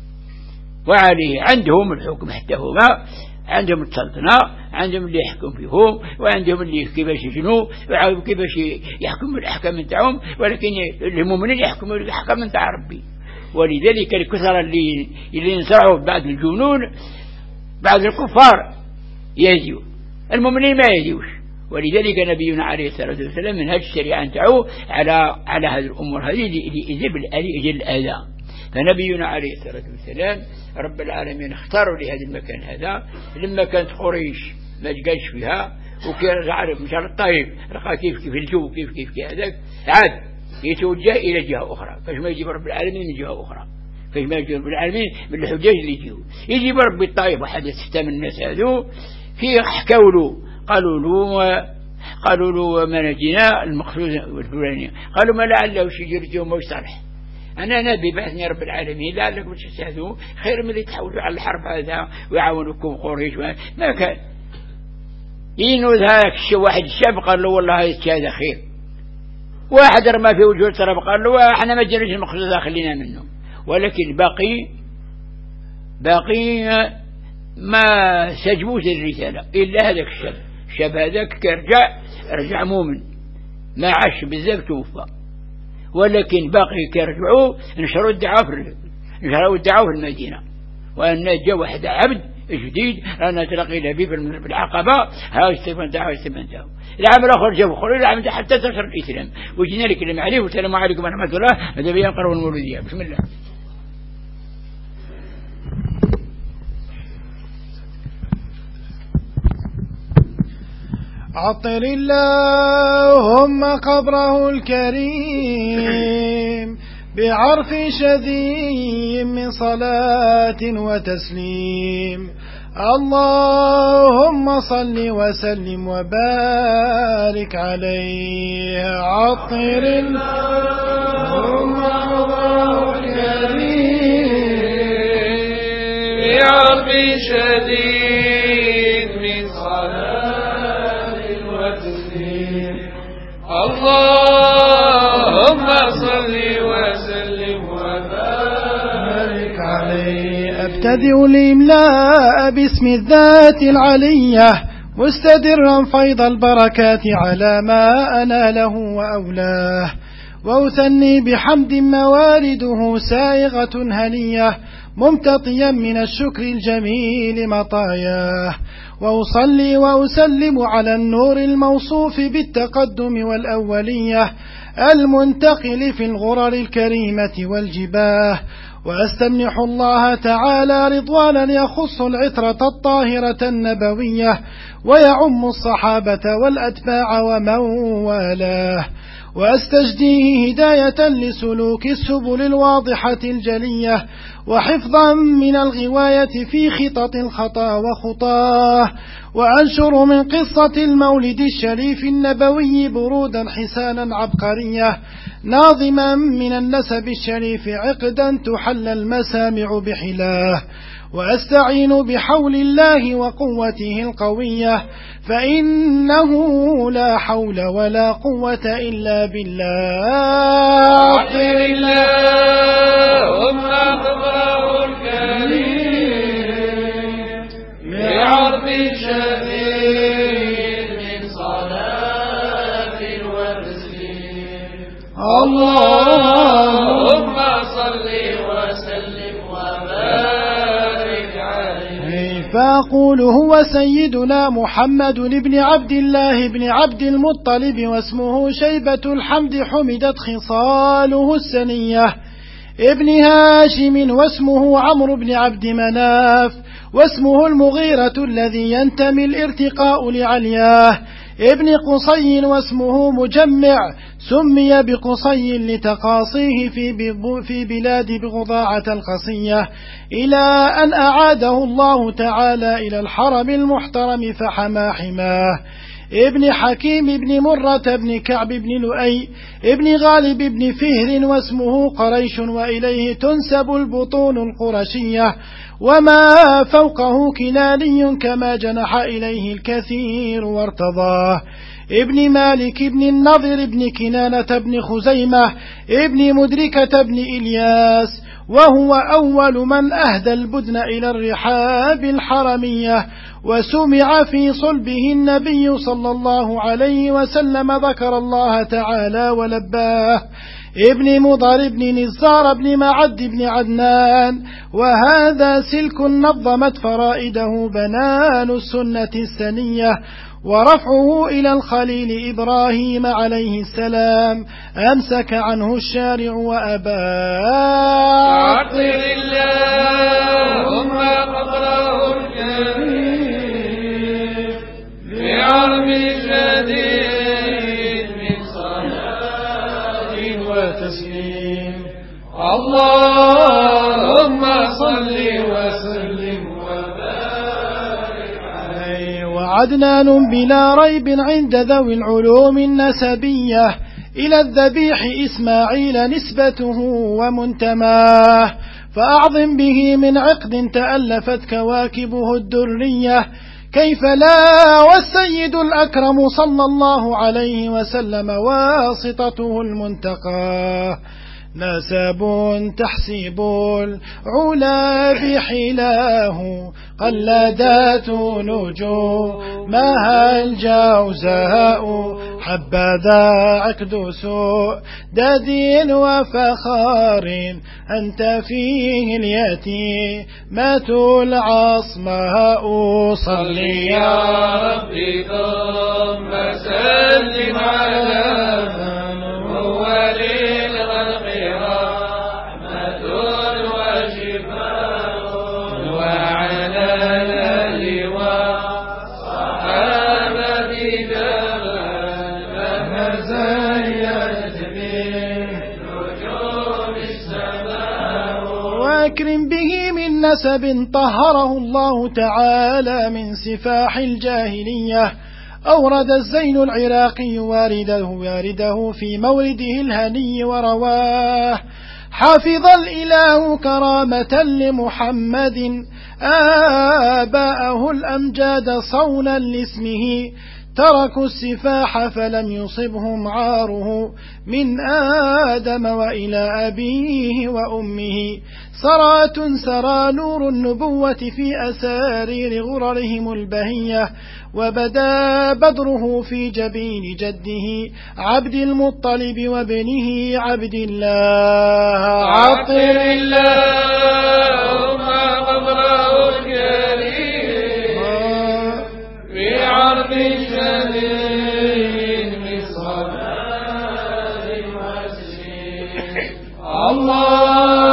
Speaker 2: وعليه عندهم الحكم حتى هما عندهم السلطنة عندهم اللي يحكم فيهم وعندهم اللي كيفاش يجنوا وعندهم كيفاش يحكموا الأحكام نتاعهم ولكن المؤمنين يحكموا الأحكام نتاع ربي. ولذلك الكثرة اللي اللي ينصرعوا بعد الجنون بعد الكفار يهديوا المؤمنين ما يهديوش. ولذلك نبينا عليه الصلاة والسلام من هذه الشريعة نتاعو على على هذه الأمور هذه اللي يجب يجل الأذى. فنبينا عليه الصلاة والسلام رب العالمين اختاروا لهذا المكان هذا لما كانت قريش ما تجاش فيها وكان عارف مش على الطيب رقى كيف كيف الجو كيف كيف كيف هذاك عاد يتوجه إلى جهة أخرى. فاش ما يجيب رب العالمين من جهة أخرى فاش ما يجيب رب العالمين من الحجاج اللي يجيو يجيب رب الطائف واحد ستة من الناس هذو في حكوا له قالوا له قالوا له ما نجينا المقصود والفلانية قالوا ما لعله شجرتهم ما يصلح أنا نبي بعثني رب العالمين لعلكم تستهزئوا خير من اللي تحولوا على الحرب هذا ويعاونكم قريش ما كان ينوذ هذاك واحد الشاب قال له والله هذا خير. واحد رمى في وجوه التراب قال له احنا ما جريش المقصود خلينا منه. ولكن باقي باقي ما سجبوش الرسالة إلا هذاك الشاب. الشاب هذاك كرجع رجع مؤمن ما عاش بزاف توفى ولكن باقي كرجعوا نشروا الدعوة في نشروا الدعوة في المدينة. وأن جاء واحد عبد جديد أنا تلقي به في العقبة ها استفن دعوة استفن دعوة العام الآخر جاء خلوا العام حتى تشر الإسلام وجينا لك اللي عليه والسلام عليكم ورحمة الله. هذا بيان قرب المولودية. بسم الله.
Speaker 7: عطر اللهم قبره الكريم بعرف شذي من صلاة وتسليم. اللهم صل وسلم وبارك عليه. عطر اللهم قبره الكريم
Speaker 6: بعرف شديد من صلاة وتسليم. اللهم صل وسلم وبارك عليه.
Speaker 7: أبتدئ الإملاء باسم الذات العلية مستدرا فيض البركات على ما أناله وأولاه وأثني بحمد موارده سائغة هنية ممتطيا من الشكر الجميل مطاياه وأصلي وأسلم على النور الموصوف بالتقدم والأولية المنتقل في الغرر الكريمة والجباه وأستمنح الله تعالى رضوانا يخص العطرة الطاهرة النبوية ويعم الصحابة والأتباع ومن والاه وأستجديه هداية لسلوك السبل الواضحة الجلية وحفظا من الغواية في خطط الخطا وخطاه، وأنشر من قصة المولد الشريف النبوي برودا حسانا عبقرية ناظما من النسب الشريف عقدا تحل المسامع بحلاه، وأستعين بحول الله وقوته القوية فإنه لا حول ولا قوة إلا بالله.
Speaker 6: عطر اللهم أخبره الكريم بعرض شديد من صلاة وتسليم. اللهم صل وسلم وبارك عليه.
Speaker 7: فأقول هو سيدنا محمد بن عبد الله بن عبد المطلب واسمه شيبة الحمد حمدت خصاله السنية ابن هاشم واسمه عمرو بن عبد مناف واسمه المغيرة الذي ينتمي الارتقاء لعلياه ابن قصي واسمه مجمع سمي بقصي لتقاصيه في بلاد بغضاعة القصية إلى أن أعاده الله تعالى إلى الحرم المحترم فحما حماه ابن حكيم بن مرة بن كعب بن لؤي ابن غالب بن فهر واسمه قريش وإليه تنسب البطون القرشية وما فوقه كناني كما جنح إليه الكثير وارتضاه ابن مالك بن النضر بن كنانة بن خزيمة ابن مدركة بن إلياس وهو أول من أهدى البدن إلى الرحاب الحرمية وسمع في صلبه النبي صلى الله عليه وسلم ذكر الله تعالى ولباه ابن مضر بن نزار بن معد بن عدنان وهذا سلك نظمت فرائده بنان السنة السنية ورفعه إلى الخليل إبراهيم عليه السلام أمسك عنه الشارع وأباه.
Speaker 6: عطر اللهم قبره الكريم بعرض شديد من صلاة وتسليم. اللهم صل وسلم وبارك عليه.
Speaker 7: وعدنان بلا ريب عند ذوي العلوم النسبية إلى الذبيح إسماعيل نسبته ومنتماه فأعظم به من عقد تألفت كواكبه الدرية كيف لا والسيد الأكرم صلى الله عليه وسلم واسطته المنتقى نسب تحسيب العلا بحلاه قلدات نجومها الجوزاء حبذا عقد سؤدد وفخار أنت فيه اليتيمة العصماء.
Speaker 6: صل يا ربي ثم سلم على من هو للخلق رحمة وشفاء وعلى الآل والصحابة كما زينت به نجوم السماء.
Speaker 7: وأكرم به من نسب طهره الله تعالى من سفاح الجاهلية أورد الزين العراقي وارده, وارده في مورده الهني ورواه حافظ الإله كرامة لمحمد آباءه الأمجاد صونا لاسمه تركوا السفاح فلم يصبهم عاره من آدم وإلى أبيه وأمه صراة سرى نور النبوة في أسارير غررهم البهية وبدا بدره في جبين جده عبد المطلب وابنه عبد الله.
Speaker 6: عطر اللهم قبره الكريم بعرض شديد من صلاة وتسليم.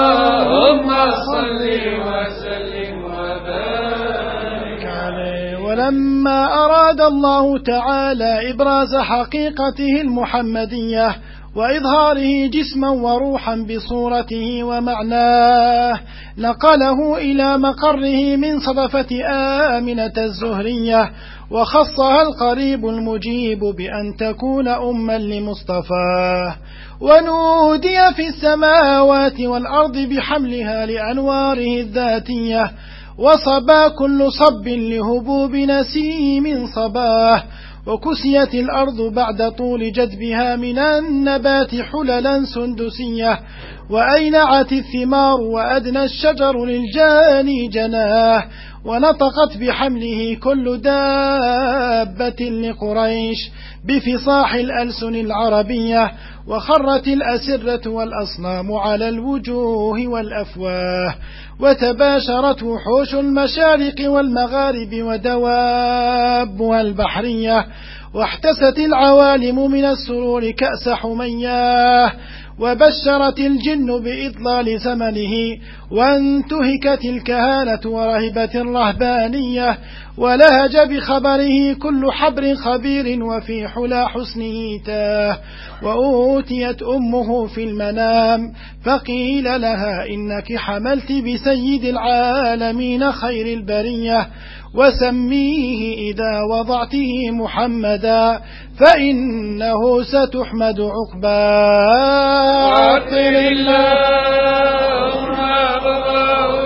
Speaker 6: اللهم صل وسلم وبارك عليه.
Speaker 7: ولما أراد الله تعالى إبراز حقيقته المحمدية وإظهاره جسما وروحا بصورته ومعناه نقله إلى مقره من صدفة آمنة الزهرية وخصها القريب المجيب بأن تكون أما لمصطفاه ونودي في السماوات والأرض بحملها لأنواره الذاتية وصبا كل صب لهبوب نسيم صباه وكسيت الأرض بعد طول جدبها من النبات حللا سندسية وأينعت الثمار وأدنى الشجر للجاني جناه ونطقت بحمله كل دابة لقريش بفصاح الألسن العربية وخرت الأسرة والأصنام على الوجوه والأفواه وتباشرت وحوش المشارق والمغارب ودوابها البحرية واحتست العوالم من السرور كأس حمياه وبشرت الجن بإضلال زمنه وانتهكت الكهانة ورهبت الرهبانية ولهج بخبره كل حبر خبير وفي حلا حسنه تاه وأوتيت أمه في المنام فقيل لها إنك حملت بسيد العالمين خير البرية وسميه إذا وضعته محمدا فإنه ستحمد عقباه
Speaker 6: عطر اللهم الله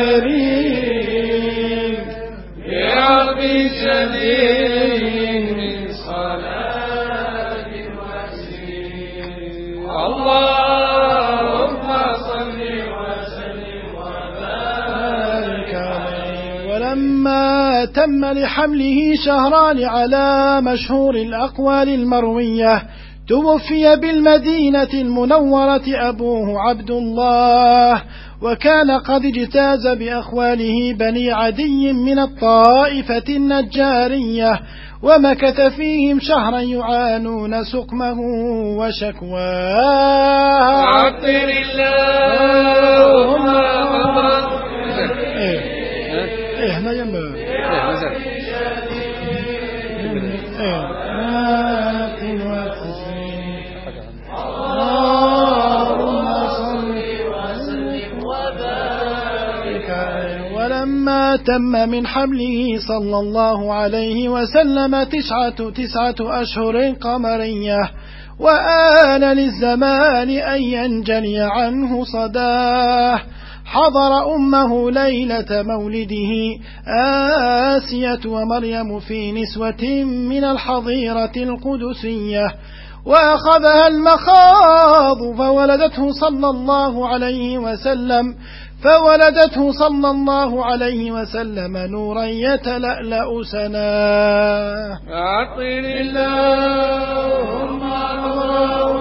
Speaker 6: الكريم بعرض شديد من صلاة وتسليم اللهم صل وسلم وبارك عليه.
Speaker 7: ولما تم لحمله شهران على مشهور الأقوال المروية توفي بالمدينة المنورة أبوه عبد الله وكان قد اجتاز بأخواله بني عدي من الطائفة النجارية ومكث فيهم شهرا يعانون سقمه وشكواه
Speaker 6: عطر اللهم
Speaker 7: ايه ايه ما ينبغي ولما تم من حمله صلى الله عليه وسلم تسعة تسعة أشهر قمرية وآن للزمان أن ينجلي عنه صداه حضر أمه ليلة مولده آسية ومريم في نسوة من الحظيرة القدسية وأخذها المخاض فولدته صلى الله عليه وسلم فولدته صلى الله عليه وسلم نورا يتلألأ سناه
Speaker 6: عطر اللهم الله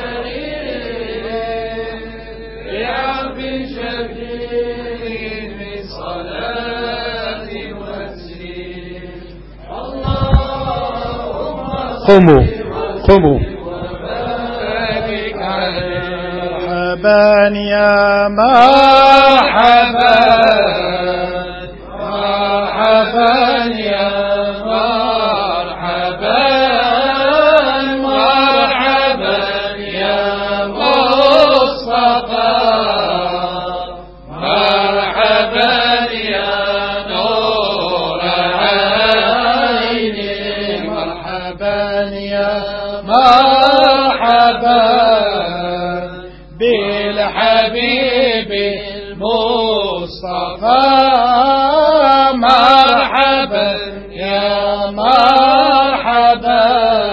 Speaker 6: الكريم بعرض شديد من صلاة وتسليم اللهم
Speaker 1: قوموا قوموا
Speaker 6: وبارك عليه.
Speaker 7: مرحبا يا
Speaker 6: مرحبا مرحبا يا مرحبا مرحبا يا مصطفى مرحبا يا نور عيني
Speaker 7: مرحبا يا مرحبا بالحبيب المصطفى مرحبا يا مرحبا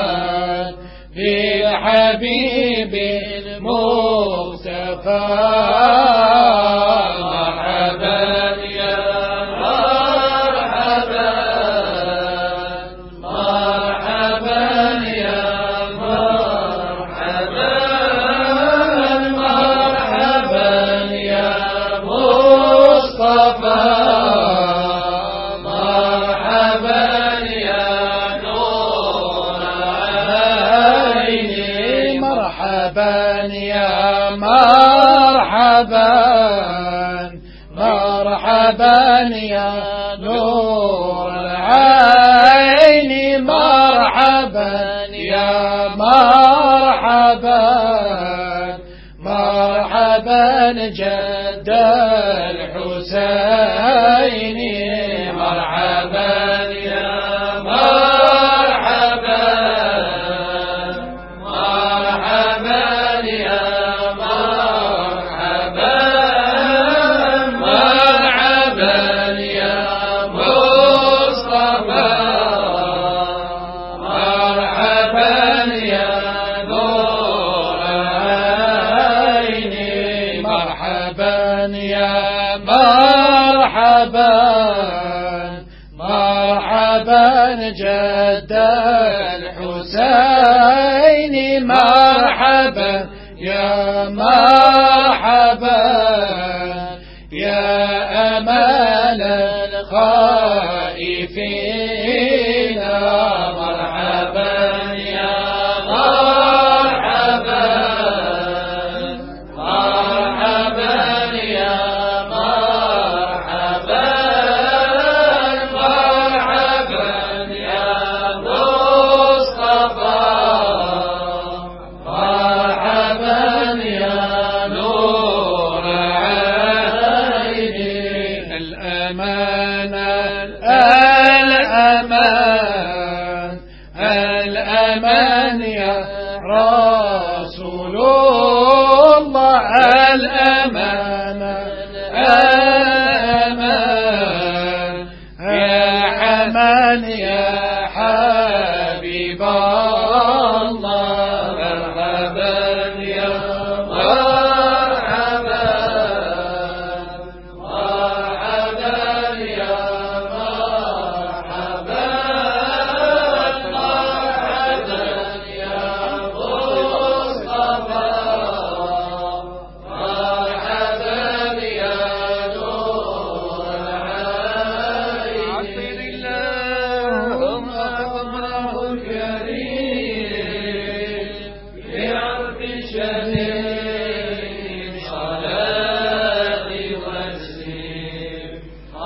Speaker 7: بالحبيب المصطفى
Speaker 6: مرحبا يا مرحبا مرحبا يا مرحبا مرحبا يا مصطفى مرحبا يا نور عيني
Speaker 7: مرحبا يا مرحبا مرحبا يا نور العين
Speaker 6: جد الحسين مرحبا يا مرحبا مرحبا يا مرحبا مرحبا يا مصطفى مرحبا يا نور عيني مرحبا يا مرحبا مرحبا جد الحسين مرحبا يا مرحبا يا أمان الخائفين مرحبا يا مرحبا مرحبا يا مرحبا مرحبا يا مصطفى مرحبا يا نور عيني الأمان الأمان الأمان يا رسول الله الأمان الأمان يا حمان يا حبيب الله مرحبا يا مرحبا مرحبا يا مرحبا مرحبا يا مصطفى مرحبا يا نور عيني اللهم أمره الكريم بعرف شديد صلاتي وتسليم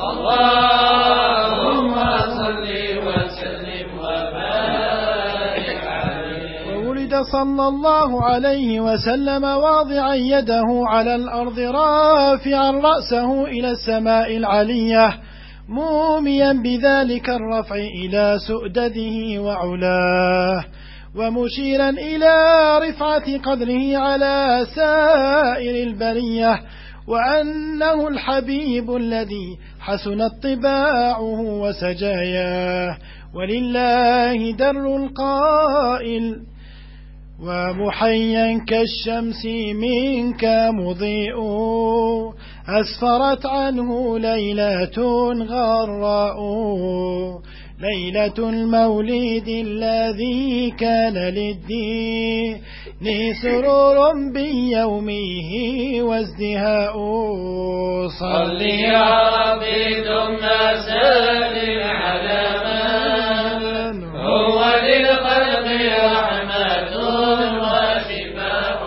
Speaker 6: اللهم صل وسلم وبارك عليه.
Speaker 7: وولد صلى الله عليه وسلم واضعا يده على الأرض رافعا رأسه إلى السماء العلية موميا بذلك الرفع إلى سؤدده وعلاه ومشيرا إلى رفعة قدره على سائر البرية وأنه الحبيب الذي حسنت طباعه وسجاياه ولله در القائل ومحيا كالشمس منك مضيء أسفرت عنه ليلة غراء ليلة المولد الذي كان للدين سرور بيومه وازدهاء
Speaker 6: صل يا ربي ثم سلم على من هو للخلق رحمة وشفاء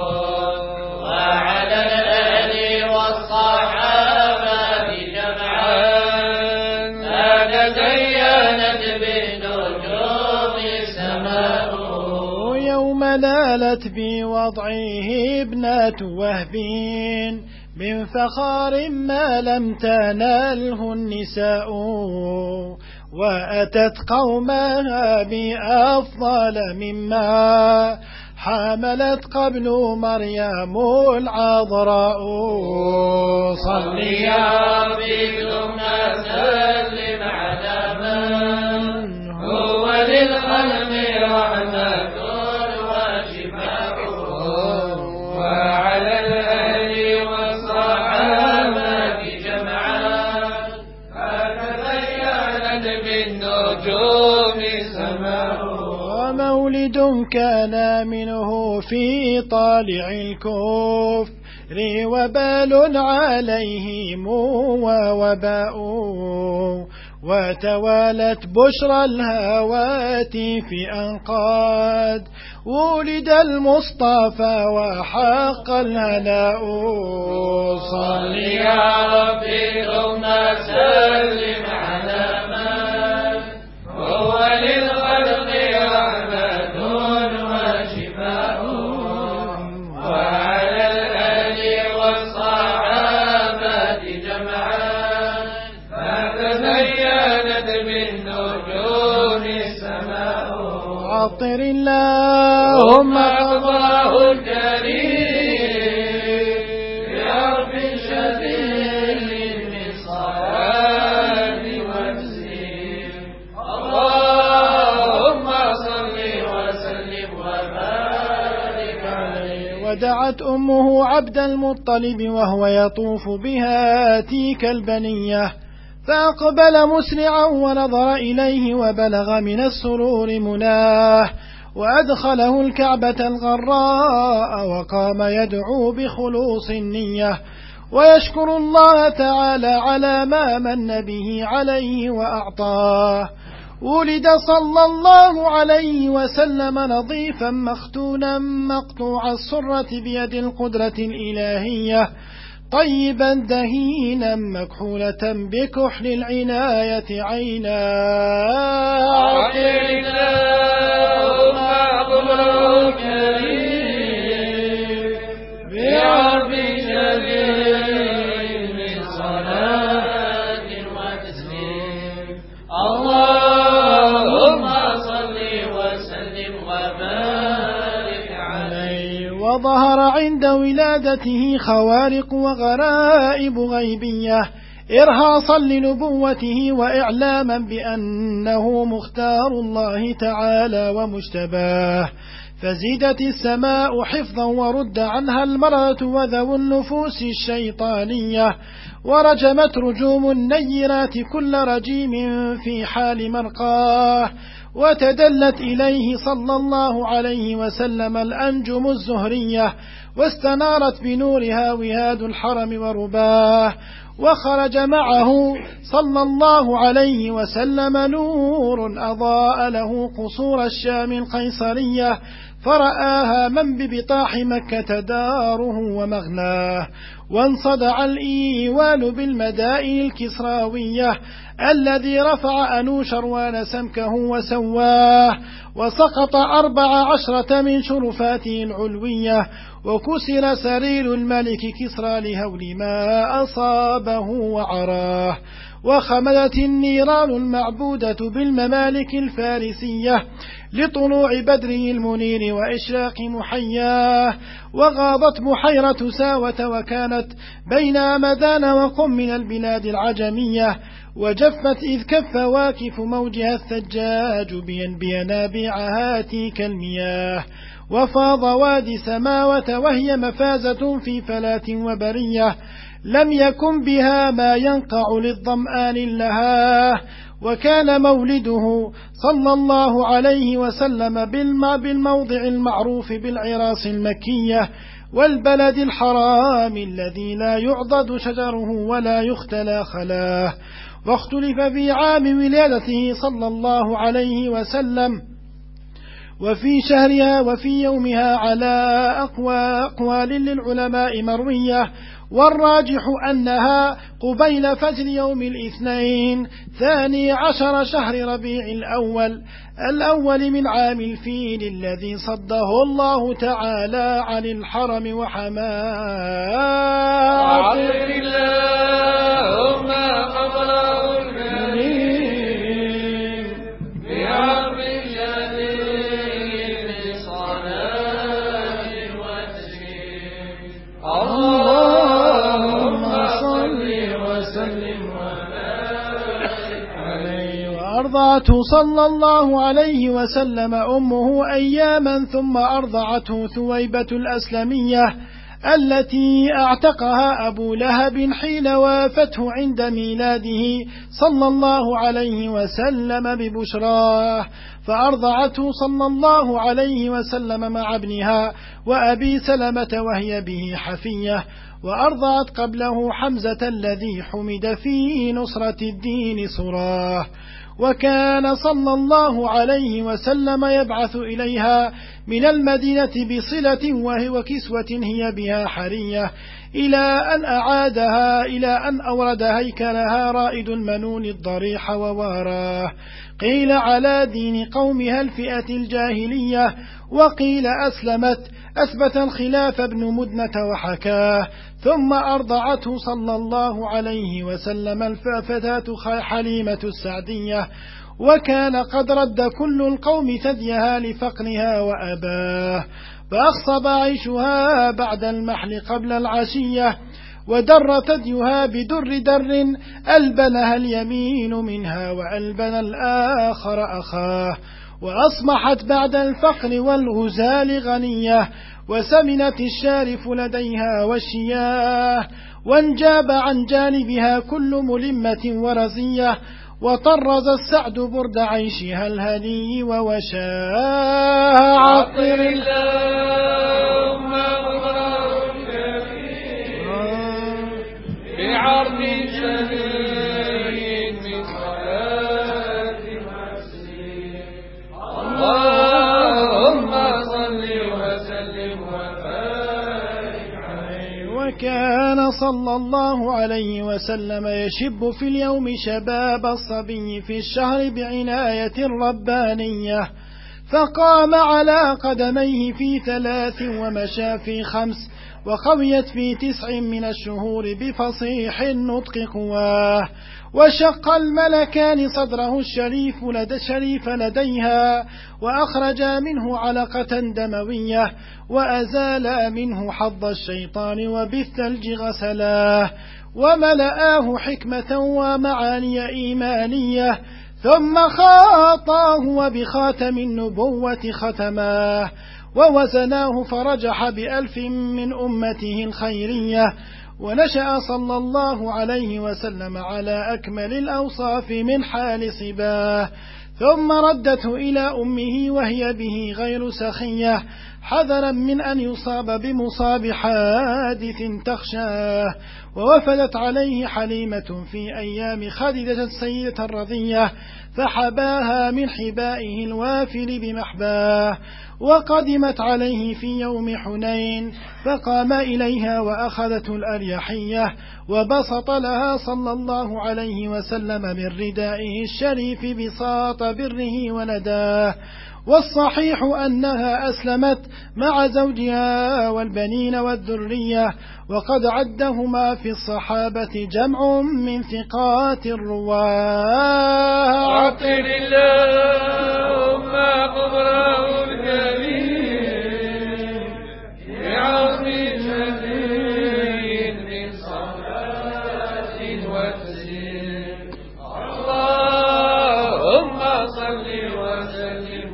Speaker 6: وعلى الآل والصحابة جمعا تزينت بالنجوم السماء
Speaker 7: يوم نالت بوضعه ابنة وهب من فخار ما لم تناله النساء وأتت قومها بأفضل مما حملت قبل مريم العذراء
Speaker 6: صل يا ربي ثم سلم على من هو للخلق رحمة وشفاء وعلى الأهل والصحابة جمعا فتزينت بالنجوم السماء
Speaker 7: ومولد كان منه في طالع الكفر وبال عليهم ووباء وتوالت بشرى الهواتف أنقاد ولد المصطفى وحق الهناء
Speaker 6: صل يا ربي ثم سلم على من هو للخلق رحمة وشفاء وعلى الآل والصحابة النجوم السماء
Speaker 7: عطر اللهم
Speaker 6: قضاه الكريم بعرف شديد من صلاة وتسليم اللهم صل وسلم وبارك عليه.
Speaker 7: ودعت أمه عبد المطلب وهو يطوف بها تيك البنية فأقبل مسرعا ونظر إليه وبلغ من السرور مناه وأدخله الكعبة الغراء وقام يدعو بخلوص النية ويشكر الله تعالى على ما من به عليه وأعطاه. ولد صلى الله عليه وسلم نظيفا مختونا مقطوع السرة بيد القدرة الإلهية طيبا دهينا مكحولة بكحل العناية عينا
Speaker 6: عطر اللهم قضاه الكريم بعرف شديد من صلاة وتسليم اللهم صل وسلم وبارك عليه.
Speaker 7: وظهر عند ولادته خوارق وغرائب غيبية إرهاصا لنبوته وإعلاما بأنه مختار الله تعالى ومجتباه فزيدت السماء حفظا ورد عنها المرأة وذو النفوس الشيطانية ورجمت رجوم النيرات كل رجيم في حال مرقاه وتدلت إليه صلى الله عليه وسلم الأنجم الزهرية واستنارت بنورها وهاد الحرم ورباه وخرج معه صلى الله عليه وسلم نور أضاء له قصور الشام القيصرية فرآها من ببطاح مكة داره ومغناه وانصدع الإيوان بالمدائن الكسراوية الذي رفع أنوشروان سمكه وسواه وسقط أربع عشرة من شرفاته العلوية وكسر سرير الملك كسرى لهول ما أصابه وعراه وخمدت النيران المعبودة بالممالك الفارسية لطلوع بدره المنير وإشراق محياه وغاضت بحيرة ساوة وكانت بين مدان وقم من البلاد العجمية وجفت إذ كف واكف موجها الثجاج بينابيعها تيك المياه وفاض وادي سماوة وهي مفازة في فلاة وبرية لم يكن بها ما ينقع للظمآن لها وكان مولده صلى الله عليه وسلم بالموضع المعروف بالعراس المكية والبلد الحرام الذي لا يعضد شجره ولا يختلى خلاه. واختلف في عام ولادته صلى الله عليه وسلم وفي شهرها وفي يومها على أقوى أقوال للعلماء مروية والراجح أنها قبيل فجر يوم الاثنين ثاني عشر شهر ربيع الأول الأول من عام الفيل الذي صده الله تعالى عن الحرم وحماه.
Speaker 6: عطر اللهم قضاه الكريم بعرف شديد من صلاة وتسليم اللهم صل وسلم وبارك عليه.
Speaker 7: وأرضعته صلى الله عليه وسلم أمه أياما ثم أرضعته ثويبة الأسلمية التي اعتقها أبو لهب حين وافته عند ميلاده صلى الله عليه وسلم ببشراه فأرضعته صلى الله عليه وسلم مع ابنها وأبي سلمة وهي به حفية وأرضعت قبله حمزة الذي حمد في نصرة الدين صراه. وكان صلى الله عليه وسلم يبعث إليها من المدينة بصلة وهو كسوة هي بها حرية إلى أن أعادها إلى أن أورد هيكلها رائد المنون الضريح وواراه قيل على دين قومها الفئة الجاهلية وقيل أسلمت أثبت الخلاف ابن مدنة وحكاه. ثم أرضعته صلى الله عليه وسلم الفتاة حليمة السعدية وكان قد رد كل القوم ثديها لفقرها وأباه، فأخصب عيشها بعد المحل قبل العشية، ودر ثديها بدر در ألبنها اليمين منها وألبن الآخر أخاه، وأصبحت بعد الفقر والغزال غنية، وسمنت الشارف لديها والشياه، وانجاب عن جانبها كل ملمة ورزية، وطرز السعد برد عيشها الهني ووشاه.
Speaker 6: عطر اللهم بعرض شديد من صلاة المسلم، اللهم صل وسلم وبارك عليه.
Speaker 7: وكان صلى الله عليه وسلم يشب في اليوم شباب الصبي في الشهر بعناية ربانية، فقام على قدميه في ثلاث ومشى في خمس، وقويت في تسع من الشهور بفصيح النطق قواه، وشق الملكان صدره الشريف لدى الشريف لديها، وأخرجا منه علقة دموية، وأزالا منه حظ الشيطان وبالثلج غسلاه، وملآه حكمة ومعاني إيمانية، ثم خاطاه وبخاتم النبوة ختماه، ووزناه فرجح بألف من أمته الخيرية، ونشأ صلى الله عليه وسلم على أكمل الأوصاف من حال صباه، ثم ردته إلى أمه وهي به غير سخية، حذرا من أن يصاب بمصاب حادث تخشاه، ووفدت عليه حليمة في أيام خديجة السيدة الرضية، فحباها من حبائه الوافر بمحباه، وقدمت عليه في يوم حنين، فقام إليها وأخذته الأريحية، وبسط لها صلى الله عليه وسلم من ردائه الشريف بساط بره ونداه، والصحيح أنها أسلمت مع زوجها والبنين والذرية، وقد عدهما في الصحابة جمع من ثقات الرواه.
Speaker 6: عطر اللهم قبره الكريم بعظم شديد من صلاة وتسليم، اللهم صل وسلم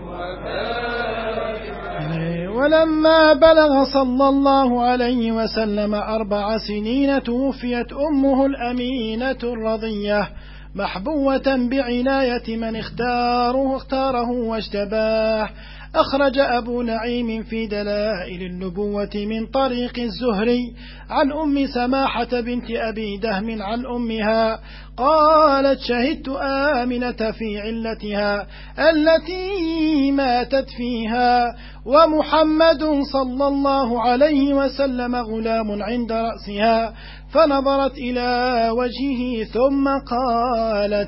Speaker 6: وبارك عليه.
Speaker 7: ولما بلغ صلى الله عليه وسلم أربع سنين توفيت أمه الأمينة الرضية، محبوة بعناية من اختاره اختاره واجتباه. أخرج أبو نعيم في دلائل النبوة من طريق الزهري عن أم سماحة بنت أبي دهم عن أمها قالت: شهدت آمنة في علتها التي ماتت فيها، ومحمد صلى الله عليه وسلم غلام عند رأسها، فنظرت إلى وجهه ثم قالت: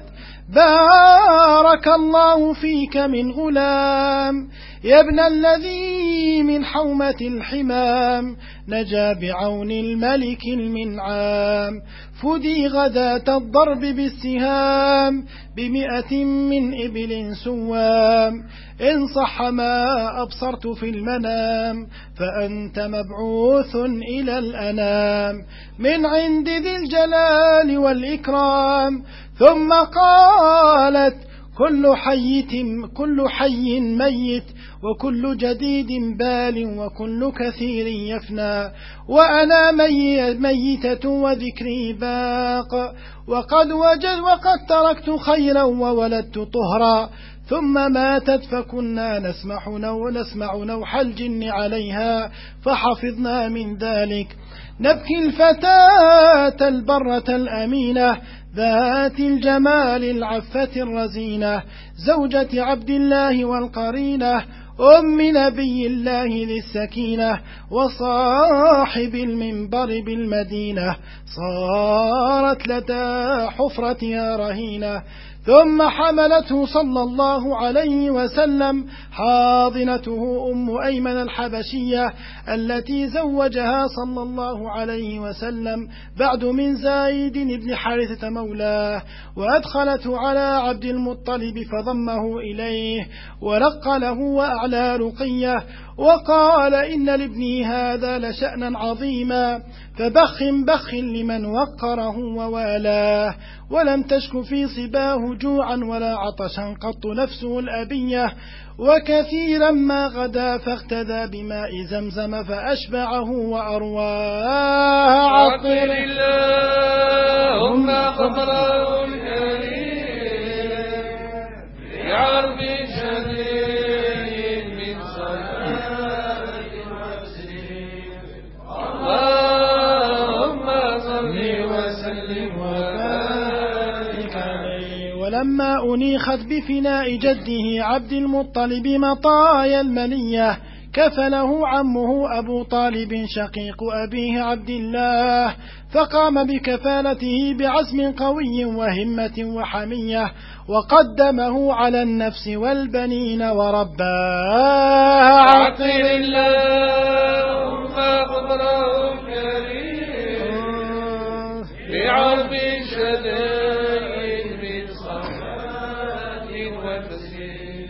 Speaker 7: بارك الله فيك من غلام، يا ابن الذي من حومة الحمام، نجا بعون الملك المنعام، فدي غداة الضرب بالسهام، بمئة من إبل سوام، إن صح ما أبصرت في المنام، فأنت مبعوث إلى الأنام من عند ذي الجلال والإكرام. ثم قالت: كل حي كل حي ميت، وكل جديد بال، وكل كثير يفنى، وأنا مي ميتة وذكري باق، وقد وجد وقد تركت خيرا وولدت طهرا، ثم ماتت فكنا نسمع نو نسمع نوح الجن عليها فحفظنا من ذلك. نبكي الفتاة البرة الأمينة ذات الجمال العفة الرزينة، زوجة عبد الله والقرينة، أم نبي الله ذي السكينة، وصاحب المنبر بالمدينة، صارت لدى حفرتها رهينة، ثم حملته صلى الله عليه وسلم حاضنته أم أيمن الحبشية التي زوجها صلى الله عليه وسلم بعد من زايد بن حارثة مولاه، وأدخلته على عبد المطلب فضمه إليه ورق له وأعلى رقية، وقال إن لابني هذا لشأنا عظيما، فبخ بخ لمن وقره ووالاه، ولم تشك في صباه جوعا ولا عطشا قط نفسه الأبية، وكثيرا ما غدا فاغتدى بماء زمزم فأشبعه وأرواه.
Speaker 6: عطر اللهم قبره الكريم بعرض شديد من صلاة وتسليم، اللهم صل وسلم وبارك عليه.
Speaker 7: ولما أنيخت بفناء جده عبد المطلب مطايا المنية كفله عمه أبو طالب شقيق أبيه عبد الله، فقام بكفالته بعزم قوي وهمة وحمية، وقدمه على النفس والبنين ورباه.
Speaker 6: عطر اللهم قبره الكريم بعرض شديد من صلاة وتسليم،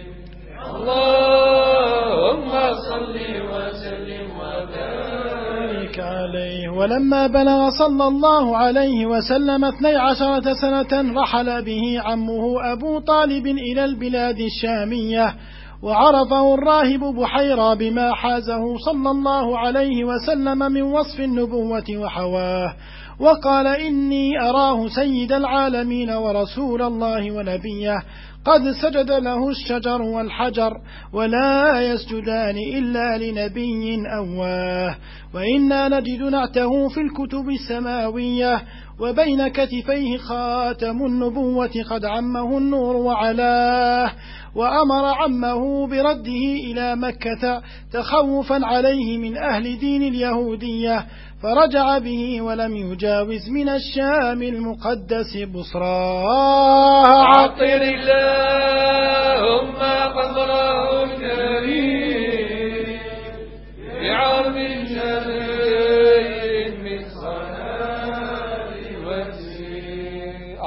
Speaker 6: اللهم صل وسلم وبارك
Speaker 7: عليه. ولما بلغ صلى الله عليه وسلم اثني عشرة سنة رحل به عمه أبو طالب إلى البلاد الشامية، وعرفه الراهب بحيرة بما حازه صلى الله عليه وسلم من وصف النبوة وحواه، وقال إني أراه سيد العالمين ورسول الله ونبيه، قد سجد له الشجر والحجر ولا يسجدان إلا لنبي أواه، وإنا نجد نعته في الكتب السماوية، وبين كتفيه خاتم النبوة قد عمه النور وعلاه، وأمر عمه برده إلى مكة تخوفا عليه من أهل دين اليهودية، فرجع به ولم يجاوز من الشام المقدس بصرى.
Speaker 6: عطر اللهم قبره الكريم بعرض شديد من صلاة وتسليم،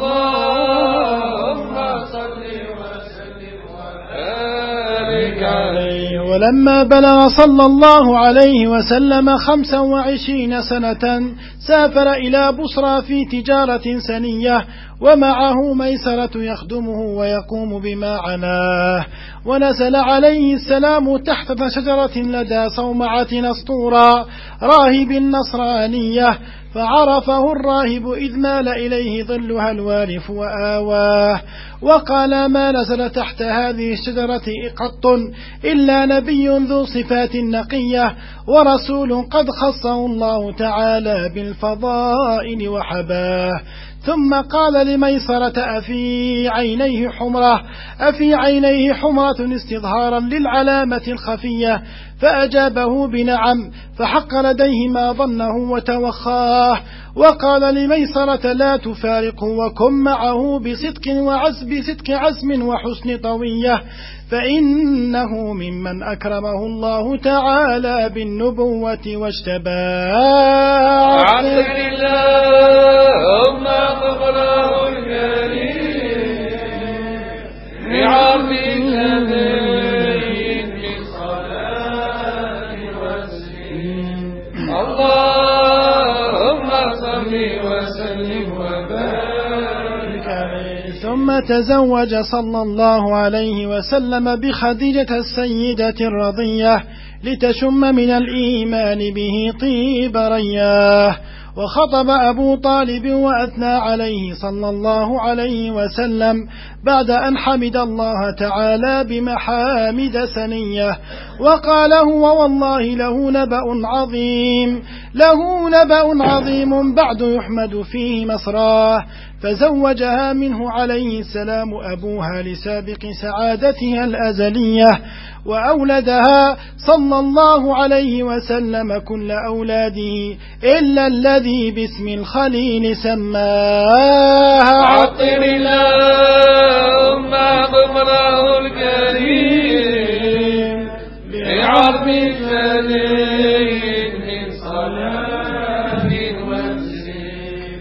Speaker 6: اللهم صل وسلم وبارك عليه.
Speaker 7: ولما بلغ صلى الله عليه وسلم خمسا وعشرين سنة سافر إلى بصرى في تجارة سنية، ومعه ميسرة يخدمه ويقوم بما عناه، ونزل عليه السلام تحت شجرة لدى صومعة نسطورة راهب النصرانية، فعرفه الراهب إذ مال إليه ظلها الوارف وآواه، وقال ما نزل تحت هذه الشجرة قط إلا نبي ذو صفات نقية، ورسول قد خصه الله تعالى بالفضائل وحباه. ثم قال لميسرة أفي عينيه حمرة أفي عينيه حمرة استظهارا للعلامة الخفية، فأجابه بنعم، فحق لديه ما ظنه وتوخاه، وقال لميسرة لا تفارقه وكن معه بصدق وعزم بصدق عزم وحسن طوية، فإنه ممن أكرمه الله تعالى بالنبوة واشتباه.
Speaker 6: عطر اللهم قبره الكريم بعرض شديد من صلاة وتسليم، اللهم صل وسلم وبارك عليه.
Speaker 7: ثم تزوج صلى الله عليه وسلم بخديجة السيدة الرضية لتشم من الإيمان به طيب رياه، وخطب أبو طالب وأثنى عليه صلى الله عليه وسلم بعد أن حمد الله تعالى بمحامد سنية، وقال هو والله له نبأ عظيم له نبأ عظيم بعد يحمد فيه مصراه، فزوجها منه عليه السلام أبوها لسابق سعادتها الأزلية، وأولدها صلى صلى الله عليه وسلم كل أولاده إلا الذي باسم الخليل سماه.
Speaker 6: عطر اللهم قبره الكريم بعرض الجليل من صلاة وتسليم.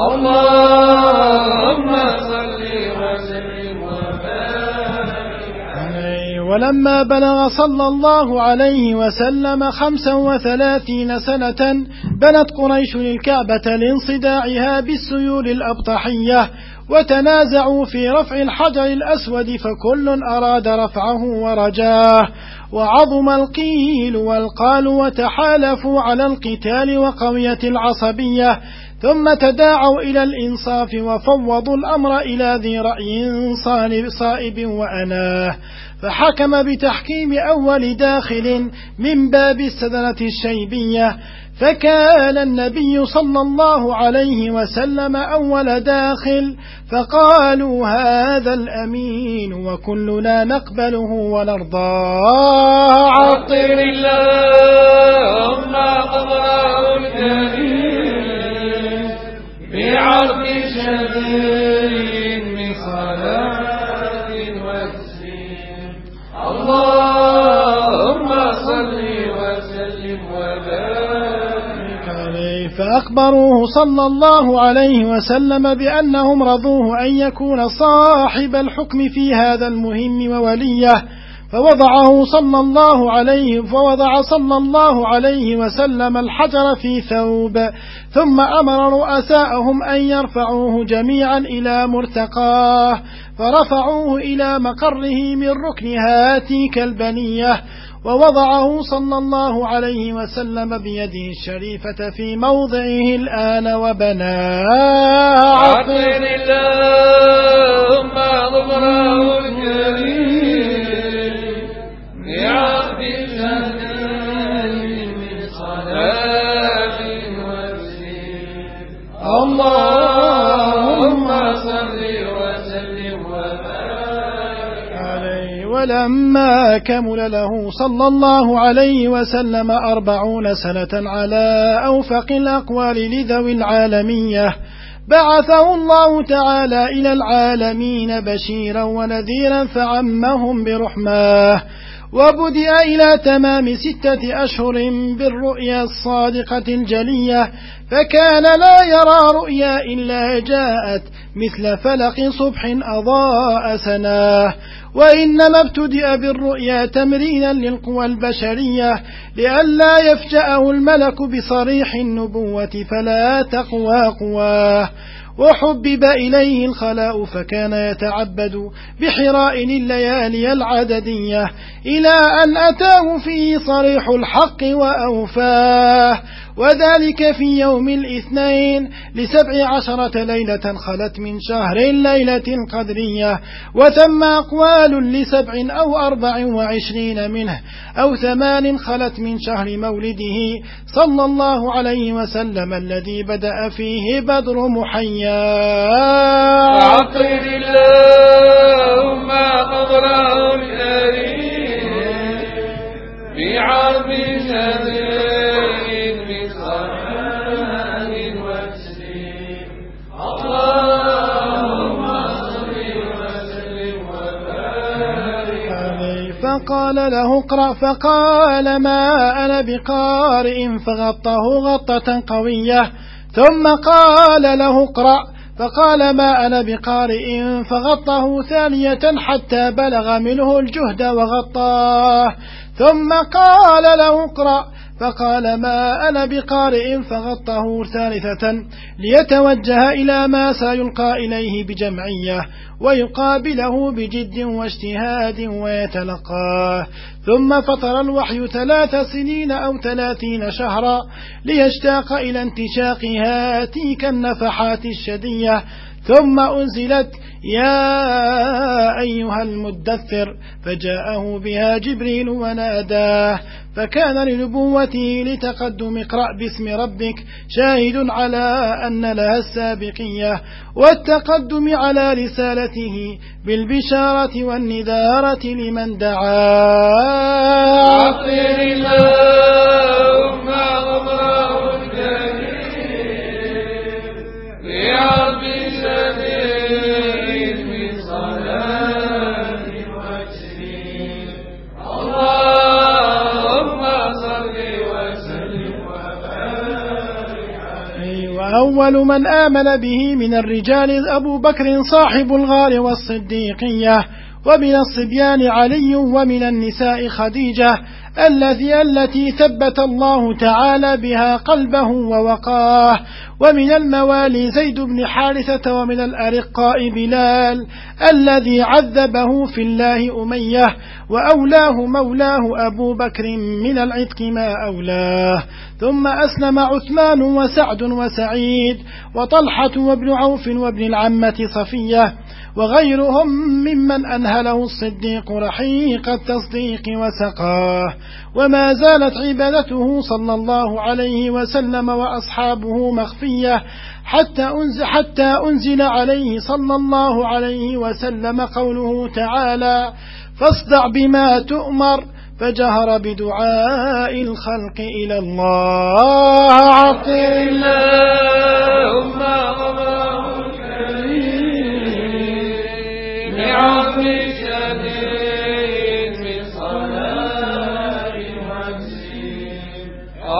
Speaker 6: اللهم صل وسلم وبارك
Speaker 7: عليه. ولما بلغ صلى الله عليه وسلم خمسا وثلاثين سنة بنت قريش للكعبة لانصداعها بالسيول الأبطحية، وتنازعوا في رفع الحجر الأسود، فكل أراد رفعه ورجاه، وعظم القيل والقال، وتحالفوا على القتال وقوية العصبية، ثم تداعوا إلى الإنصاف وفوضوا الأمر إلى ذي رأي صائب وأناه، فحكم بتحكيم أول داخل من باب السدنة الشيبية، فكان النبي صلى الله عليه وسلم أول داخل، فقالوا هذا الأمين وكلنا نقبله ونرضاه.
Speaker 6: عطر اللهم قبره الكريم بعرض شديد من صلاة وتسليم. اللهم صل وسلم وبارك
Speaker 7: عليه. فأخبروه صلى الله عليه وسلم بأنهم رضوه أن يكون صاحب الحكم في هذا المهم ووليه، فوضعه صلى الله عليه فوضع صلى الله عليه وسلم الحجر في ثوب، ثم أمر رؤساءهم أن يرفعوه جميعا إلى مرتقاه، فرفعوه إلى مقره من ركن هاتيك البنية، ووضعه صلى الله عليه وسلم بيده الشريفة في موضعه الآن وبناه.
Speaker 6: عطر اللهم ظهره الكريم بعرض الجليل من صلاة وتسليم. اللهم صل وسلم وبارك
Speaker 7: عليه. ولما كمل له صلى الله عليه وسلم أربعون سنة على أوفق الأقوال لذوي العالمية، بعثه الله تعالى إلى العالمين بشيرا ونذيرا فعمهم برحماه، وبدأ إلى تمام ستة أشهر بالرؤيا الصادقة الجلية، فكان لا يرى رؤيا إلا جاءت مثل فلق صبح أضاء سناه، وإنما ابتدأ بالرؤيا تمرينا للقوى البشرية لئلا يفجأه الملك بصريح النبوة فلا تقوى قواه، وحبب إليه الخلاء فكان يتعبد بحراء الليالي العددية إلى أن أتاه فيه صريح الحق وأوفاه، وذلك في يوم الاثنين لسبع عشرة ليلة خلت من شهر الليلة القدرية، وتم أقوال لسبع أو أربع وعشرين منه أو ثمان خلت من شهر مولده صلى الله عليه وسلم الذي بدأ فيه بدر محيا.
Speaker 6: عطر اللهم قبره الكريم بعرض شديد من صلاة وتسليم. اللهم صل وسلم وبارك عليه.
Speaker 7: فقال له اقرأ، فقال ما أنا بقارئ، فغطه غطة قوية، ثم قال له اقرأ، فقال ما أنا بقارئ، فغطه ثانية حتى بلغ منه الجهد وغطاه، ثم قال له اقرأ، فقال ما أنا بقارئ، فغطه ثالثة ليتوجه إلى ما سيلقى إليه بجمعية ويقابله بجد واجتهاد ويتلقاه. ثم فطر الوحي ثلاث سنين أو ثلاثين شهرا ليشتاق إلى انتشاق هاتيك النفحات الشدية، ثم أنزلت يا أيها المدثر فجاءه بها جبريل وناداه، فكان لنبوته لتقدم اقرأ باسم ربك شاهد على أن لها السابقية والتقدم على رسالته بالبشارة والنذارة لمن دعا.
Speaker 6: عطر اللهم غفره الكريم بعرض شديد من صلاة وتسليم. اللهم صل وسلم وبارك عليه.
Speaker 7: وأول من آمن به من الرجال أبو بكر صاحب الغار والصديقية، ومن الصبيان علي، ومن النساء خديجة التي التي ثبت الله تعالى بها قلبه ووقاه، ومن الموالي زيد بن حارثة، ومن الأرقاء بلال الذي عذبه في الله أمية، وأولاه مولاه أبو بكر من العتق ما أولاه. ثم أسلم عثمان وسعد وسعيد وطلحة وابن عوف وابن العمة صفية وغيرهم ممن أنهله الصديق رحيق التصديق وسقاه. وما زالت عبادته صلى الله عليه وسلم وأصحابه مخفية حتى أنزل, حتى أنزل عليه صلى الله عليه وسلم قوله تعالى فاصدع بما تؤمر، فجهر بدعاء الخلق إلى الله. عطر
Speaker 6: اللهم غفره الكريم بعرض شديد من صلاة وتسليم.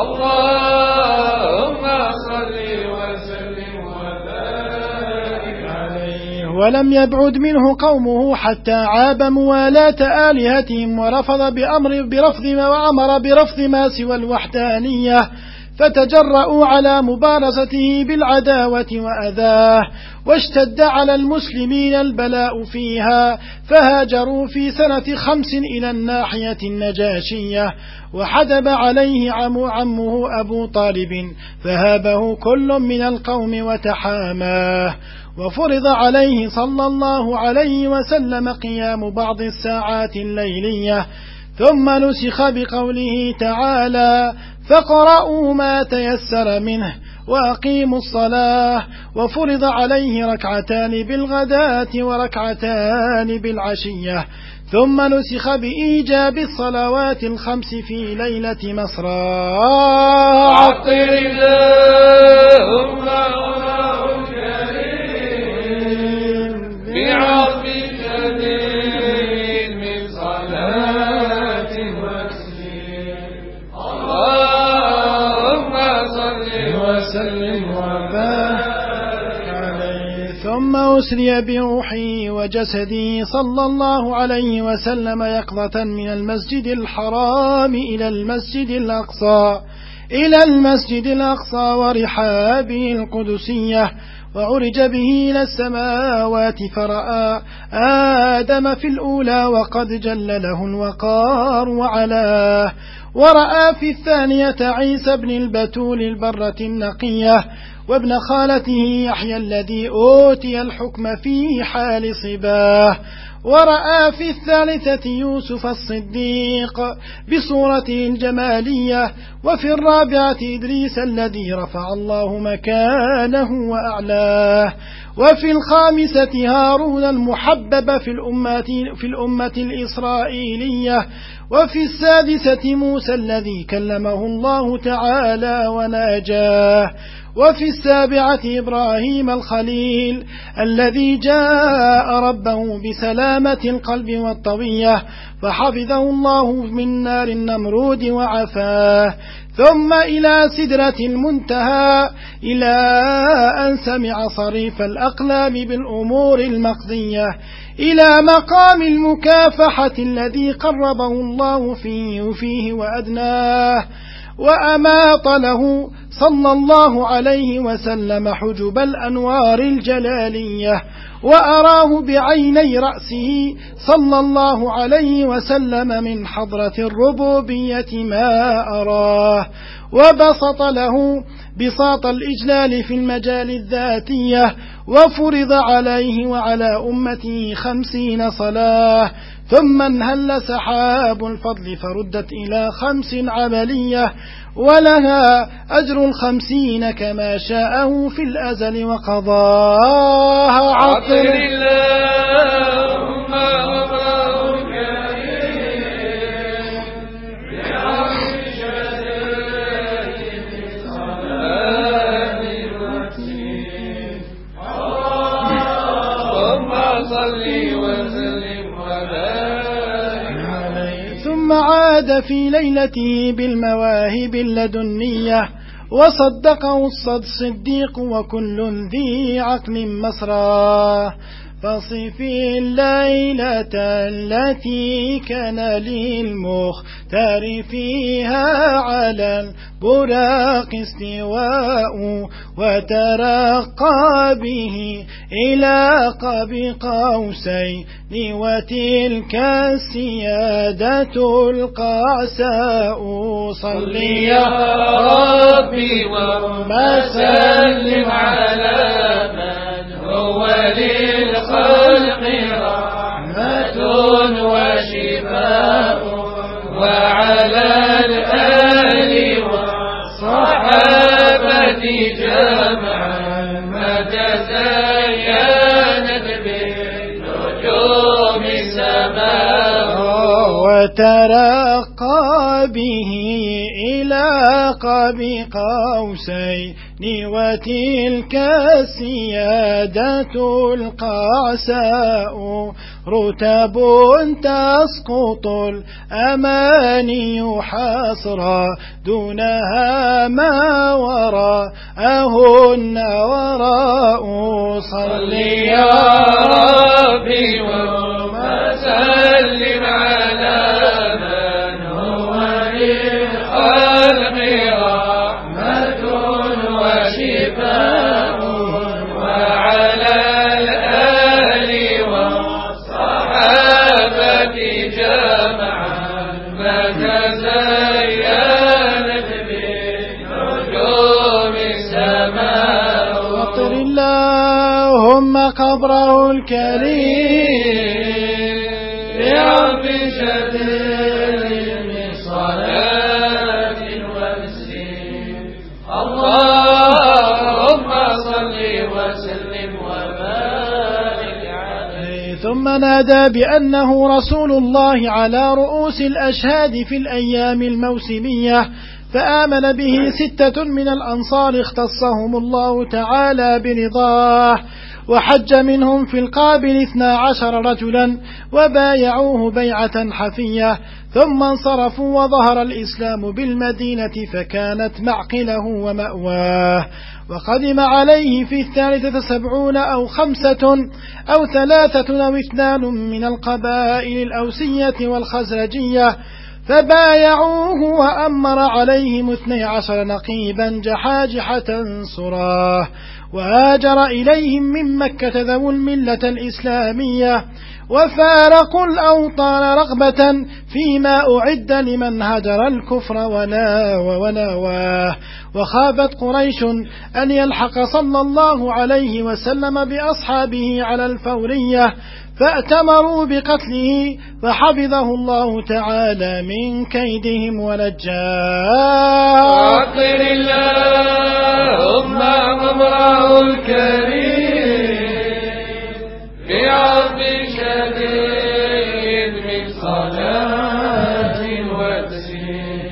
Speaker 6: اللهم صل وسلم وبارك عليه.
Speaker 7: ولم يبعد منه قومه حتى عاب موالاة آلهتهم ورفض بأمر برفض ما وأمر برفض ما سوى الوحدانية، فتجرؤوا على مبارزته بالعداوة وأذاه، واشتد على المسلمين البلاء فيها، فهاجروا في سنة خمس إلى الناحية النجاشية، وحدب عليه عم عمه أبو طالب فهابه كل من القوم وتحاماه. وفرض عليه صلى الله عليه وسلم قيام بعض الساعات الليلية، ثم نسخ بقوله تعالى فاقرؤوا ما تيسر منه وأقيموا الصلاة. وفرض عليه ركعتان بالغداة وركعتان بالعشية، ثم نسخ بإيجاب الصلوات الخمس في ليلة مصرى.
Speaker 6: عطر اللهم غفره الكريم بعرض شديد من صلاة وتسليم. اللهم صل وسلم وبارك عليه.
Speaker 7: ثم أسري بروحه وجسده صلى الله عليه وسلم يقظة من المسجد الحرام إلى المسجد الأقصى إلى المسجد الأقصى ورحابه القدسية، وعرج به إلى السماوات فرأى آدم في الأولى وقد جل له الوقار وعلاه، ورأى في الثانية عيسى بن البتول البرة النقية، وابن خالته يحيى الذي أوتي الحكم في حال صباه، ورأى في الثالثة يوسف الصديق بصورته الجمالية، وفي الرابعة إدريس الذي رفع الله مكانه وأعلاه، وفي الخامسة هارون المحبب في الأمة, في الأمة الإسرائيلية، وفي السادسة موسى الذي كلمه الله تعالى وناجاه، وفي السابعة إبراهيم الخليل الذي جاء ربه بسلامة القلب والطوية فحفظه الله من نار النمرود وعفاه، ثم إلى سدرة المنتهى إلى أن سمع صريف الأقلام بالأمور المقضية، إلى مقام المكافحة الذي قربه الله فيه, فيه وأدناه، وأماط له صلى الله عليه وسلم حجب الأنوار الجلالية، وأراه بعيني رأسه صلى الله عليه وسلم من حضرة الربوبية ما أراه، وبسط له بساط الإجلال في المجال الذاتية، وفرض عليه وعلى أمته خمسين صلاة، ثم انهل سحاب الفضل فردت إلى خمس عملية، ولها أجر الخمسين كما شاءه في الأزل وقضاها. عطر اللهم وبارك ثم عاد في ليلته بالمواهب اللدنية، وصدقه الصديق وكل ذي عقل مسراه. فصف الليلة التي كان للمختار فيها على البراق استواء، وترقى به إلى قاب قوسين، وتلك السيادة القعساء. صل يا ربي وسلم على من هو للخلق رحمة وشفاء، وعلى الآل والصحابة جمعا ما تزينت بالنجوم السماء، وترقى به إلى قاب قوسين، وتلك السيادة القعساء. رتب تسقط الأماني حصرا، دونها ما وراءهن وراء. صل يا ربي وسلم على من هو للخلق رحمة وشفاء، وعلى الآل والصحابة جمعا ما تزينت بالنجوم السماء. وقر اللهم قبره الكريم بعرف شديد من صلاة وتسليم. اللهم صل وسلم وبارك عليه. ثم نادى بأنه رسول الله على رؤوس الأشهاد في الأيام الموسمية، فآمن به ستة من الأنصار اختصهم الله تعالى برضاه، وحج منهم في القابل اثنا عشر رجلا وبايعوه بيعة حفية، ثم انصرفوا وظهر الإسلام بالمدينة فكانت معقله ومأواه. وقدم عليه في الثالثة سبعون أو خمسة أو ثلاثة أو اثنان من القبائل الأوسية والخزرجية، فبايعوه وأمر عليهم اثني عشر نقيبا جحاجحة صراه، وهاجر إليهم من مكة ذو الملة الإسلامية، وفارقوا الأوطان رغبة فيما أعد لمن هجر الكفر وناواه. وخافت قريش أن يلحق صلى الله عليه وسلم بأصحابه على الفورية، فأتمروا بقتله، فحفظه الله تعالى من كيدهم ونجاه.
Speaker 6: وقر اللهم قبره الكريم بعرض شديد من صلاة وتسليم.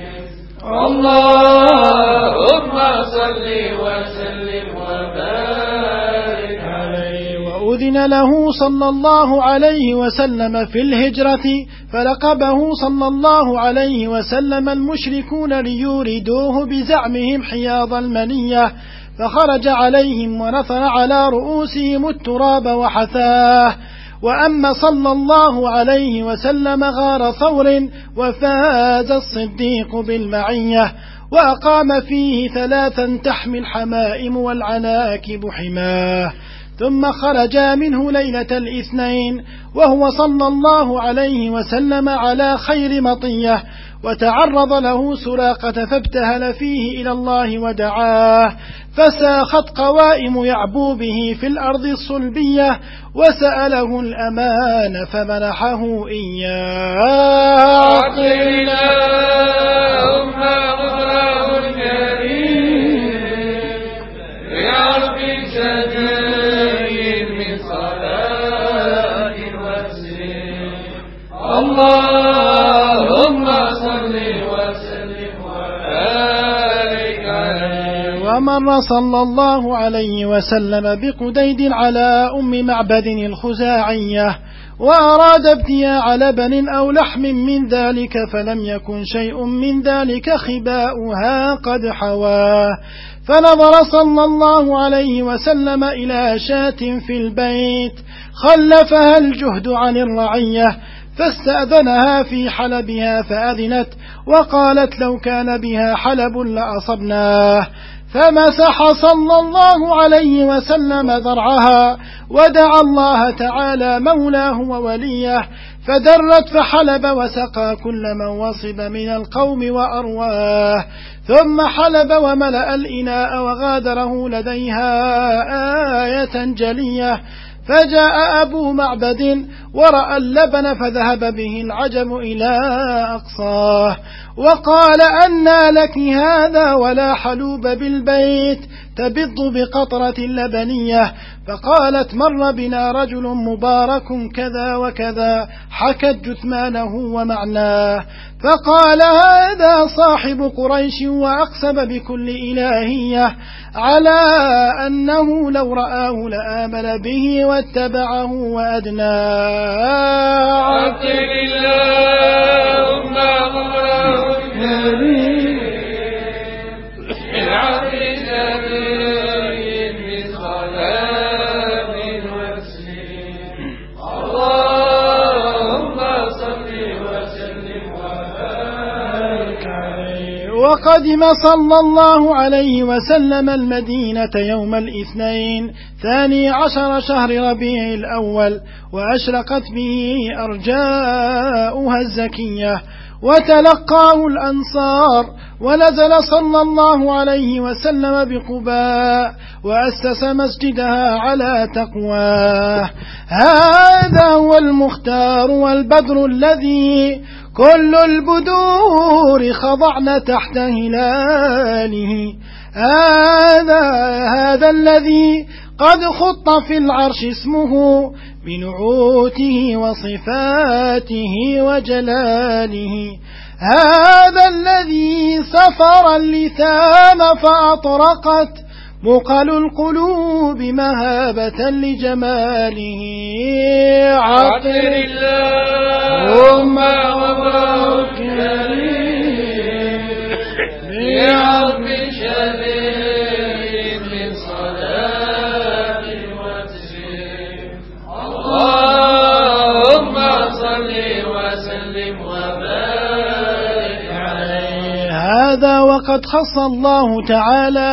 Speaker 6: اللهم صل وسلم وبارك عليه.
Speaker 7: وأذن له صلى الله عليه وسلم في الهجرة، فلقبه صلى الله عليه وسلم المشركون ليوردوه بزعمهم حياض المنية، فخرج عليهم ونثر على رؤوسهم التراب وحثاه. وأما صلى الله عليه وسلم غار ثور، وفاز الصديق بالمعية، وأقام فيه ثلاثا تحمي الحمائم والعناكب حماه. ثم خرجا منه ليلة الاثنين وهو صلى الله عليه وسلم على خير مطية، وتعرض له سراقة فابتهل فيه إلى الله ودعاه، فساخت قوائم يعبوبه في الأرض الصلبية وسأله الأمان فمنحه إياه.
Speaker 6: اللهم غفره الكريم بعرف شديد من صلاة وتسليم. اللهم صل وسلم وبارك عليه.
Speaker 7: ومر صلى الله عليه وسلم بقديد على أم معبد الخزاعية، وأراد ابتياع لبن أو لحم من ذلك، فلم يكن شيء من ذلك خباؤها قد حواه، فنظر صلى الله عليه وسلم إلى شاة في البيت خلفها الجهد عن الرعية، فاستأذنها في حلبها فأذنت، وقالت لو كان بها حلب لأصبناه، فمسح صلى الله عليه وسلم ذرعها ودعا الله تعالى مولاه ووليه، فدرت فحلب وسقى كل من وصب من القوم وأرواه، ثم حلب وملأ الإناء وغادره لديها آية جلية، فجاء أبو معبد ورأى اللبن فذهب به العجب إلى أقصاه، وقال أنى لك هذا ولا حلوب بالبيت تبض بقطرة اللبنية؟ فقالت مر بنا رجل مبارك كذا وكذا، حكت جثمانه ومعناه، فقال هذا صاحب قريش وأقسم بكل إلهية على أنه لو رآه لآمن به واتبعه وأدناه.
Speaker 6: عطر اللهم غفره الكريم بعرف شديد من صلاة وتسليم. اللهم صل وسلم وبارك عليه.
Speaker 7: وقدم صلى الله عليه وسلم المدينة يوم الاثنين ثاني عشر شهر ربيع الأول، وأشرقت به أرجاؤها الزكية، وتلقاه الأنصار، ونزل صلى الله عليه وسلم بقباء وأسس مسجدها على تقواه. هذا هو المختار والبدر الذي كل البدور خضعن تحت هلاله، هذا هذا الذي قد خط في العرش اسمه بنعوته وصفاته وجلاله، هذا الذي سفر اللثام فأطرقت مقل القلوب مهابة لجماله.
Speaker 6: عطر اللهم غفره الكريم بعرف شديد من صلاة وتسليم. اللهم صل وسلم وبارك عليه.
Speaker 7: هذا وقد خص الله تعالى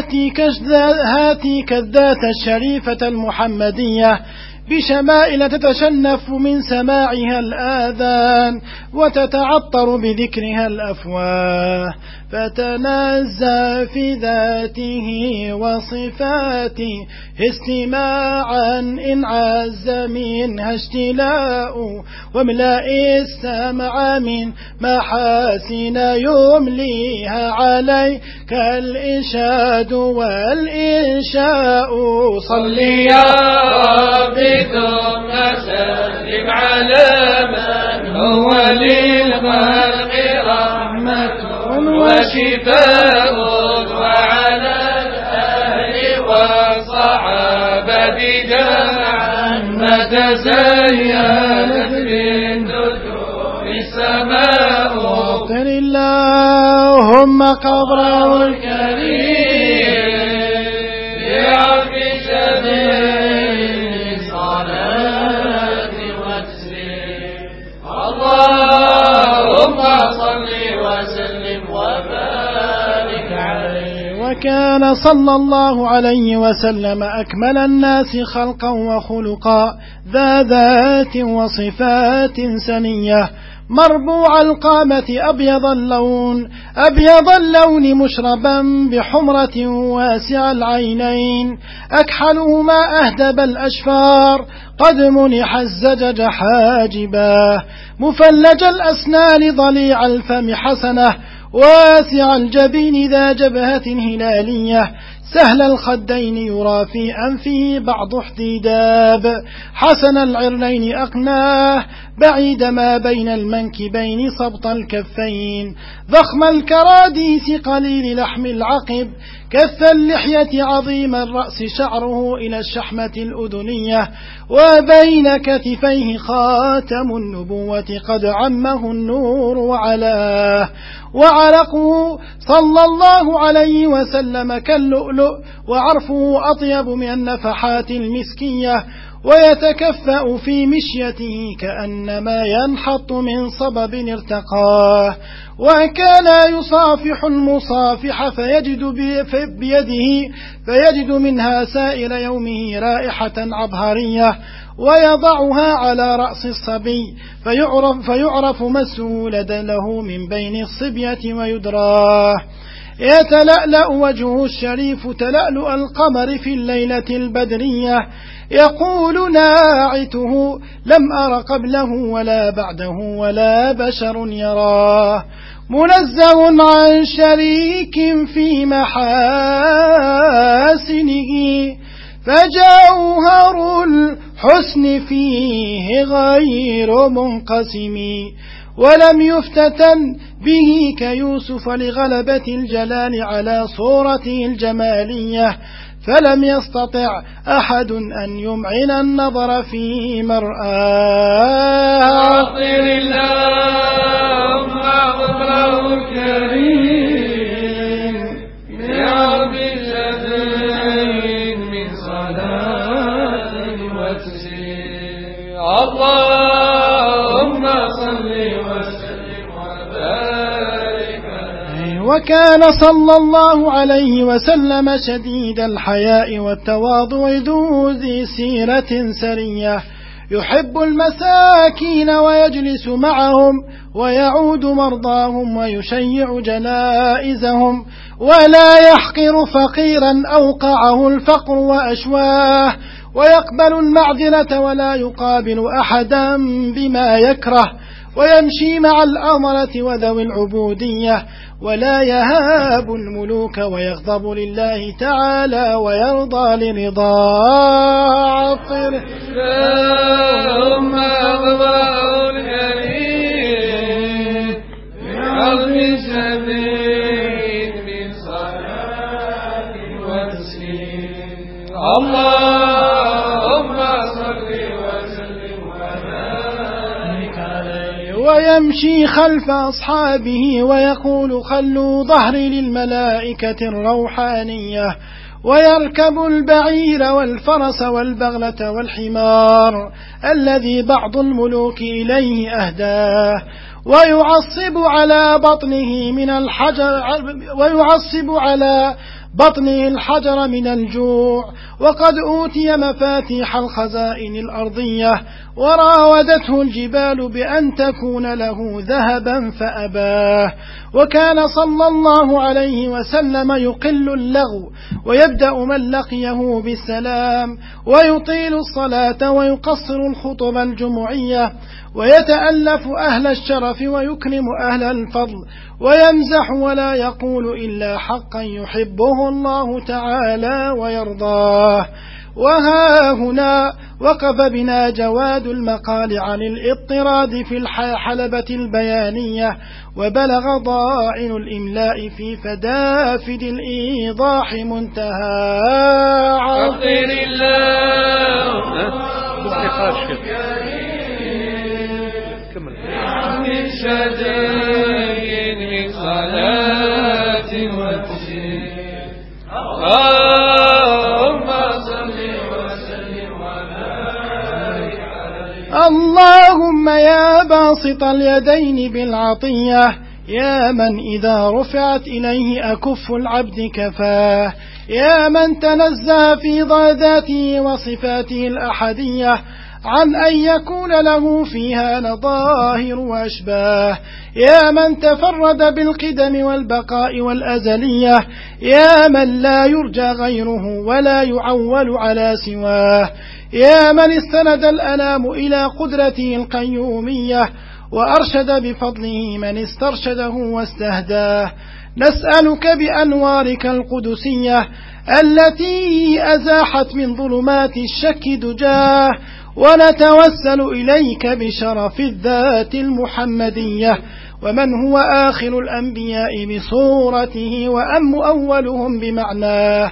Speaker 7: هاتيك الذات الشريفة المحمدية بشمائل تتشنف من سماعها الآذان وتتعطر بذكرها الأفواه، فتنزه في ذاته وصفاته استماعا إن عز منها اشتلاء، واملأ السمع من محاسن يمليها عليك الإنشاد والإنشاء.
Speaker 6: صل يا ربي ثم سلم على من هو للخلق رحمة وشفاء، وعلى الأهل والصحابة جمعا ما تزينت بالنجوم السماء.
Speaker 7: اغفر اللهم قبره
Speaker 6: الكريم بعرف شديد صلاة وتسليم. اللهم صل وسلم وبارك عليه.
Speaker 7: وكان صلى الله عليه وسلم أكمل الناس خلقا وخلقا، ذا ذات وصفات سنية، مربوع القامة أبيض اللون أبيض اللون مشربا بحمرة واسع العينين، أكحلهما أهدب الأشفار، قد منح الزجج حاجبا، مفلج الأسنان ضليع الفم حسنة، واسع الجبين ذا جبهة هلالية، سهل الخدين يرى في أنفه بعض احتداب، حسن العرنين أقناه، بعيد ما بين المنكبين سبط الكفين، ضخم الكراديس قليل لحم العقب، كث اللحية عظيم الرأس شعره إلى الشحمة الأذنية، وبين كتفيه خاتم النبوة قد عمه النور وعلاه، وعرقه صلى الله عليه وسلم كاللؤلؤ، وعرفه أطيب من النفحات المسكية، ويتكفأ في مشيته كأنما ينحط من صبب ارتقاه، وكان يصافح المصافح فيجد بيده فيجد منها سائر يومه رائحة عبهرية، ويضعها على رأس الصبي فيعرف, فيعرف مسه لدى له من بين الصبية ويدراه، يتلألأ وجهه الشريف تلألؤ القمر في الليلة البدرية، يقول ناعته لم أر قبله ولا بعده ولا بشر يراه، منزه عن شريك في محاسنه، فجوهر الحسن فيه غير منقسم، ولم يفتتن به كيوسف لغلبة الجلال على صورته الجمالية، فلم يستطع أحد أن يمعن النظر في مرآه.
Speaker 6: أطر اللهم أغفره الكريم بعرض الجزائر من صلاة وتسليم، اللهم صل وسلم وبارك عليه.
Speaker 7: وكان صلى الله عليه وسلم شديد الحياء والتواضع ذو ذي سيرة سرية، يحب المساكين ويجلس معهم، ويعود مرضاهم ويشيع جنائزهم، ولا يحقر فقيرا أوقعه الفقر وأشواه، ويقبل المعذرة ولا يقابل أحدا بما يكره، ويمشي مع الأمرة وذوي العبودية، ولا يهاب الملوك، ويغضب لله تعالى ويرضى لرضاه.
Speaker 6: اللهم أغفر الكريم بعظم شديد من صلاة وتسليم، اللهم صل وسلم وبارك عليه.
Speaker 7: ويمشي خلف أصحابه ويقول خلوا ظهري للملائكة الروحانية، ويركب البعير والفرس والبغلة والحمار الذي بعض الملوك إليه أهداه، ويعصب على بطنه من الحجر ويعصب على بطنه الحجر من الجوع، وقد أوتي مفاتيح الخزائن الأرضية، وراودته الجبال بأن تكون له ذهبا فأباه. وكان صلى الله عليه وسلم يقل اللغو، ويبدأ من لقيه بالسلام، ويطيل الصلاة ويقصر الخطب الجمعية، ويتألف أهل الشرف ويكرم أهل الفضل، ويمزح ولا يقول إلا حقا يحبه الله تعالى ويرضاه. وها هنا وقف بنا جواد المقال عن الاضطراد في الحلبة البيانية، وبلغ ضائن الإملاء في فدافد الإيضاح منتهى.
Speaker 6: عطر الله من شديد من صلاة وتسليم، اللهم صل وسلم وبارك عليه.
Speaker 7: اللهم يا باسط اليدين بالعطية يا من إذا رفعت إليه أكف العبد كفاه يا من تنزه في ذاته وصفاته الأحدية عن أن يكون له فيها نظاهر وأشباه يا من تفرد بالقدم والبقاء والأزلية يا من لا يرجى غيره ولا يعول على سواه يا من استند الأنام إلى قدرته القيومية وأرشد بفضله من استرشده واستهداه نسألك بأنوارك القدسية التي أزاحت من ظلمات الشك دجاه ونتوسل إليك بشرف الذات المحمدية ومن هو آخر الأنبياء بصورته وأم أولهم بمعناه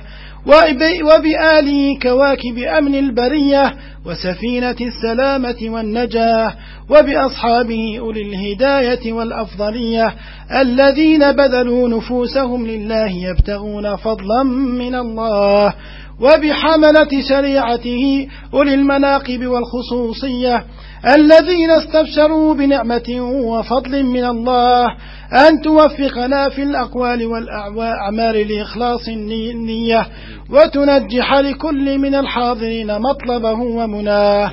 Speaker 7: وبآله كواكب أمن البرية وسفينة السلامة والنجاة وبأصحابه أولي الهداية والأفضلية الذين بذلوا نفوسهم لله يبتغون فضلا من الله وبحملة شريعته أولي المناقب والخصوصية الذين استبشروا بنعمة وفضل من الله أن توفقنا في الأقوال والأعمال لإخلاص النية وتنجح لكل من الحاضرين مطلبه ومناه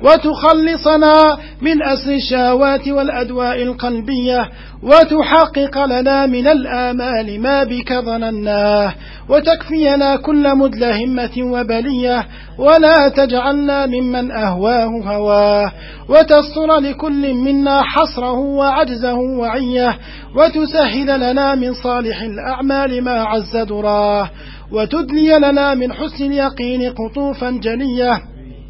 Speaker 7: وتخلصنا من أسر الشهوات والأدواء القلبية وتحقق لنا من الآمال ما بك ظنناه وتكفينا كل مدلهمة وبلية ولا تجعلنا ممن أهواه هواه وتستر لكل منا حصره وعجزه وعيه وتسهل لنا من صالح الأعمال ما عز دراه وتدلي لنا من حسن اليقين قطوفا جلية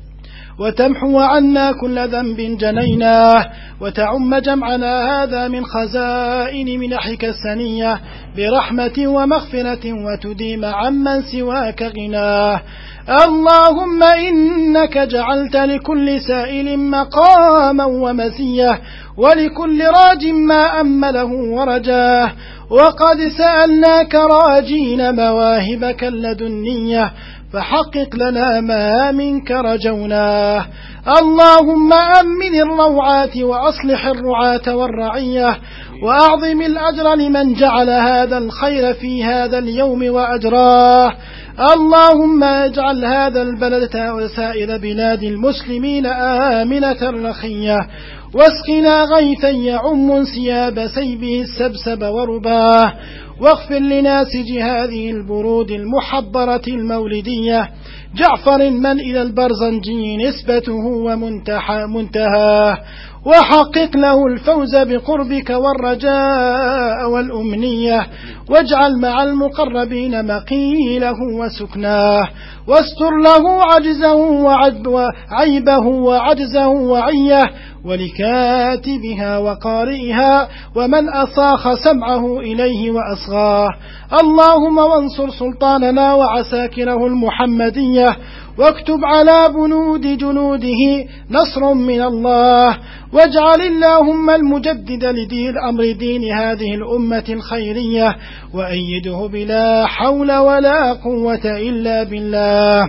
Speaker 7: وتمحو عنا كل ذنب جنيناه وتعم جمعنا هذا من خزائن منحك السنية برحمة ومغفرة وتديم عمن سواك غناه اللهم إنك جعلت لكل سائل مقاما ومزية ولكل راج ما أمله ورجاه وقد سألناك راجين مواهبك اللدنية فحقق لنا ما منك رجوناه اللهم أمن الروعات وأصلح الرعاة والرعية وأعظم الأجر لمن جعل هذا الخير في هذا اليوم وأجراه اللهم اجعل هذا البلد وسائر بلاد المسلمين آمنة رخية واسقنا غيثا يعم انسياب سيبه السبسب ورباه واغفر لناسج هذه البرود المحضرة المولدية جعفر من إلى البرزنجي نسبته ومنتهاه وحقق له الفوز بقربك والرجاء والأمنية واجعل مع المقربين مقيله وسكناه واستر له عجزه وعيبه وعجزه وعيه ولكاتبها وقارئها ومن أصاخ سمعه إليه وأصغاه اللهم وانصر سلطاننا وعساكره المحمدية واكتب على بنود جنوده نصر من الله واجعل اللهم المجدد لدين أمر دين هذه الأمة الخيرية وأيده بلا حول ولا قوة إلا بالله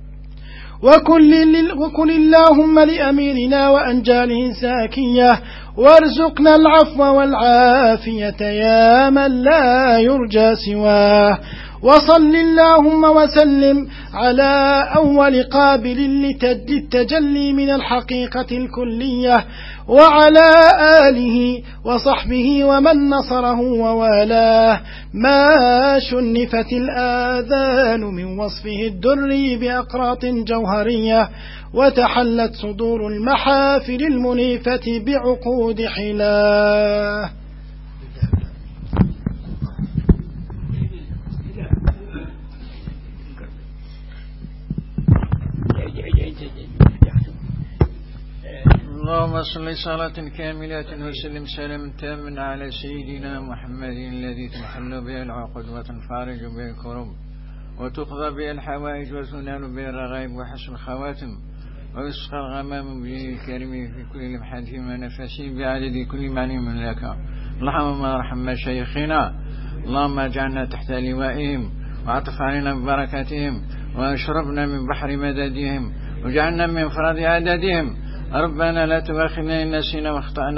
Speaker 7: وكل, وكل اللهم لأميرنا وأنجاله ساكية وارزقنا العفو والعافية يا من لا يرجى سواه وصل اللهم وسلم على أول قابل للتجلي من الحقيقة الكلية وعلى آله وصحبه ومن نصره ووالاه ما شنفت الآذان من وصفه الدري بأقراط جوهرية وتحلت صدور المحافل المنيفة بعقود حلاه
Speaker 6: اللهم صل صلاة كاملة وسلم سلام تاما على سيدنا محمد الذي تنحل به العقد وتنفرج به الكرب وتقضى به الحوائج وتنال به الرغائب وحسن الخواتم ويسقى الغمام به الكريم في كل لمحة فيما نفسي بعدد كل معنى من لك اللهم ارحم مشايخنا اللهم اجعلنا تحت لوائهم وعطف علينا ببركاتهم واشربنا من بحر مددهم وجعلنا من فرد عددهم ربنا لا تؤاخذنا إن نسينا واخطأنا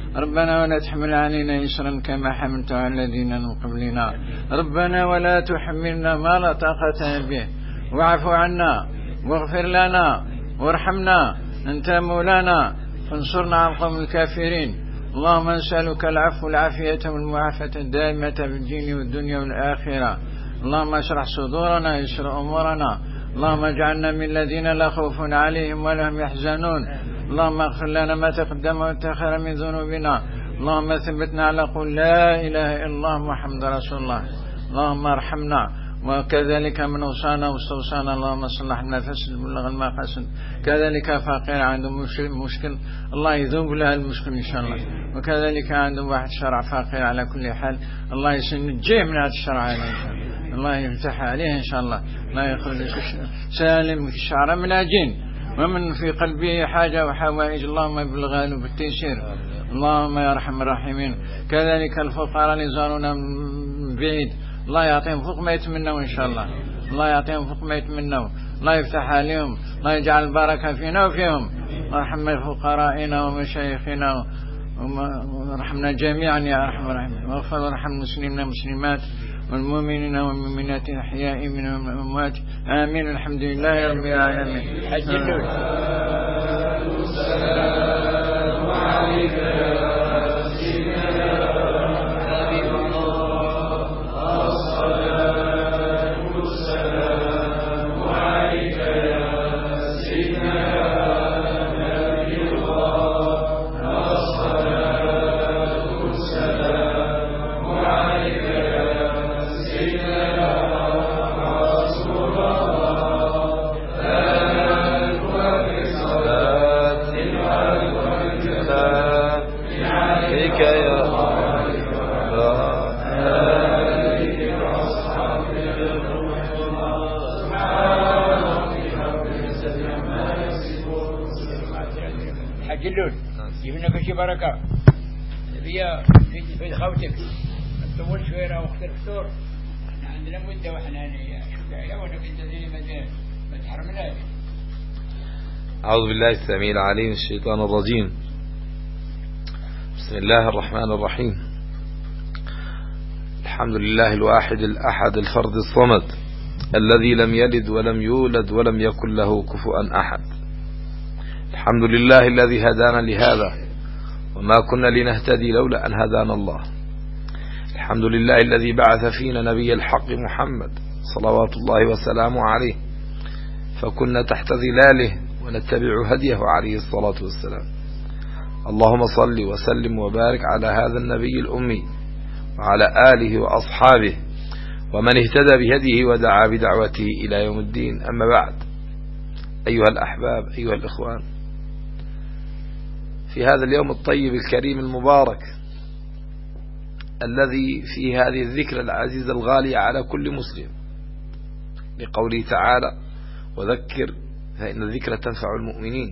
Speaker 6: ربنا ولا تحمل علينا إسرا كما حملت على الذين من قبلنا ربنا ولا تحملنا ما لا طاقة به واعف عنا واغفر لنا وارحمنا أنت مولانا فانصرنا على القوم الكافرين اللهم نسألك العفو والعافية والمعافاة الدائمة في الدين والدنيا والآخرة اللهم اشرح صدورنا يسر أمورنا اللهم اجعلنا من الذين لا خوف عليهم ولا هم يحزنون اللهم اغفر لنا ما تقدم وتأخر من ذنوبنا اللهم ثبتنا على قول لا إله إلا الله محمد رسول الله اللهم ارحمنا وكذلك من وصانا واستوصانا اللهم صلح لنا فسد بلغ المقاصد كذلك فقير عنده مشكل الله يذوب له المشكل إن شاء الله وكذلك عنده واحد شرع فقير على كل حال الله يسنجيه من هذا الشرع إن شاء الله الله يفتح عليه إن شاء الله الله يخرج سالم الشعر من أجين ومن في قلبه حاجة وحوائج اللهم يبلغها له بالتيسير اللهم يا أرحم الراحمين كذلك الفقراء اللي زارونا من بعيد الله يعطيهم فوق ما يتمنوا إن شاء الله الله يعطيهم فوق ما يتمنوا الله يفتح عليهم الله يجعل البركة فينا وفيهم وارحم فقرائنا ومشايخنا ورحمنا جميعا يا أرحم الراحمين واغفر وارحم المسلمين والمسلمات والمؤمنين والمؤمنات الأحياء منهم والأموات آمين الحمد لله رب العالمين
Speaker 2: السلام عليك يا سيدنا حبيب الله الصلاة والسلام عليك يا سيدنا نبي الله الصلاة والسلام عليك جلول جبنا كل شيء بركة هي في في خوتك تطول شوية وقت الفطور احنا عندنا مدة واحنا شوية وانا كنت زي ما ما تحرمناش.
Speaker 8: أعوذ بالله السميع العليم من الشيطان الرجيم. بسم الله الرحمن الرحيم. الحمد لله الواحد الأحد الفرد الصمد الذي لم يلد ولم يولد ولم يكن له كفوا أحد. الحمد لله الذي هدانا لهذا وما كنا لنهتدي لولا أن هدانا الله. الحمد لله الذي بعث فينا نبي الحق محمد صلوات الله وسلامه عليه فكنا تحت ظلاله ونتبع هديه عليه الصلاة والسلام. اللهم صل وسلم وبارك على هذا النبي الأمي وعلى آله وأصحابه ومن اهتدى بهديه ودعا بدعوته إلى يوم الدين. أما بعد، أيها الأحباب، أيها الإخوان، في هذا اليوم الطيب الكريم المبارك الذي فيه هذه الذكرى العزيزة الغالية على كل مسلم لقوله تعالى: وذكر فإن الذكرى تنفع المؤمنين.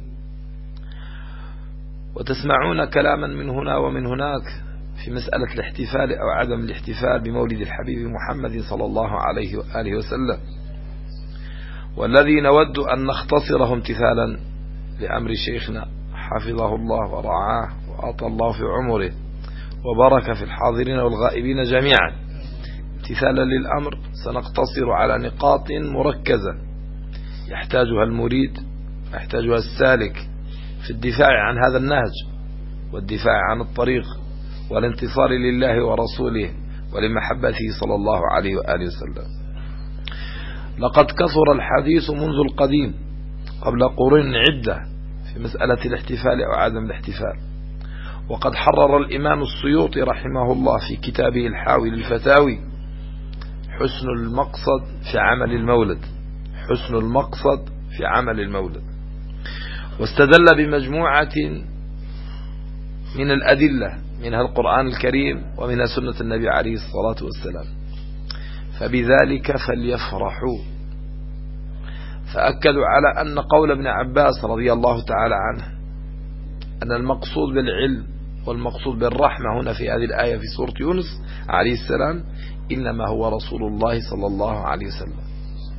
Speaker 8: وتسمعون كلاما من هنا ومن هناك في مسألة الاحتفال أو عدم الاحتفال بمولد الحبيب محمد صلى الله عليه وآله وسلم، والذي نود أن نختصره امتثالا لأمر شيخنا حفظه الله ورعاه وأطال الله في عمره وبارك في الحاضرين والغائبين جميعا. امتثالا للأمر سنقتصر على نقاط مركزة يحتاجها المريد يحتاجها السالك في الدفاع عن هذا النهج والدفاع عن الطريق والانتصار لله ورسوله ولمحبته صلى الله عليه وآله وسلم. لقد كثر الحديث منذ القديم قبل قرون عدة في مسألة الاحتفال أو عدم الاحتفال، وقد حرر الإمام السيوطي رحمه الله في كتابه الحاوي للفتاوي حسن المقصد في عمل المولد حسن المقصد في عمل المولد واستدل بمجموعة من الأدلة منها القرآن الكريم ومنها سنة النبي عليه الصلاة والسلام، فبذلك فليفرحوا. فأكدوا على أن قول ابن عباس رضي الله تعالى عنه أن المقصود بالعلم والمقصود بالرحمة هنا في هذه الآية في سورة يونس عليه السلام إنما هو رسول الله صلى الله عليه وسلم،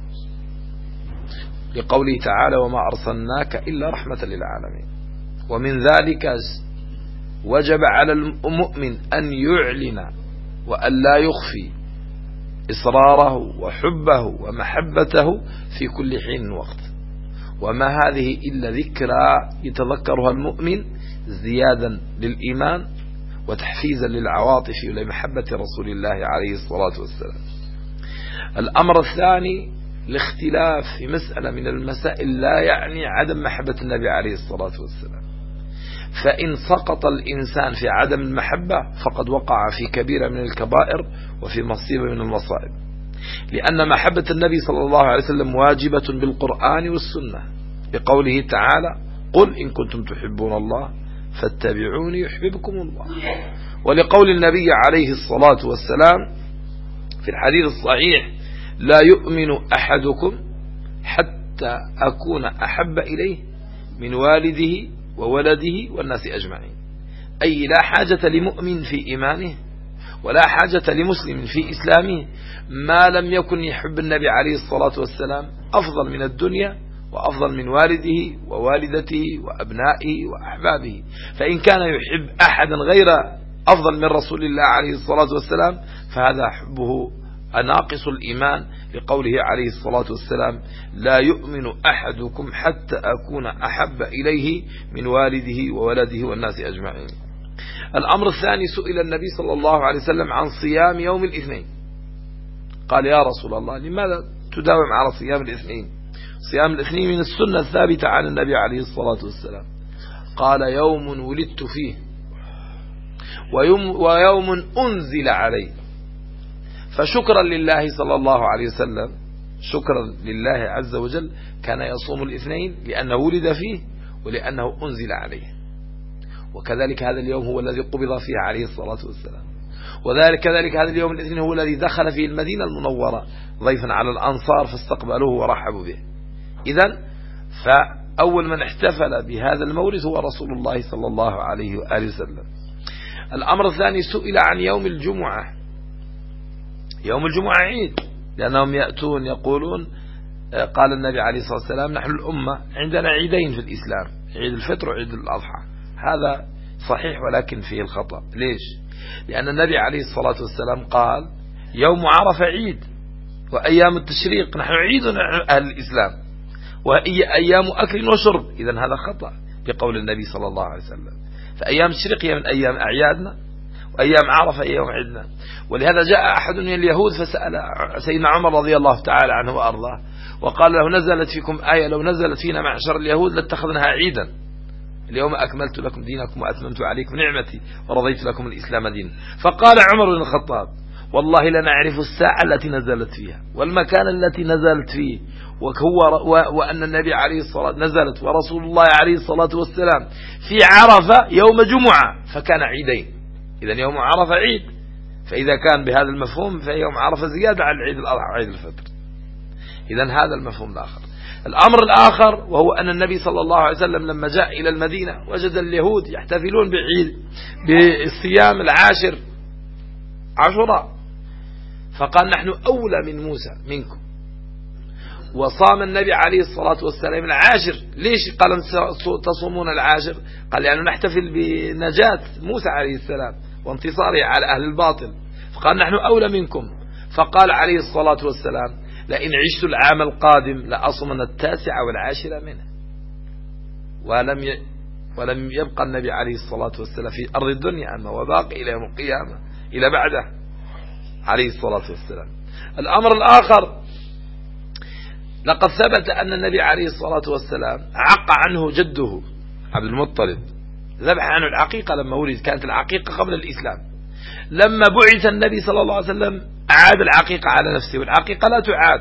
Speaker 8: لقوله تعالى: وما أرسلناك إلا رحمة للعالمين. ومن ذلك وجب على المؤمن أن يعلن وأن لا يخفي إصراره وحبه ومحبته في كل حين وقت. وما هذه إلا ذكرى يتذكرها المؤمن زيادا للإيمان وتحفيزا للعواطف ولمحبة رسول الله عليه الصلاة والسلام. الأمر الثاني الاختلاف في مسألة من المسائل لا يعني عدم محبة النبي عليه الصلاة والسلام، فإن سقط الإنسان في عدم المحبة فقد وقع في كبيرة من الكبائر وفي مصيبة من المصائب، لأن محبة النبي صلى الله عليه وسلم واجبة بالقرآن والسنة، بقوله تعالى قل إن كنتم تحبون الله فاتبعوني يحببكم الله، ولقول النبي عليه الصلاة والسلام في الحديث الصحيح لا يؤمن أحدكم حتى أكون أحب إليه من والده وولده والناس أجمعين. أي لا حاجة لمؤمن في إيمانه ولا حاجة لمسلم في إسلامه ما لم يكن يحب النبي عليه الصلاة والسلام أفضل من الدنيا وأفضل من والده ووالدته وأبنائه وأحبابه. فإن كان يحب أحدا غير أفضل من رسول الله عليه الصلاة والسلام فهذا حبه ناقص الإيمان، لقوله عليه الصلاة والسلام لا يؤمن أحدكم حتى أكون أحب إليه من والده وولده والناس أجمعين. الأمر الثاني سئل النبي صلى الله عليه وسلم عن صيام يوم الاثنين، قال يا رسول الله لماذا تداوم على صيام الاثنين؟ صيام الاثنين من السنة الثابتة عن النبي عليه الصلاة والسلام. قال يوم ولدت فيه ويوم, ويوم أنزل علي، فشكرا لله صلى الله عليه وسلم، شكرا لله عز وجل كان يصوم الاثنين لأنه ولد فيه ولأنه أنزل عليه. وكذلك هذا اليوم هو الذي قبض فيه عليه الصلاة والسلام، وذلك كذلك هذا اليوم الاثنين هو الذي دخل فيه المدينة المنورة ضيفا على الأنصار فاستقبلوه ورحبوا به. إذن فأول من احتفل بهذا المولد هو رسول الله صلى الله عليه وآله وسلم. الأمر الثاني سئل عن يوم الجمعة. يوم الجمعة عيد، لأنهم يأتون يقولون قال النبي عليه الصلاة والسلام نحن الأمة عندنا عيدين في الإسلام، عيد الفطر وعيد الأضحى. هذا صحيح ولكن فيه الخطأ. ليش؟ لأن النبي عليه الصلاة والسلام قال يوم عرفة عيد وأيام التشريق نحن عيد أهل الإسلام وهي أيام أكل وشرب. إذن هذا خطأ بقول النبي صلى الله عليه وسلم، فأيام التشريق هي من أيام أعيادنا وأيام عرفة أيام عيدنا. ولهذا جاء أحد من اليهود فسأل سيدنا عمر رضي الله تعالى عنه وأرضاه وقال له نزلت فيكم آية لو نزلت فينا معشر اليهود لاتخذناها عيدا، اليوم أكملت لكم دينكم وأتممت عليكم نعمتي ورضيت لكم الإسلام دين. فقال عمر بن الخطاب والله لا نعرف الساعة التي نزلت فيها والمكان التي نزلت فيه وهو وأن النبي عليه الصلاة نزلت ورسول الله عليه الصلاة والسلام في عرفة يوم جمعة فكان عيدين. إذن يوم عرفة عيد، فإذا كان بهذا المفهوم فيوم عرفة زيادة على العيد الأضحى وعيد الفطر. إذن هذا المفهوم الآخر. الأمر الآخر وهو أن النبي صلى الله عليه وسلم لما جاء إلى المدينة وجد اليهود يحتفلون بعيد بالصيام العاشر عاشوراء، فقال نحن أولى من موسى منكم، وصام النبي عليه الصلاة والسلام العاشر. ليش قال تصومون العاشر؟ قال لأنه يعني نحتفل بنجاة موسى عليه السلام وانتصاره على أهل الباطل، فقال نحن أولى منكم. فقال عليه الصلاة والسلام لئن عشت العام القادم لأصومن التاسع والعاشر منه. ولم ي... ولم يبقى النبي عليه الصلاة والسلام في أرض الدنيا أما وباقي إلى يوم القيامة إلى بعده عليه الصلاة والسلام. الأمر الآخر لقد ثبت أن النبي عليه الصلاة والسلام عق عنه جده عبد المطلب، ذبح عنه العقيقة لما ولد، كانت العقيقة قبل الإسلام. لما بعث النبي صلى الله عليه وسلم أعاد العقيقة على نفسه، والعقيقة لا تعاد.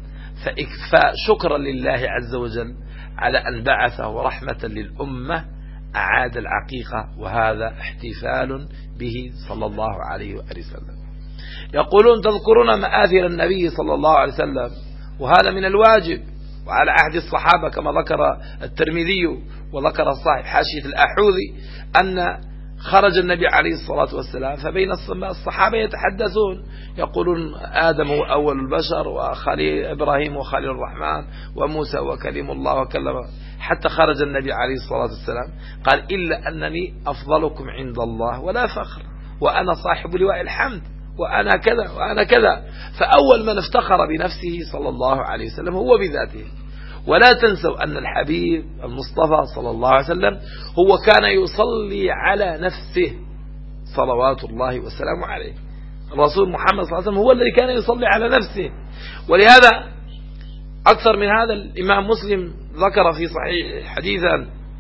Speaker 8: فشكرا لله عز وجل على أن بعثه رحمة للأمة أعاد العقيقة، وهذا احتفال به صلى الله عليه وآله وسلم. يقولون تذكرون مآثر النبي صلى الله عليه وسلم، وهذا من الواجب وعلى عهد الصحابة كما ذكر الترمذي وذكر صاحب حاشية الأحوذي أن خرج النبي عليه الصلاة والسلام فبين الصحابة يتحدثون يقولون آدم هو أول البشر وخليل إبراهيم وخليل الرحمن وموسى وكلم الله وكلم، حتى خرج النبي عليه الصلاة والسلام قال إلا أنني أفضلكم عند الله ولا فخر، وأنا صاحب لواء الحمد، وأنا كذا وأنا كذا. فأول من افتخر بنفسه صلى الله عليه وسلم هو بذاته. ولا تنسوا أن الحبيب المصطفى صلى الله عليه وسلم هو كان يصلي على نفسه صلوات الله وسلامه عليه. الرسول محمد صلى الله عليه وسلم هو الذي كان يصلي على نفسه. ولهذا أكثر من هذا الإمام مسلم ذكر في صحيح حديثا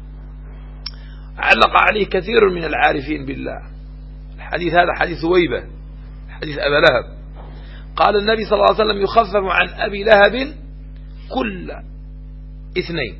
Speaker 8: علق عليه كثير من العارفين بالله. الحديث هذا حديث ثويبة، حديث أبا لهب. قال النبي صلى الله عليه وسلم يخفف عن أبي لهب كل اثنين،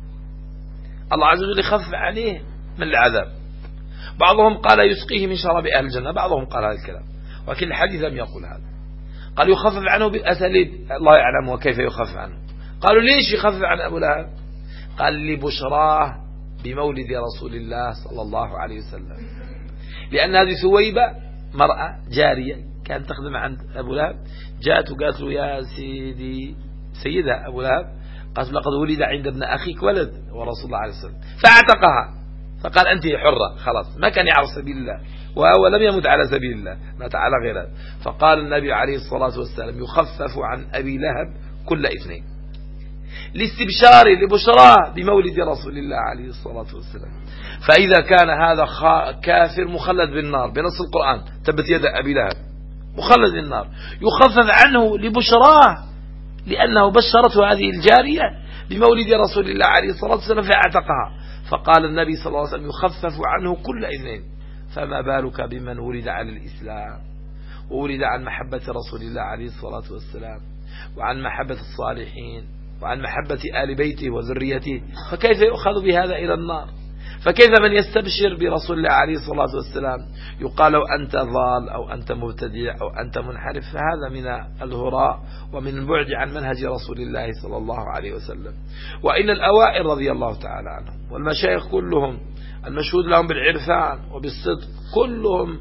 Speaker 8: الله عز وجل يخفف عليه من العذاب. بعضهم قال يسقيه من شراب أهل الجنة، بعضهم قال هذا الكلام، ولكن الحديث لم يقل هذا. قال يخفف عنه بأساليب الله يعلم وكيف يخفف عنه. قالوا ليش يخفف عن أبو لهب؟ قال لبشراه بمولد رسول الله صلى الله عليه وسلم، لأن هذه ثويبة مرأة جارية كانت تخدم عند أبو لهب، جاءت وقالت له يا سيدي سيدها أبو لهب قالت لقد ولد عند ابن أخيك ولد ورسول الله عليه وسلم، فاعتقها. فقال أنت حرة خلاص، ما كان يعرف سبيل الله وهو لم يمت على سبيل الله، مات على غيره. فقال النبي عليه الصلاة والسلام يخفف عن أبي لهب كل اثنين لاستبشار لبشراه بمولد رسول الله عليه الصلاة والسلام. فإذا كان هذا كافر مخلد بالنار بنص القرآن تبت يد أبي لهب مخلد بالنار، يخفف عنه لبشراه لأنه بشرته هذه الجارية بمولد رسول الله عليه الصلاة والسلام فاعتقها. فقال النبي صلى الله عليه وسلم يخفف عنه كل اثنين، فما بالك بمن ولد على الإسلام وولد عن محبة رسول الله عليه الصلاة والسلام وعن محبة الصالحين وعن محبة آل بيته وذريته، فكيف يؤخذ بهذا إلى النار؟ فكيف من يستبشر برسول الله عليه الصلاة والسلام يقال أنت ضال أو أنت مبتدع أو أنت منحرف؟ فهذا من الهراء ومن البعد عن منهج رسول الله صلى الله عليه وسلم. وإن الأوائل رضي الله تعالى عنهم والمشايخ كلهم المشهود لهم بالعرفان وبالصدق كلهم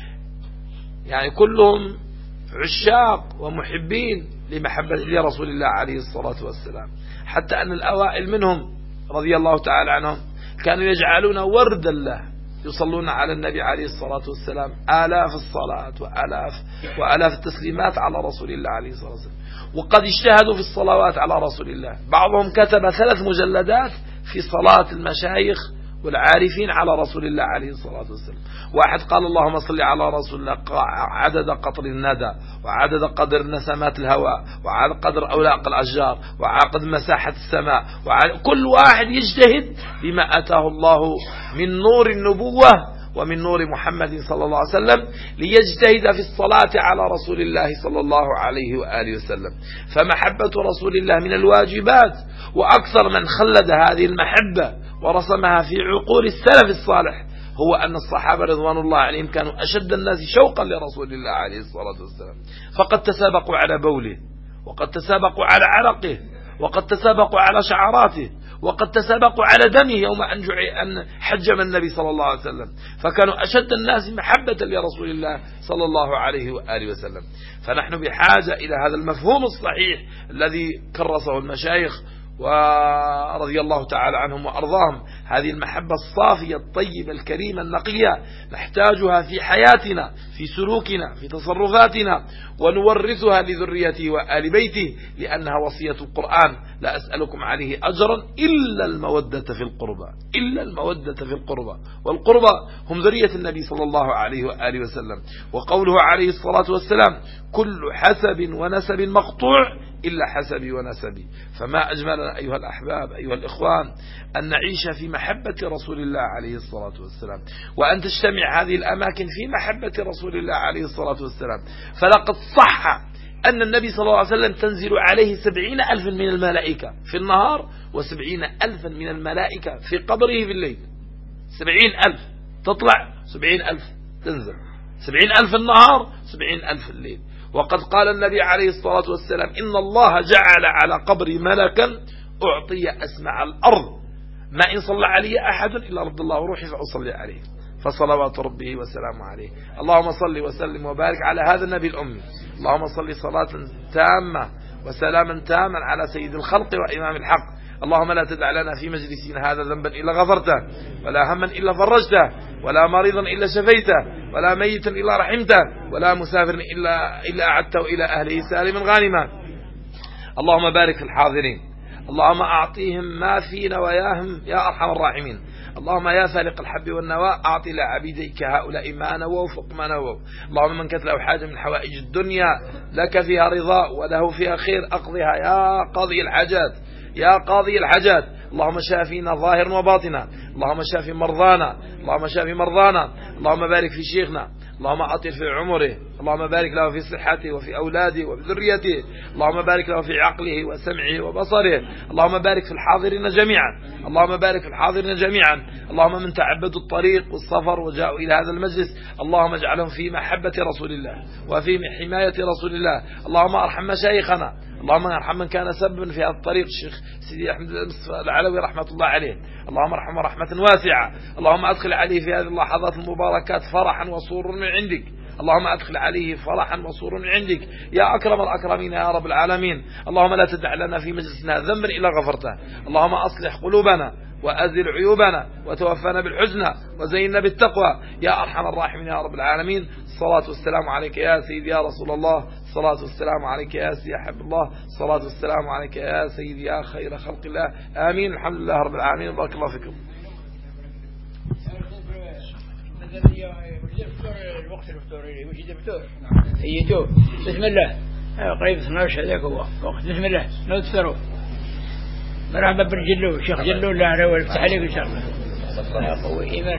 Speaker 8: يعني كلهم عشاق ومحبين لمحبة لرسول الله عليه الصلاة والسلام، حتى أن الأوائل منهم رضي الله تعالى عنهم كانوا يجعلون وردا له، يصلون على النبي عليه الصلاة والسلام آلاف الصلاة وآلاف وآلاف التسليمات على رسول الله عليه الصلاة والسلام، وقد اجتهدوا في الصلوات على رسول الله. بعضهم كتب ثلاث مجلدات في صلاة المشايخ والعارفين على رسول الله عليه الصلاة والسلام. واحد قال اللهم صل على رسول الله عدد قطر الندى وعدد قدر نسمات الهواء وعدد قدر أولاق الأشجار وعدد مساحة السماء، كل واحد يجتهد بما أتاه الله من نور النبوة ومن نور محمد صلى الله عليه وسلم ليجتهد في الصلاة على رسول الله صلى الله عليه وآله وسلم. فمحبة رسول الله من الواجبات، وأكثر من خلد هذه المحبة ورسمها في عقول السلف الصالح هو أن الصحابة رضوان الله عليهم كانوا أشد الناس شوقا لرسول الله عليه الصلاة والسلام، فقد تسابقوا على بوله وقد تسابقوا على عرقه وقد تسابقوا على شعراته وقد تسابقوا على دمه يوم أن حجم النبي صلى الله عليه وسلم، فكانوا أشد الناس محبة لرسول الله صلى الله عليه وآله وسلم. فنحن بحاجة إلى هذا المفهوم الصحيح الذي كرسه المشايخ ورضي الله تعالى عنهم وأرضاهم، هذه المحبة الصافية الطيبة الكريمة النقية نحتاجها في حياتنا في سلوكنا في تصرفاتنا، ونورثها لذريته وآل بيته، لأنها وصية القرآن لا أسألكم عليه أجرا إلا المودة في القربى، إلا المودة في القربى، والقربى هم ذرية النبي صلى الله عليه وآله وسلم. وقوله عليه الصلاة والسلام كل حسب ونسب مقطوع إلا حسبي ونسبي. فما أجملنا أيها الأحباب أيها الإخوان أن نعيش في محبة رسول الله عليه الصلاة والسلام، وأن تجتمع هذه الأماكن في محبة رسول الله عليه الصلاة والسلام. فلقد صح أن النبي صلى الله عليه وسلم تنزل عليه سبعين ألف من الملائكة في النهار وسبعين ألفا من الملائكة في قبره في الليل. سبعين ألف تطلع سبعين ألف تنزل، سبعين ألف النهار سبعين ألف الليل. وقد قال النبي عليه الصلاة والسلام إن الله جعل على قبر ملكا أعطي أسمع الأرض ما إن صلى علي أحد إلا رد الله روحي فأصلي عليه، فصلوات ربه وسلامه عليه. اللهم صل وسلم وبارك على هذا النبي الأمي، اللهم صل صلاة تامة وسلاما تاما على سيد الخلق وإمام الحق. اللهم لا تدع لنا في مجلسنا هذا ذنبا إلا غفرته، ولا هما إلا فرجته، ولا مريضا إلا شفيته، ولا ميتا إلا رحمته، ولا مسافر إلا, إلا أعدته إلى أهله سالما غانما. اللهم بارك في الحاضرين، اللهم أعطيهم ما في نواياهم يا أرحم الراحمين. اللهم يا فالق الحب والنوى أعطي لعبيدك هؤلاء ما نووا فوق ما نووا. اللهم من كانت له حاجة من حوائج الدنيا لك فيها رضا وله فيها خير أقضيها يا قاضي الحاجات، يا قاضي الحاجات. اللهم شافينا ظاهرا وباطنا، اللهم شافي مرضانا، اللهم شافي مرضانا. اللهم بارك في شيخنا، اللهم أطل في عمره، اللهم بارك له في صحته وفي أولاده وفي ذريته، اللهم بارك له في عقله وسمعه وبصره. اللهم بارك في الحاضرين جميعا، اللهم بارك في الحاضرين جميعا. اللهم من تعبدوا الطريق والسفر وجاءوا إلى هذا المجلس، اللهم اجعلهم في محبة رسول الله وفي حماية رسول الله. اللهم ارحم مشايخنا، اللهم ارحم من كان سببا في هذا الطريق، الشيخ سيدي أحمد العلوي رحمة الله عليه، اللهم ارحمه رحمة واسعة. اللهم أدخل عليه في هذه اللحظات المباركات فرحا وسرورا من عندك، اللهم أدخل عليه فرحا وسرورا من عندك يا أكرم الأكرمين يا رب العالمين. اللهم لا تدع لنا في مجلسنا ذنبا إلا غفرته. اللهم أصلح قلوبنا وأزل عيوبنا وتوفنا بالحزنى وزينا بالتقوى يا أرحم الراحمين يا رب العالمين. الصلاة والسلام عليك يا سيدي يا رسول الله، الصلاة والسلام عليك يا سيدي يا حب الله، الصلاة والسلام عليك يا سيدي يا خير خلق الله. آمين. الحمد لله رب العالمين. بارك الله فيكم.
Speaker 2: الوقت الفطوري وش دكتور سيتو بسم الله قريب اثناشر هذاك هو وقت بسم الله نتفروا. مرحبا بالجلو شيخ جلو الله عليه ويفتح عليك ان شاء الله. يا قوي ايمان.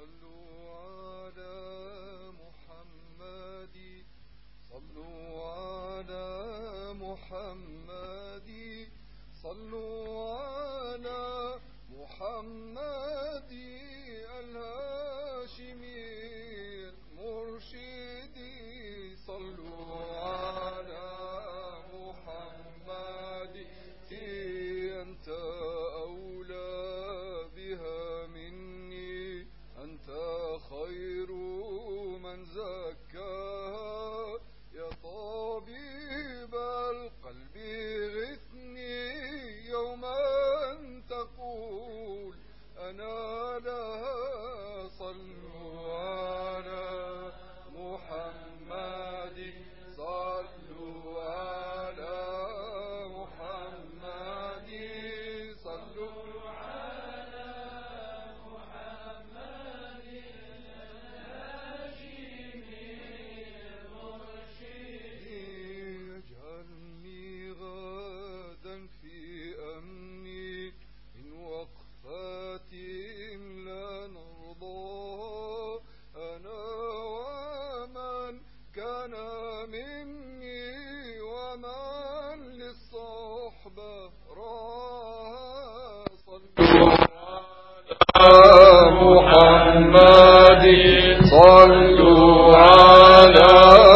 Speaker 3: محمد صلوا على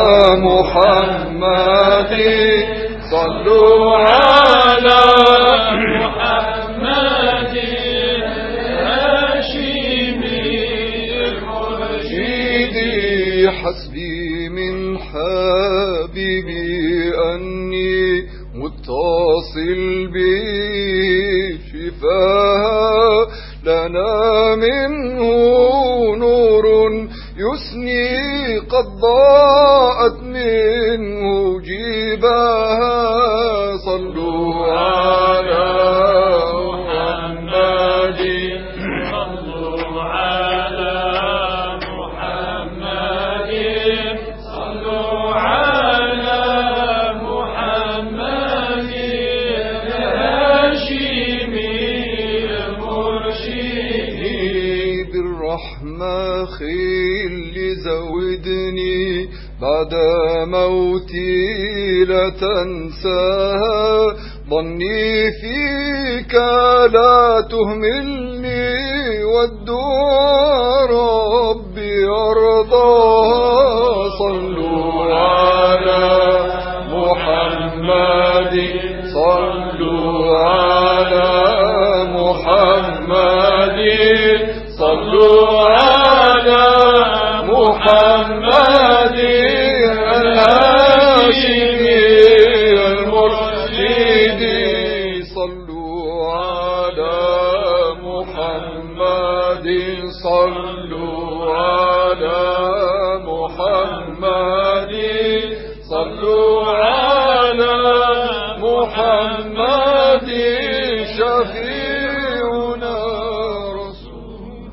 Speaker 3: محمد صلوا على محمد هاشمي المرشدي. حسبي من حبيبي أني متصل بشفاه، لنا منه نور يسني قد ضاءت منه جباها. صلوا على محمد صلوا على محمد صلوا على محمد هاشمي المرشدي. بالرحمة خل زودني بعد موتي لا تنساها، ظني فيك لا تهملني والدعاء ربي يرضاها. صلوا على محمد صلوا على محمد صلوا على محمد الهاشمي المرشدي. صلوا على
Speaker 5: صلوا على محمد شفيعنا رسول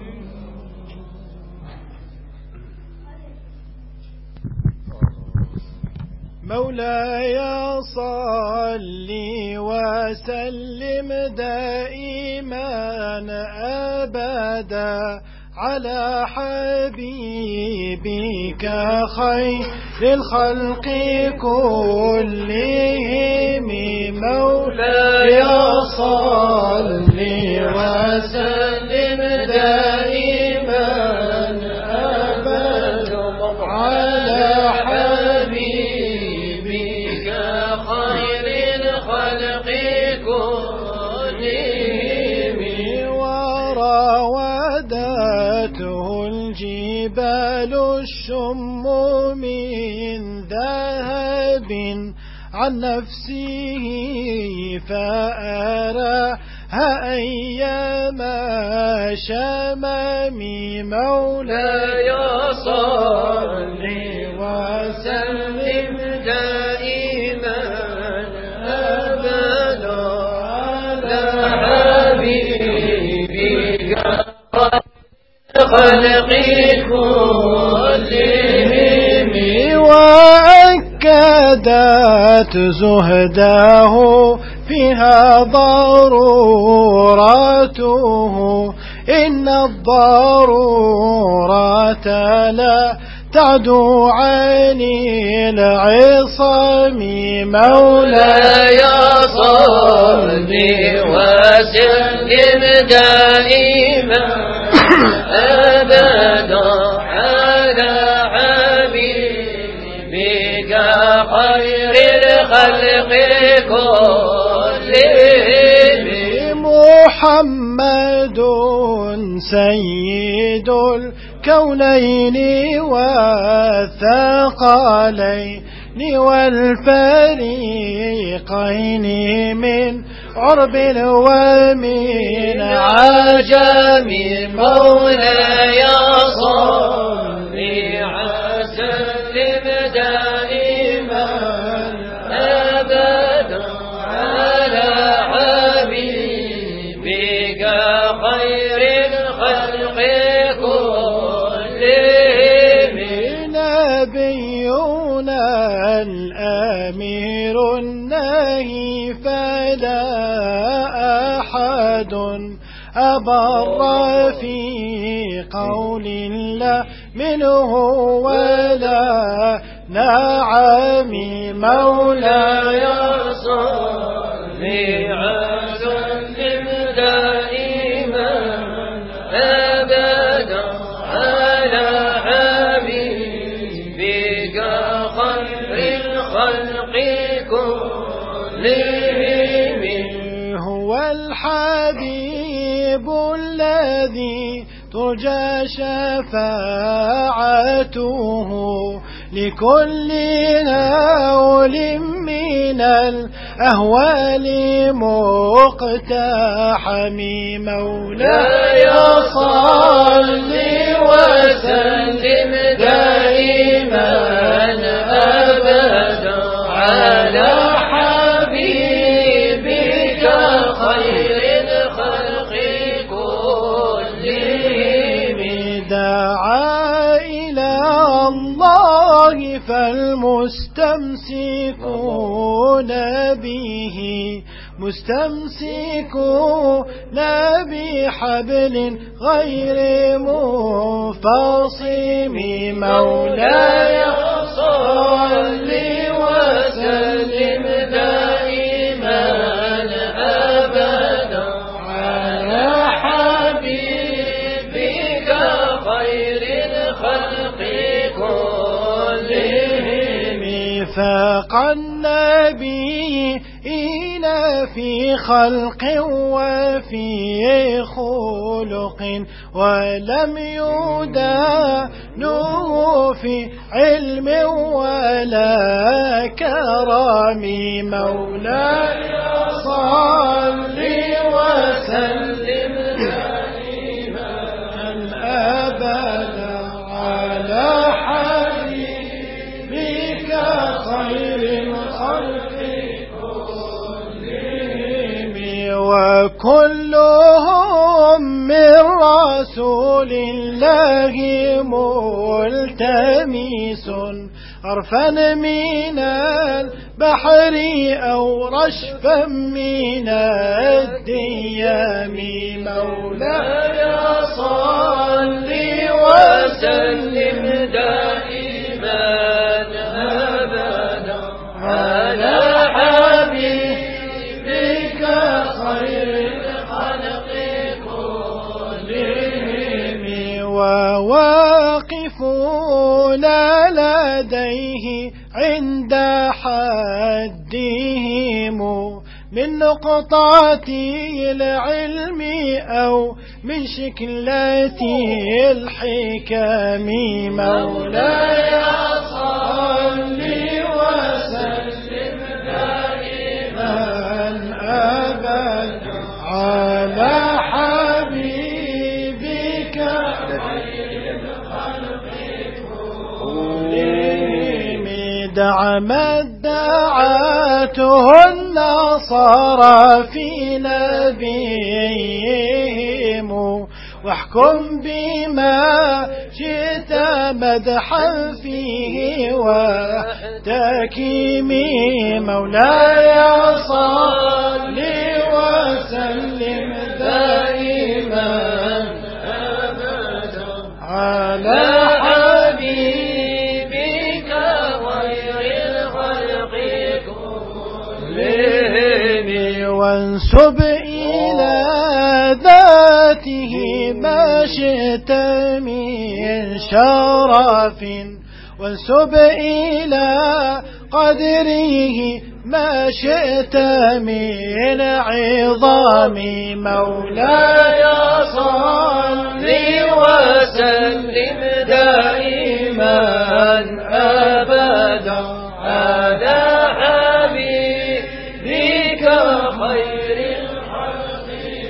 Speaker 7: مولاي صل وسلم دائما أبدا على حبيبك خير الخلق كلهم مولاي صل وسلم دائما أبدا على حبيبك خير الخلق كلهم وراودته الجبال الشم من ذهب عن نفسه فأراها أيما شمم مولاي صل وسلم دائما أبدا على حبيبك خلق كلهم وأكدت زهده فيها ضرورته إن الضرورة لا تعدو عن العصام مولاي صل وسلم دائما أبدا على حبيبك خير الخلق كلهم محمد سيد الكونين والثقلين والفريقين من عرب ومن عجم مولاي صل وسلم دائما أبدا على حبيبك خير الخلق كلهم نبينا الأمير الناهي فلا أحد أبر في قول الله منه ولا نعم مولاي صل وسلم دائما أبدا على حبيبك خير الخلق كلهم هو الحبيب الذي ترجى شفاعته لكل هول من الأهوال مقتحم مولاي صل وسلم دائما أبدا على حبيبك خير الخلق كلهم دعا إلى الله فالمستمسكون به مستمسكون بحبل غير منفصم مولاي صل وسلم دائما أبدا على حبيبك خير الخلق كلهم فاق النبيين في خلق وفي خلق ولم يدانوا في علم ولا كرم مولاي صل وسلم دائما أبدا على حبيبك خير وكلهم من رسول الله ملتمس عرفا من البحر أو رشفا من الديام مولاي صل وسلم دائما أبدا على حبيبك خير الخلق كلهم وواقفون لديه عند حدهم من نقطة العلم أو من شكلة الحكم مولاي صل وسلم دائما أبدا على حبيبك خير الخلق كلهم دع ما ادعته النصارى في نبيهم واحكم بما شئت مدحا فيه وتكيمي مولاي صل وسلم دائما أبدا على حبيبك خير الخلق كلهم وانسب إلى ذاته ما شئت من شرف وانسب إلى قدره ما شئت من عظام مولاي صل وسلم دائما أبدا على حبيبك خير الخلق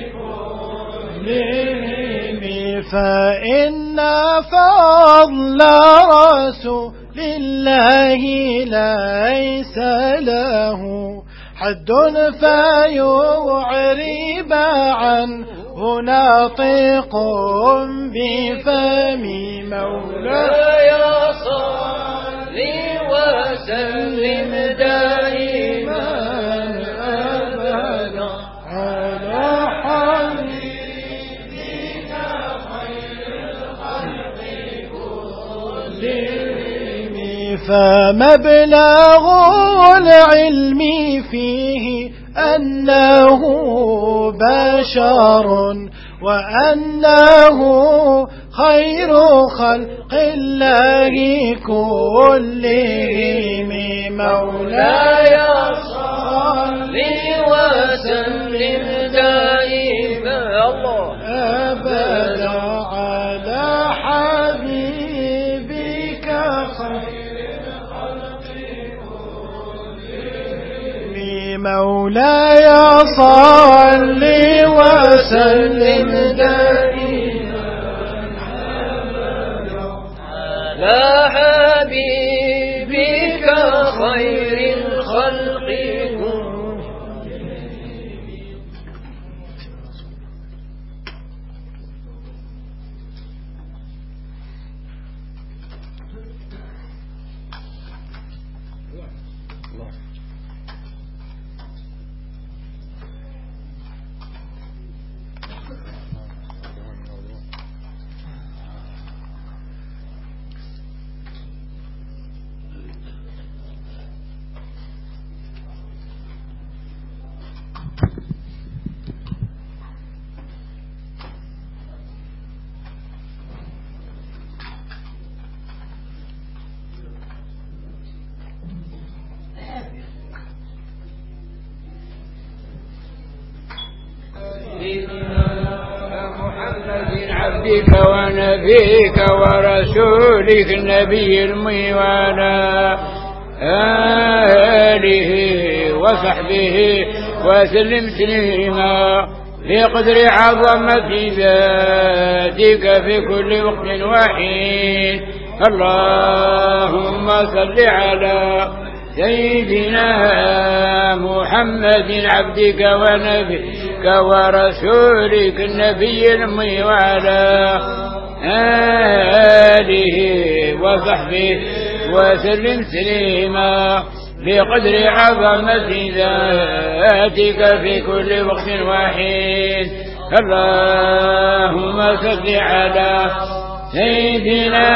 Speaker 7: كلهم فإن فضل رسول لله ليس له حد فيعرب عنه ناطق بفم مولاي صل وسلم دائما أبدا على حبيبك خير الخلق كلهم فمبلغ العلم فيه أنه بشر وأنه خير خلق الله كلهم مولاي صل وسلم دائما أبدا على حبيبك خير الخلق كلهم مولاي صل وسلم دائما على حبيبك خير الخلق
Speaker 2: عبدك ونبيك ورسولك النبي المي وعلى آله وصحبه وسلم تسليما لقدر عظمة ذاتك في كل وقت وحين. اللهم صل على سيدنا محمد عبدك ونبيك عبدك ورسولك النبي الأمي وعلى آله وصحبه وسلم تسليما بقدر عظمة ذاتك في كل وقت وحين. اللهم صل على سيدنا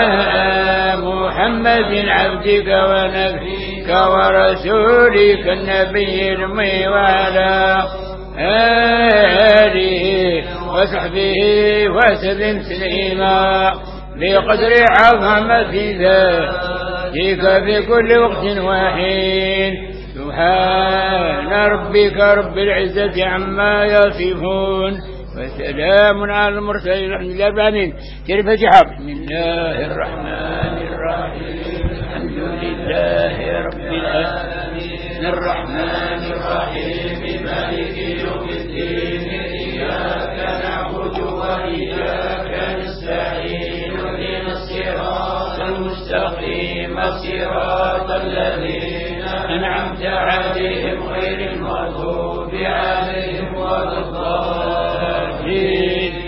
Speaker 2: محمد عبدك ونبيك ورسولك النبي الأمي وعلى آله وصحبه وسلم تسليما بقدر عظمة ذاتك في كل وقت وحين. سبحان ربك رب العزة عما يصفون وسلام على المرسلين الحمد لله رب العالمين. الفاتحة. بسم الله الرحمن الرحيم الحمد لله رب العالمين الرحمن الرحيم مالك يوم الدين إياك نعبد وإياك نستعين اهدنا الصراط المستقيم صراط الذين أنعمت عليهم غير المغضوب عليهم ولا الضالين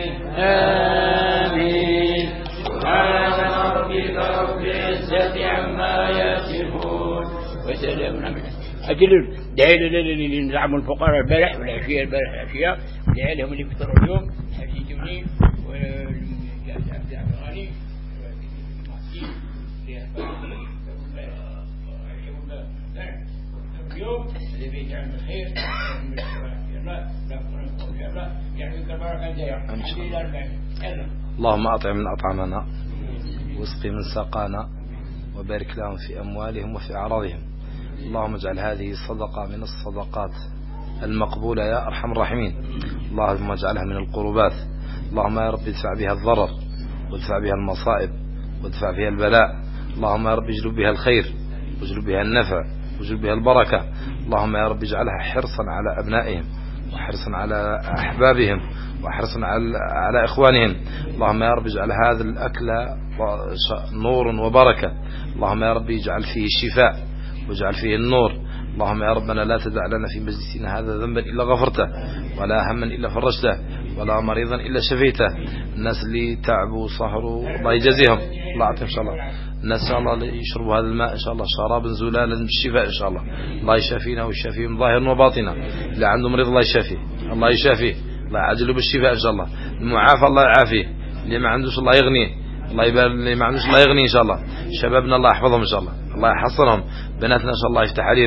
Speaker 2: آمين. سبحان ربك رب العزة عما يصفون وسلام على أجل دعي للذين زعموا الفقراء البارح والعشية البارح العشية دعي لهم اللي بيفطروا اليوم حجيتوني والجامعة الغالي اليوم اللي بيجعل الخير
Speaker 8: اللهم أطعم من أطعمنا واسقي من سقانا وبارك لهم في أموالهم وفي أعراضهم. اللهم اجعل هذه صدقة من الصدقات المقبولة يا أرحم الراحمين. اللهم اجعلها من القربات. اللهم يا رب ادفع بها الضرر وادفع بها المصائب وادفع بها البلاء. اللهم يا رب اجلب بها الخير واجلب بها النفع واجلب بها البركة. اللهم يا رب اجعلها حرصا على أبنائهم وحرصا على أحبابهم وحرصا على, على إخوانهم. اللهم يا رب اجعل هذا الأكل نور وبركة. اللهم يا رب اجعل فيه الشفاء واجعل فيه النور. اللهم يا ربنا لا تدع لنا في مجلسنا هذا ذنبا إلا غفرته ولا هما إلا فرجته ولا مريضا إلا شفيته. الناس اللي تعبوا صهروا الله يجزيهم الله يعطيهم إن شاء الله. الناس إن شاء الله اللي يشربوا هذا الماء إن شاء الله شرابا زلالا بالشفاء إن شاء الله. الله يشافينا ويشافيهم ظاهرا وباطنا. اللي عنده مريض الله يشافيه الله يشافيه الله يعجله بالشفاء إن شاء الله. المعافى الله يعافيه. اللي ما عندوش الله يغنيه الله يبارك. اللي ما عندوش الله يغنيه إن شاء الله. شبابنا الله يحفظهم إن شاء الله الله يحصنهم. بناتنا إن شاء الله يفتح عليهم